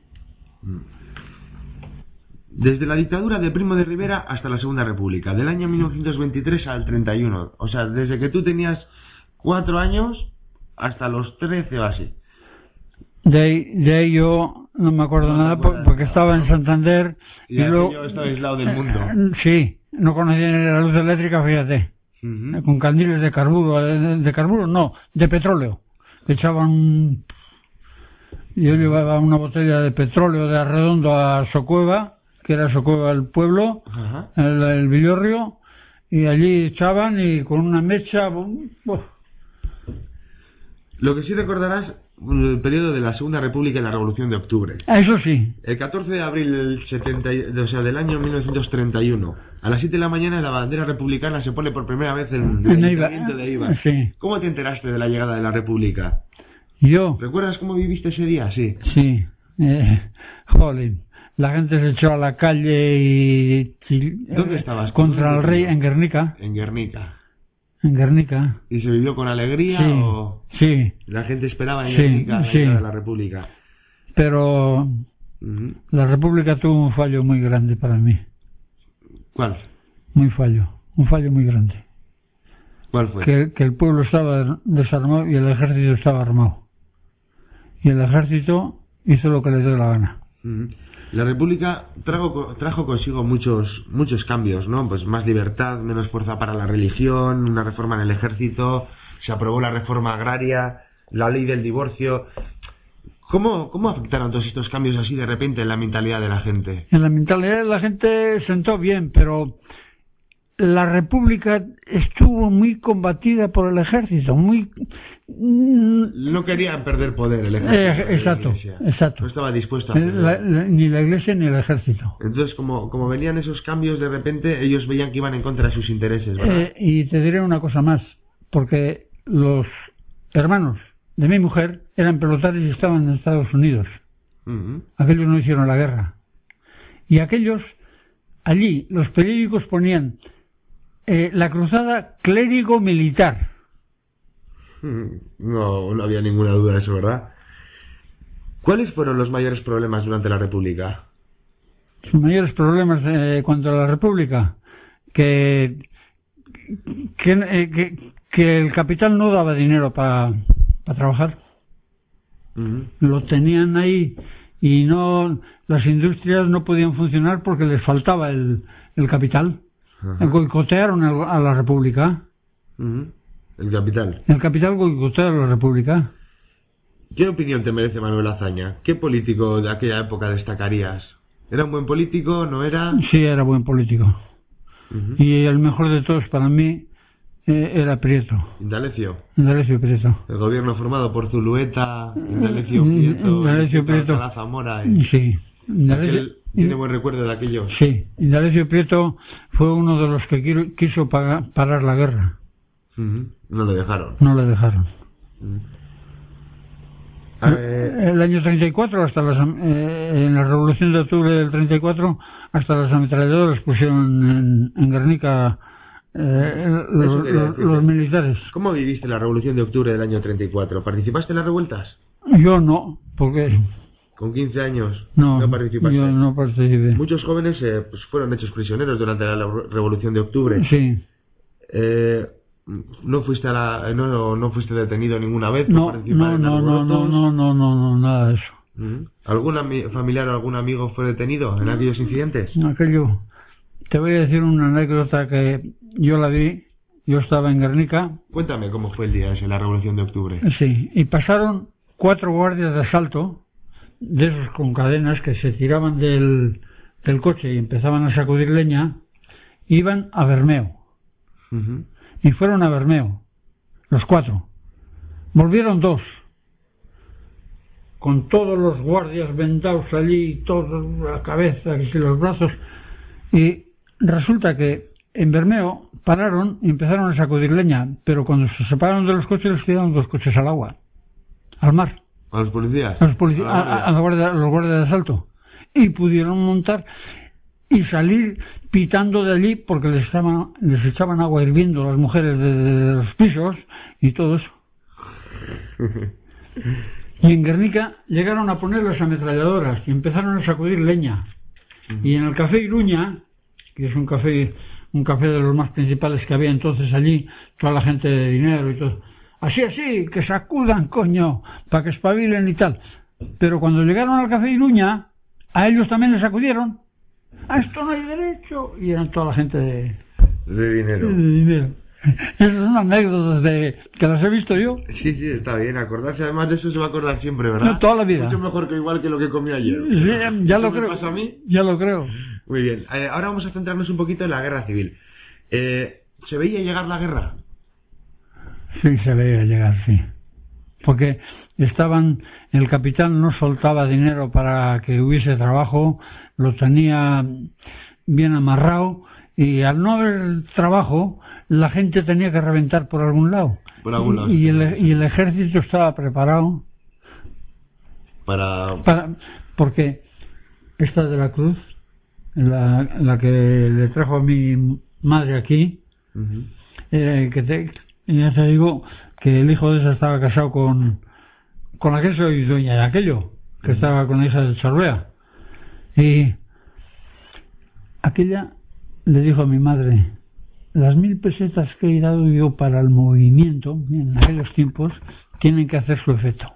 Desde la dictadura de Primo de Rivera hasta la Segunda República, del año mil novecientos veintitrés al treinta y uno. O sea, desde que tú tenías cuatro años hasta los trece o así. De ahí, de ahí yo no me acuerdo no nada por, porque estaba en Santander. Y, y luego yo estaba aislado del mundo. Sí, no conocía ni la luz eléctrica, fíjate. Uh-huh. Con candiles de carburo, de, de carburo no, de petróleo. Echaban... Yo llevaba una botella de petróleo de Arredondo a Socueva, que era Socueva el pueblo, uh-huh. el, el Villorrio, y allí echaban y con una mecha... Uf. Lo que sí recordarás, el periodo de la Segunda República y la Revolución de Octubre. Eso sí. El catorce de abril del, setenta, o sea, del año mil novecientos treinta y uno, a las siete de la mañana, la bandera republicana se pone por primera vez en el Ayuntamiento de Eibar. Sí. ¿Cómo te enteraste de la llegada de la República? Yo. ¿Recuerdas cómo viviste ese día? Sí. Sí. Eh, jolín. La gente se echó a la calle y... y ¿Dónde estabas? Contra ¿Dónde el rey en Guernica. En Guernica. En Guernica. ¿Y se vivió con alegría sí, o...? Sí. La gente esperaba en sí, Guernica la sí. llegada de la República. Pero... Uh-huh. La República tuvo un fallo muy grande para mí. ¿Cuál? Muy fallo. Un fallo muy grande. ¿Cuál fue? Que, que el pueblo estaba desarmado y el ejército estaba armado. Y el ejército hizo lo que le dio la gana. Uh-huh. La República trajo, trajo consigo muchos muchos cambios, ¿no? Pues más libertad, menos fuerza para la religión, una reforma en el ejército, se aprobó la reforma agraria, la ley del divorcio. ¿Cómo, cómo afectaron todos estos cambios así de repente en la mentalidad de la gente? En la mentalidad de la gente sentó bien, pero la República estuvo muy combatida por el ejército, muy... No querían perder poder el ejército. Eh, exacto, exacto. No estaba dispuesto a hacerlo. La, la, ni la iglesia ni el ejército. Entonces, como, como venían esos cambios de repente, ellos veían que iban en contra de sus intereses, ¿verdad? Eh, y te diré una cosa más, porque los hermanos de mi mujer eran pelotarios y estaban en Estados Unidos. Uh-huh. Aquellos no hicieron la guerra. Y aquellos, allí, los periódicos ponían eh, la cruzada clérigo-militar. No, no había ninguna duda de eso, ¿verdad? ¿Cuáles fueron los mayores problemas durante la República? Los mayores problemas eh, cuanto a la República, que que, eh, que que el capital no daba dinero para pa trabajar. Uh-huh. Lo tenían ahí y no las industrias no podían funcionar porque les faltaba el, el capital. Uh-huh. Boicotearon a la República. Uh-huh. El capital. El capital boicotea a la República. ¿Qué opinión te merece Manuel Azaña? ¿Qué político de aquella época destacarías? ¿Era un buen político? ¿No era? Sí, era buen político. Uh-huh. Y el mejor de todos para mí eh, era Prieto. Indalecio. Indalecio Prieto. El gobierno formado por Zulueta, Indalecio Prieto, Indalecio Prieto. Alcalá Zamora. Y... Sí. Indalecio... Aquel... ¿Tiene buen recuerdo de aquello? Sí. Indalecio Prieto fue uno de los que quiso pagar, parar la guerra. Uh-huh. No le dejaron. No le dejaron. Uh-huh. Eh, el año treinta y cuatro, hasta las, eh, en la Revolución de Octubre del treinta y cuatro, hasta las ametralladoras pusieron en, en Guernica eh, los, los, los militares. ¿Cómo viviste la Revolución de Octubre del año treinta y cuatro? ¿Participaste en las revueltas? Yo no, porque... ¿Con quince años no, no participaste? Yo no participé. Muchos jóvenes eh, pues fueron hechos prisioneros durante la Revolución de Octubre. Sí. Eh... ¿No fuiste a la, no, no fuiste detenido ninguna vez por no, participar no, en no, no, no, no, no, no, no, nada de eso. ¿Mm? ¿Algún ami- familiar o algún amigo fue detenido en aquellos incidentes? Aquello, te voy a decir una anécdota que yo la vi, yo estaba en Guernica. Cuéntame cómo fue el día ese, la Revolución de Octubre. Sí, y pasaron cuatro guardias de asalto, de esos con cadenas que se tiraban del, del coche y empezaban a sacudir leña, iban a Bermeo. Uh-huh. Y fueron a Bermeo, los cuatro. Volvieron dos, con todos los guardias vendados allí, todos la cabeza y los brazos. Y resulta que en Bermeo pararon y empezaron a sacudir leña, pero cuando se separaron de los coches les tiraron dos coches al agua, al mar. ¿A los policías? A los, polici- a, a, a, la guardia, a los guardias de asalto. Y pudieron montar y salir pitando de allí porque les, estaban, les echaban agua hirviendo las mujeres de, de los pisos y todo eso. Y en Guernica llegaron a poner las ametralladoras y empezaron a sacudir leña. Uh-huh. Y en el Café Iruña, que es un café un café de los más principales que había entonces allí, toda la gente de dinero y todo, así, así, que sacudan, coño, para que espabilen y tal. Pero cuando llegaron al Café Iruña, a ellos también les sacudieron. A esto no hay derecho. Y eran toda la gente de, de dinero. De dinero. Esas son anécdotas de que las he visto yo. Sí, sí, está bien. Acordarse además de eso se va a acordar siempre, ¿verdad? No, toda la vida. Mucho mejor que igual que lo que comí ayer. Sí, ya lo creo. ¿Me pasa a mí? Ya lo creo. Muy bien. Eh, ahora vamos a centrarnos un poquito en la guerra civil. Eh, ¿Se veía llegar la guerra? Sí, se veía llegar, sí. Porque estaban, el capitán no soltaba dinero para que hubiese trabajo, lo tenía bien amarrado, y al no haber trabajo, la gente tenía que reventar por algún lado. Por algún lado. Y, y, el, y el ejército estaba preparado para... para... Porque esta de la Cruz, la, la que le trajo a mi madre aquí, uh-huh. eh, que te, ya te digo que el hijo de esa estaba casado con con la que soy dueña de aquello, que uh-huh. estaba con la hija de Charbea. Y aquella le dijo a mi madre: las mil pesetas que he dado yo para el movimiento en aquellos tiempos tienen que hacer su efecto.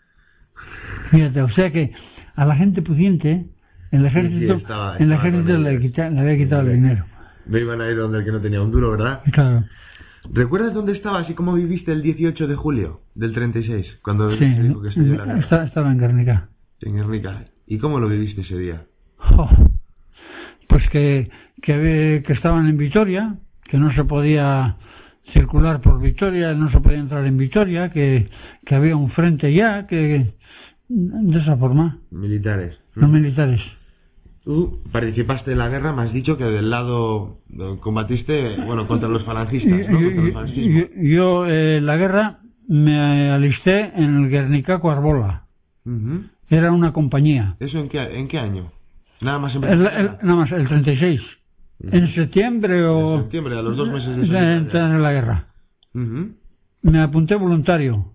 Fíjate, o sea que a la gente pudiente el ejército, sí, sí, estaba, estaba el ejército le, quita, le había quitado sí, el dinero. No iban a ir donde el que no tenía un duro, ¿verdad? Claro. ¿Recuerdas dónde estabas y cómo viviste el dieciocho de julio del treinta y seis? Cuando sí, se dijo que se dio la guerra. Estaba, estaba en Guernica. En Guernica. ¿Y cómo lo viviste ese día? Oh, pues que, que, que estaban en Vitoria, que no se podía circular por Vitoria, no se podía entrar en Vitoria, que, que había un frente ya, que de esa forma. Militares. No militares. Tú participaste en la guerra, me has dicho que del lado combatiste, bueno, contra los falangistas, ¿no? Yo, contra el fascismo. yo, yo eh, la guerra me alisté en el Guernicaco Arbola. Uh-huh. Era una compañía. ¿Eso en qué, en qué año? Nada más en el, el, Nada más, el treinta y seis. Uh-huh. En septiembre o... En septiembre, a los dos meses de, de entrar en la guerra. Uh-huh. Me apunté voluntario.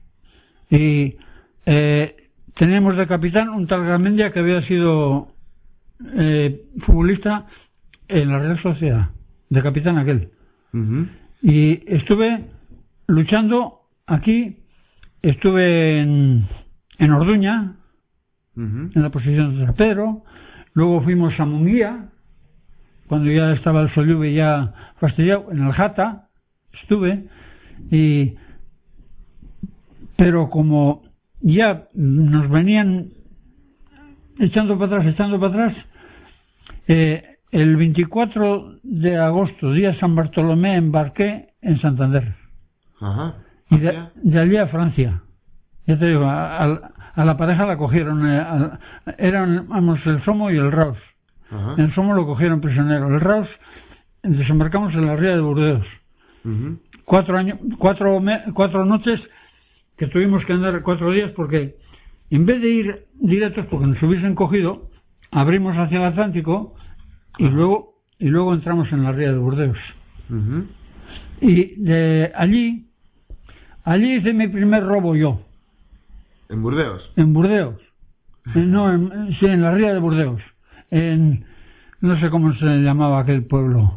Y eh, teníamos de capitán un tal Garmendia que había sido... Eh, futbolista en la Real Sociedad, de capitán aquel. Uh-huh. Y estuve luchando aquí, estuve en, en Orduña, uh-huh. en la posición de San Pedro, luego fuimos a Munguía, cuando ya estaba el Sollube ya fastidiado, en el Jata estuve, y pero como ya nos venían echando para atrás, echando para atrás, eh, el veinticuatro de agosto, día de San Bartolomé, embarqué en Santander. Ajá. Y de, de allí a Francia. Ya te digo, a, a, a la pareja la cogieron, eh, a, eran, vamos, el Somo y el Raus. Ajá. El Somo lo cogieron prisionero. El Raus desembarcamos en la ría de Burdeos. Uh-huh. Cuatro años, cuatro, me, cuatro noches que tuvimos que andar cuatro días porque en vez de ir directos, porque nos hubiesen cogido, abrimos hacia el Atlántico y uh-huh. luego y luego entramos en la ría de Burdeos. Uh-huh. Y de allí, allí hice mi primer robo yo. ¿En Burdeos? En Burdeos. No, en, sí, en la ría de Burdeos. En, no sé cómo se llamaba aquel pueblo.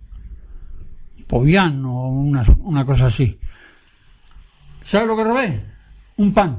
Povián o una, una cosa así. ¿Sabes lo que robé? Un pan.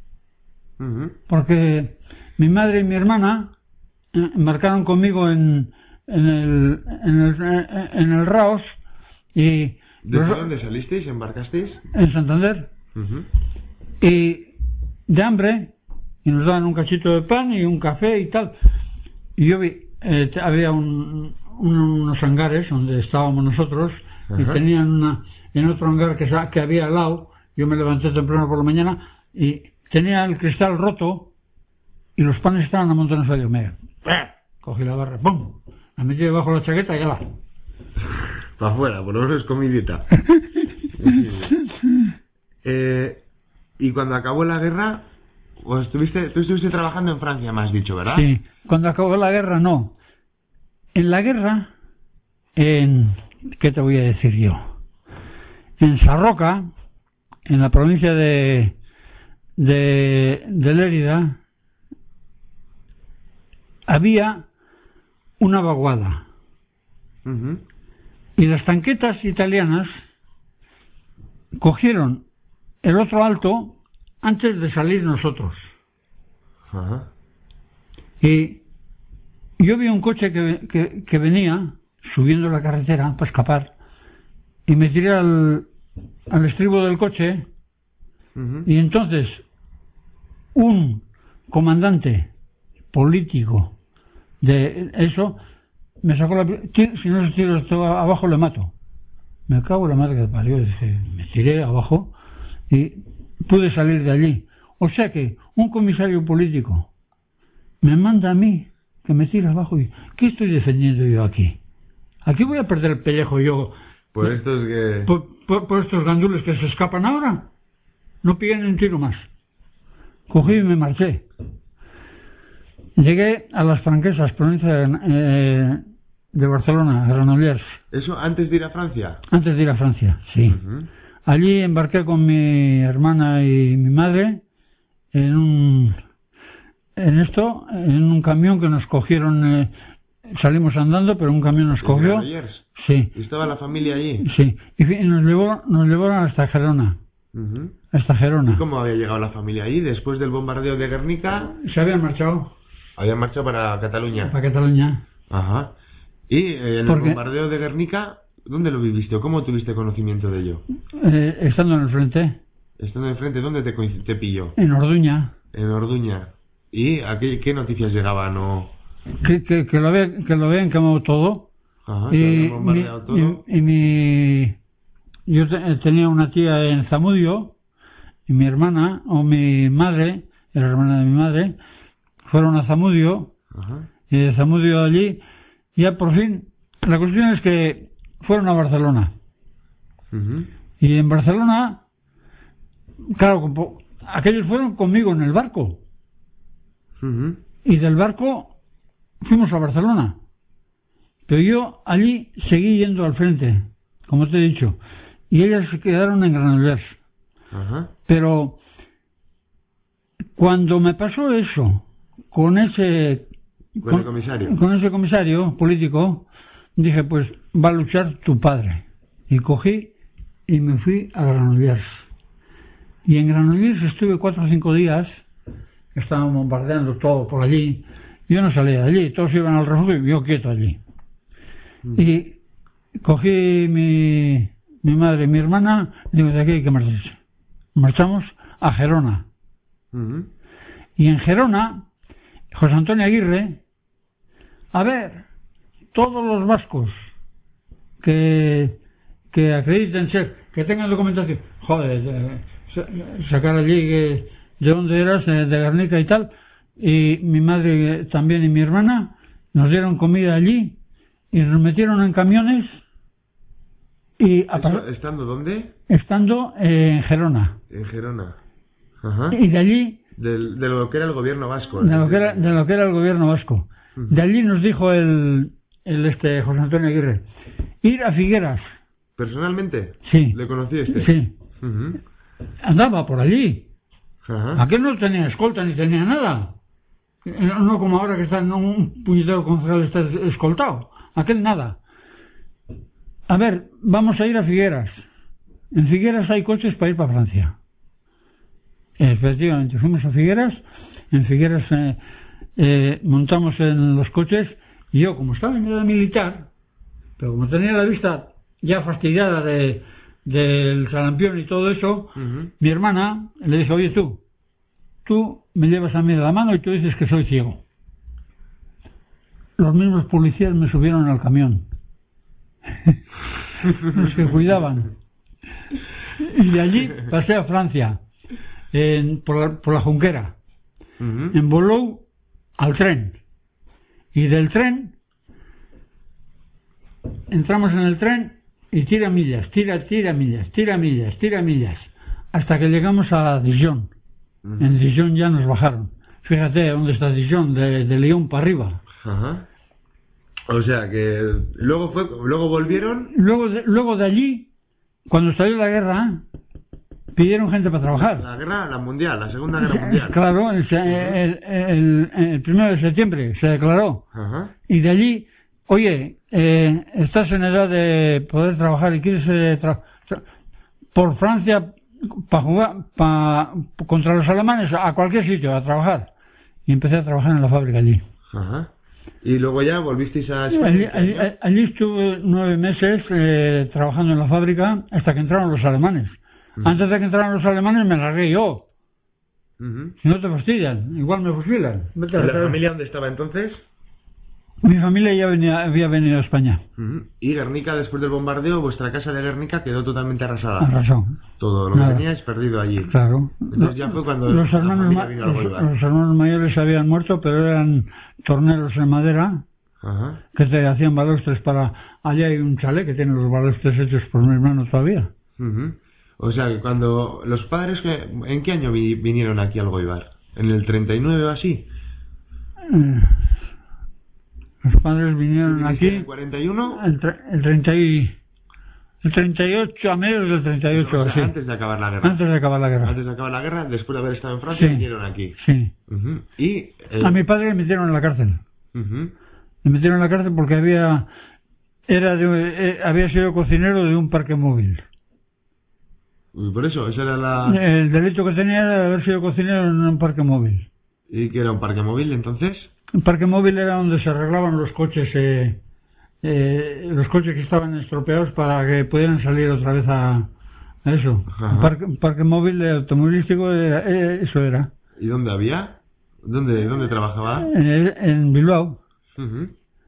Porque mi madre y mi hermana embarcaron conmigo en, en el en el, en el Raos y ¿de dónde salisteis? ¿Embarcasteis? En Santander. Uh-huh. Y de hambre, y nos daban un cachito de pan y un café y tal. Y yo vi, eh, había un, un, unos hangares donde estábamos nosotros. Uh-huh. Y tenían una, en otro hangar que, que había al lado. Yo me levanté temprano por la mañana y tenía el cristal roto y los panes estaban amontonados a Dios mío. Cogí la barra, ¡pum! La metí debajo de la chaqueta y ya la... Para afuera, por lo menos comidita. eh, y cuando acabó la guerra, o estuviste, tú estuviste trabajando en Francia, me has dicho, ¿verdad? Sí, cuando acabó la guerra no. En la guerra, en... ¿qué te voy a decir yo? En Sarroca, en la provincia de, de, de Lérida, había una vaguada. Uh-huh. Y las tanquetas italianas cogieron el otro alto antes de salir nosotros. Uh-huh. Y yo vi un coche que, que, que venía subiendo la carretera para escapar y me tiré al, al estribo del coche. Uh-huh. Y entonces un comandante político de eso me sacó la... Si no se tira esto abajo le mato. Me cago en la madre que parió. Dije, me tiré abajo y pude salir de allí. O sea que un comisario político me manda a mí que me tire abajo y ¿qué estoy defendiendo yo aquí? Aquí voy a perder el pellejo yo. Por estos que... Por, por, por estos gandules que se escapan ahora. No pillan un tiro más. Cogí y me marché. Llegué a las Franquesas, provincia de, eh, de Barcelona, Granollers. ¿Eso antes de ir a Francia? Antes de ir a Francia, sí. Uh-huh. Allí embarqué con mi hermana y mi madre en un en esto, en un camión que nos cogieron. Eh, salimos andando, pero un camión nos cogió. ¿Granollers? Sí. ¿Y estaba la familia allí? Sí. Y nos llevó, nos llevaron hasta Gerona. Uh-huh. Hasta Gerona. ¿Y cómo había llegado la familia allí después del bombardeo de Guernica? Se habían marchado. Habían marchado para Cataluña. Para Cataluña. Ajá. ¿Y eh, en Porque... el bombardeo de Guernica, dónde lo viviste o cómo tuviste conocimiento de ello? Eh, estando en el frente. Estando en el frente, ¿dónde te, te pilló? En Orduña. En Orduña. ¿Y a qué, qué noticias llegaban o...? Que, que, que, lo había, que lo habían quemado todo. Ajá, y, que habían bombardeado mi, todo. Y, y mi... Yo te, tenía una tía en Zamudio y mi hermana, o mi madre, la hermana de mi madre, fueron a Zamudio. Ajá. Y de Zamudio allí, ya por fin, la cuestión es que fueron a Barcelona. Uh-huh. Y en Barcelona, claro, aquellos fueron conmigo en el barco. Uh-huh. Y del barco fuimos a Barcelona. Pero yo allí seguí yendo al frente, como te he dicho. Y ellas se quedaron en Granollers. Uh-huh. Pero cuando me pasó eso, con ese... Con, con, el comisario. con ese comisario político, dije, pues va a luchar tu padre. Y cogí y me fui a Granollers. Y en Granollers estuve cuatro o cinco días, estaban bombardeando todo por allí. Yo no salía de allí, todos iban al refugio y yo quieto allí. Mm. Y cogí mi, mi madre y mi hermana, y digo, de aquí hay que marcharse. Marchamos a Gerona. Mm-hmm. Y en Gerona, José Antonio Aguirre, a ver, todos los vascos que, que acrediten ser, que tengan documentación, joder, eh, sacar allí que, de dónde eras, de, de Guernica y tal, y mi madre también y mi hermana nos dieron comida allí y nos metieron en camiones y ¿Eso, ¿Estando dónde? Estando eh, en Gerona. En Gerona. Ajá. Y de allí de, de lo que era el gobierno vasco. De lo que era, de lo que era el gobierno vasco. Uh-huh. De allí nos dijo el, el este José Antonio Aguirre, ir a Figueras. ¿Personalmente? Sí. ¿Le conociste? Sí. Uh-huh. Andaba por allí. Uh-huh. Aquel no tenía escolta ni tenía nada. No como ahora que está en un puñetero concejal está escoltado. Aquel nada. A ver, vamos a ir a Figueras. En Figueras hay coches para ir para Francia. Efectivamente, fuimos a Figueras. En Figueras eh, eh, montamos en los coches y yo, como estaba en edad militar, pero como tenía la vista ya fastidiada de del sarampión y todo eso, uh-huh. Mi hermana le dijo, oye tú, tú me llevas a mí de la mano y tú dices que soy ciego. Los mismos policías me subieron al camión. Los que cuidaban. Y de allí pasé a Francia, en, por, la, por la Junquera. Uh-huh. En Bolou al tren. Y del tren, entramos en el tren y tira millas, tira, tira millas, tira millas, tira millas, hasta que llegamos a Dijon. Uh-huh. En Dijon ya nos bajaron. Fíjate dónde está Dijon, de, de León para arriba. Ajá. O sea que luego fue, luego volvieron. Luego de, luego de allí, cuando salió la guerra, pidieron gente para trabajar. La guerra, la mundial, la segunda guerra mundial. Claro, el, uh-huh. el, el, el primero de septiembre se declaró. Uh-huh. Y de allí, oye, eh, estás en edad de poder trabajar y quieres eh, tra- tra- por Francia para jugar pa, contra los alemanes, a cualquier sitio, a trabajar. Y empecé a trabajar en la fábrica allí. Ajá. Y luego ya volvisteis a España. Allí, allí, allí estuve nueve meses eh, trabajando en la fábrica hasta que entraron los alemanes. Uh-huh. Antes de que entraran los alemanes me largué yo. Uh-huh. Si no te fastidian, igual me fusilan. Vete a ¿La familia dónde estaba entonces? Mi familia ya venía, había venido a España. Uh-huh. Y Guernica, después del bombardeo, vuestra casa de Guernica quedó totalmente arrasada. Arrasó. Todo lo Nada. que teníais perdido allí. Claro. Entonces ya fue cuando los hermanos, ma- los, los hermanos mayores habían muerto, pero eran torneros en madera. Ajá. Que te hacían balustres para... Allá hay un chalet que tiene los balustres hechos por mi hermano todavía. Uh-huh. O sea, que cuando los padres... Que, ¿en qué año vi, vinieron aquí al Goibar? ¿En el treinta y nueve o así? Eh, los padres vinieron aquí... ¿En el cuarenta y uno? El, el, treinta y, el treinta y ocho, a mediados del treinta y ocho, o sea, así. Antes de acabar la guerra. Antes de acabar la guerra. Antes de acabar la guerra, después de haber estado en Francia, sí. vinieron aquí. Sí. Uh-huh. Y... Eh... A mi padre le metieron en la cárcel. Uh-huh. Me metieron en la cárcel porque había era de, eh, había sido cocinero de un parque móvil. Y por eso, esa era la... El delito que tenía era de haber sido cocinero en un parque móvil. ¿Y qué era un parque móvil entonces? Un parque móvil era donde se arreglaban los coches, eh, eh, los coches que estaban estropeados para que pudieran salir otra vez a, a eso. Un parque, un parque móvil automovilístico, era, eh, eso era. ¿Y dónde había? ¿Dónde, dónde trabajaba? En, en Bilbao. Uh-huh.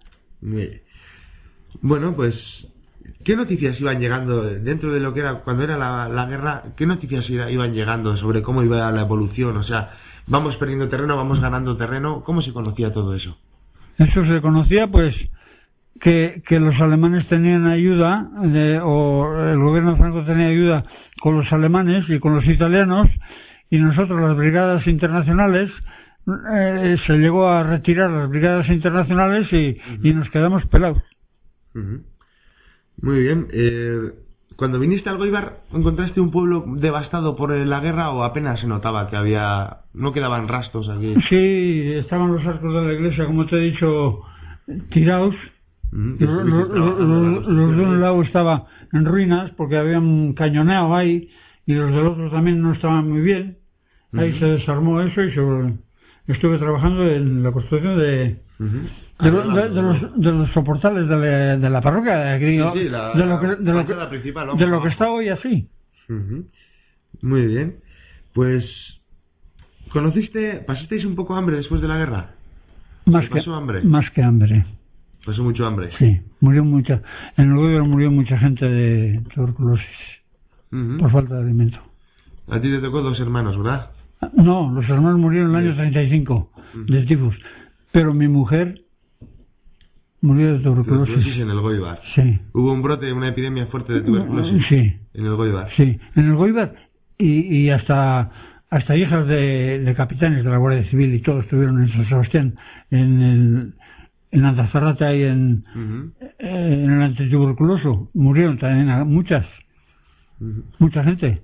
Bueno, pues, ¿qué noticias iban llegando dentro de lo que era, cuando era la, la guerra, qué noticias iban llegando sobre cómo iba la evolución? O sea, vamos perdiendo terreno, vamos ganando terreno, ¿cómo se conocía todo eso? Eso se conocía, pues, que, que los alemanes tenían ayuda, de, o el gobierno franco tenía ayuda con los alemanes y con los italianos, y nosotros, las brigadas internacionales, Eh, se llegó a retirar las brigadas internacionales y, uh-huh. y nos quedamos pelados. Uh-huh. Muy bien. Eh, cuando viniste al Goibar, ¿encontraste un pueblo devastado por la guerra o apenas se notaba que había, no quedaban rastros aquí? Sí, estaban los arcos de la iglesia, como te he dicho, tirados. Uh-huh. Los, los, los, los de un lado estaban en ruinas porque habían cañoneado ahí y los del otro también no estaban muy bien. Ahí uh-huh. se desarmó eso y se... Estuve trabajando en la construcción de, uh-huh. de, lo, de, de, los, de los soportales de la, de la parroquia de, aquí, sí, sí, la, de lo que, de lo que, principal, de lo que está hoy así. Uh-huh. Muy bien. Pues, ¿conociste, pasasteis un poco hambre después de la guerra? Más que, pasó hambre? Más que hambre. Pasó mucho hambre. Sí, murió mucha, en el gobierno murió mucha gente de tuberculosis, uh-huh. por falta de alimento. A ti te tocó dos hermanos, ¿verdad? No, los hermanos murieron en el año treinta y cinco uh-huh. de tifus, pero mi mujer murió de tuberculosis. Tuberculosis en el Goibar. Sí. Hubo un brote, una epidemia fuerte de tuberculosis. Sí. En el Goibar. Sí, en el Goibar y, y hasta hasta hijas de, de capitanes de la Guardia Civil y todos estuvieron en San Sebastián, en el en Antazarrata y en, uh-huh. eh, en el antituberculoso murieron también muchas, uh-huh. mucha gente.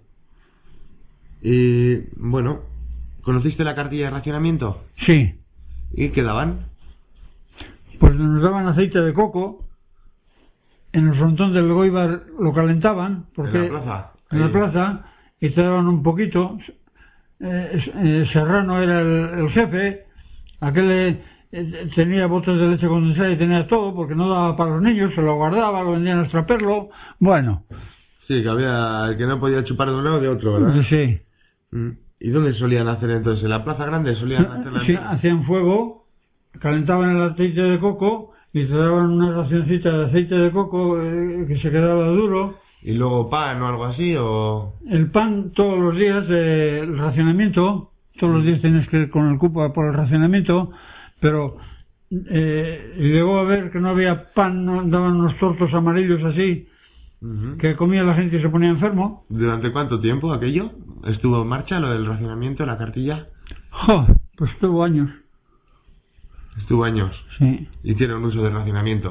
Y bueno, ¿conociste la cartilla de racionamiento? Sí. ¿Y qué daban? Pues nos daban aceite de coco, en el frontón del Goibar lo calentaban, porque ¿En la plaza? En Ahí. la plaza, y te daban un poquito. Eh, eh, Serrano era el, el jefe, aquel eh, tenía botes de leche condensada y tenía todo, porque no daba para los niños, se lo guardaba, lo vendían a extraperlo, bueno. Sí, que había el que no podía chupar de un lado de otro, ¿verdad? Sí. ¿Y dónde solían hacer entonces? ¿En la Plaza Grande solían hacer la Sí, hacían fuego, calentaban el aceite de coco y te daban una racioncita de aceite de coco eh, que se quedaba duro. ¿Y luego pan o algo así? O el pan todos los días, eh, el racionamiento, todos los días tienes que ir con el cupo por el racionamiento, pero eh, llegó a ver que no había pan, no, daban unos tortos amarillos así, uh-huh. que comía la gente y se ponía enfermo. ¿Durante cuánto tiempo aquello? estuvo en marcha lo del racionamiento, la cartilla? ¡Jo! Pues estuvo años. Estuvo años. Sí. Hicieron uso del racionamiento.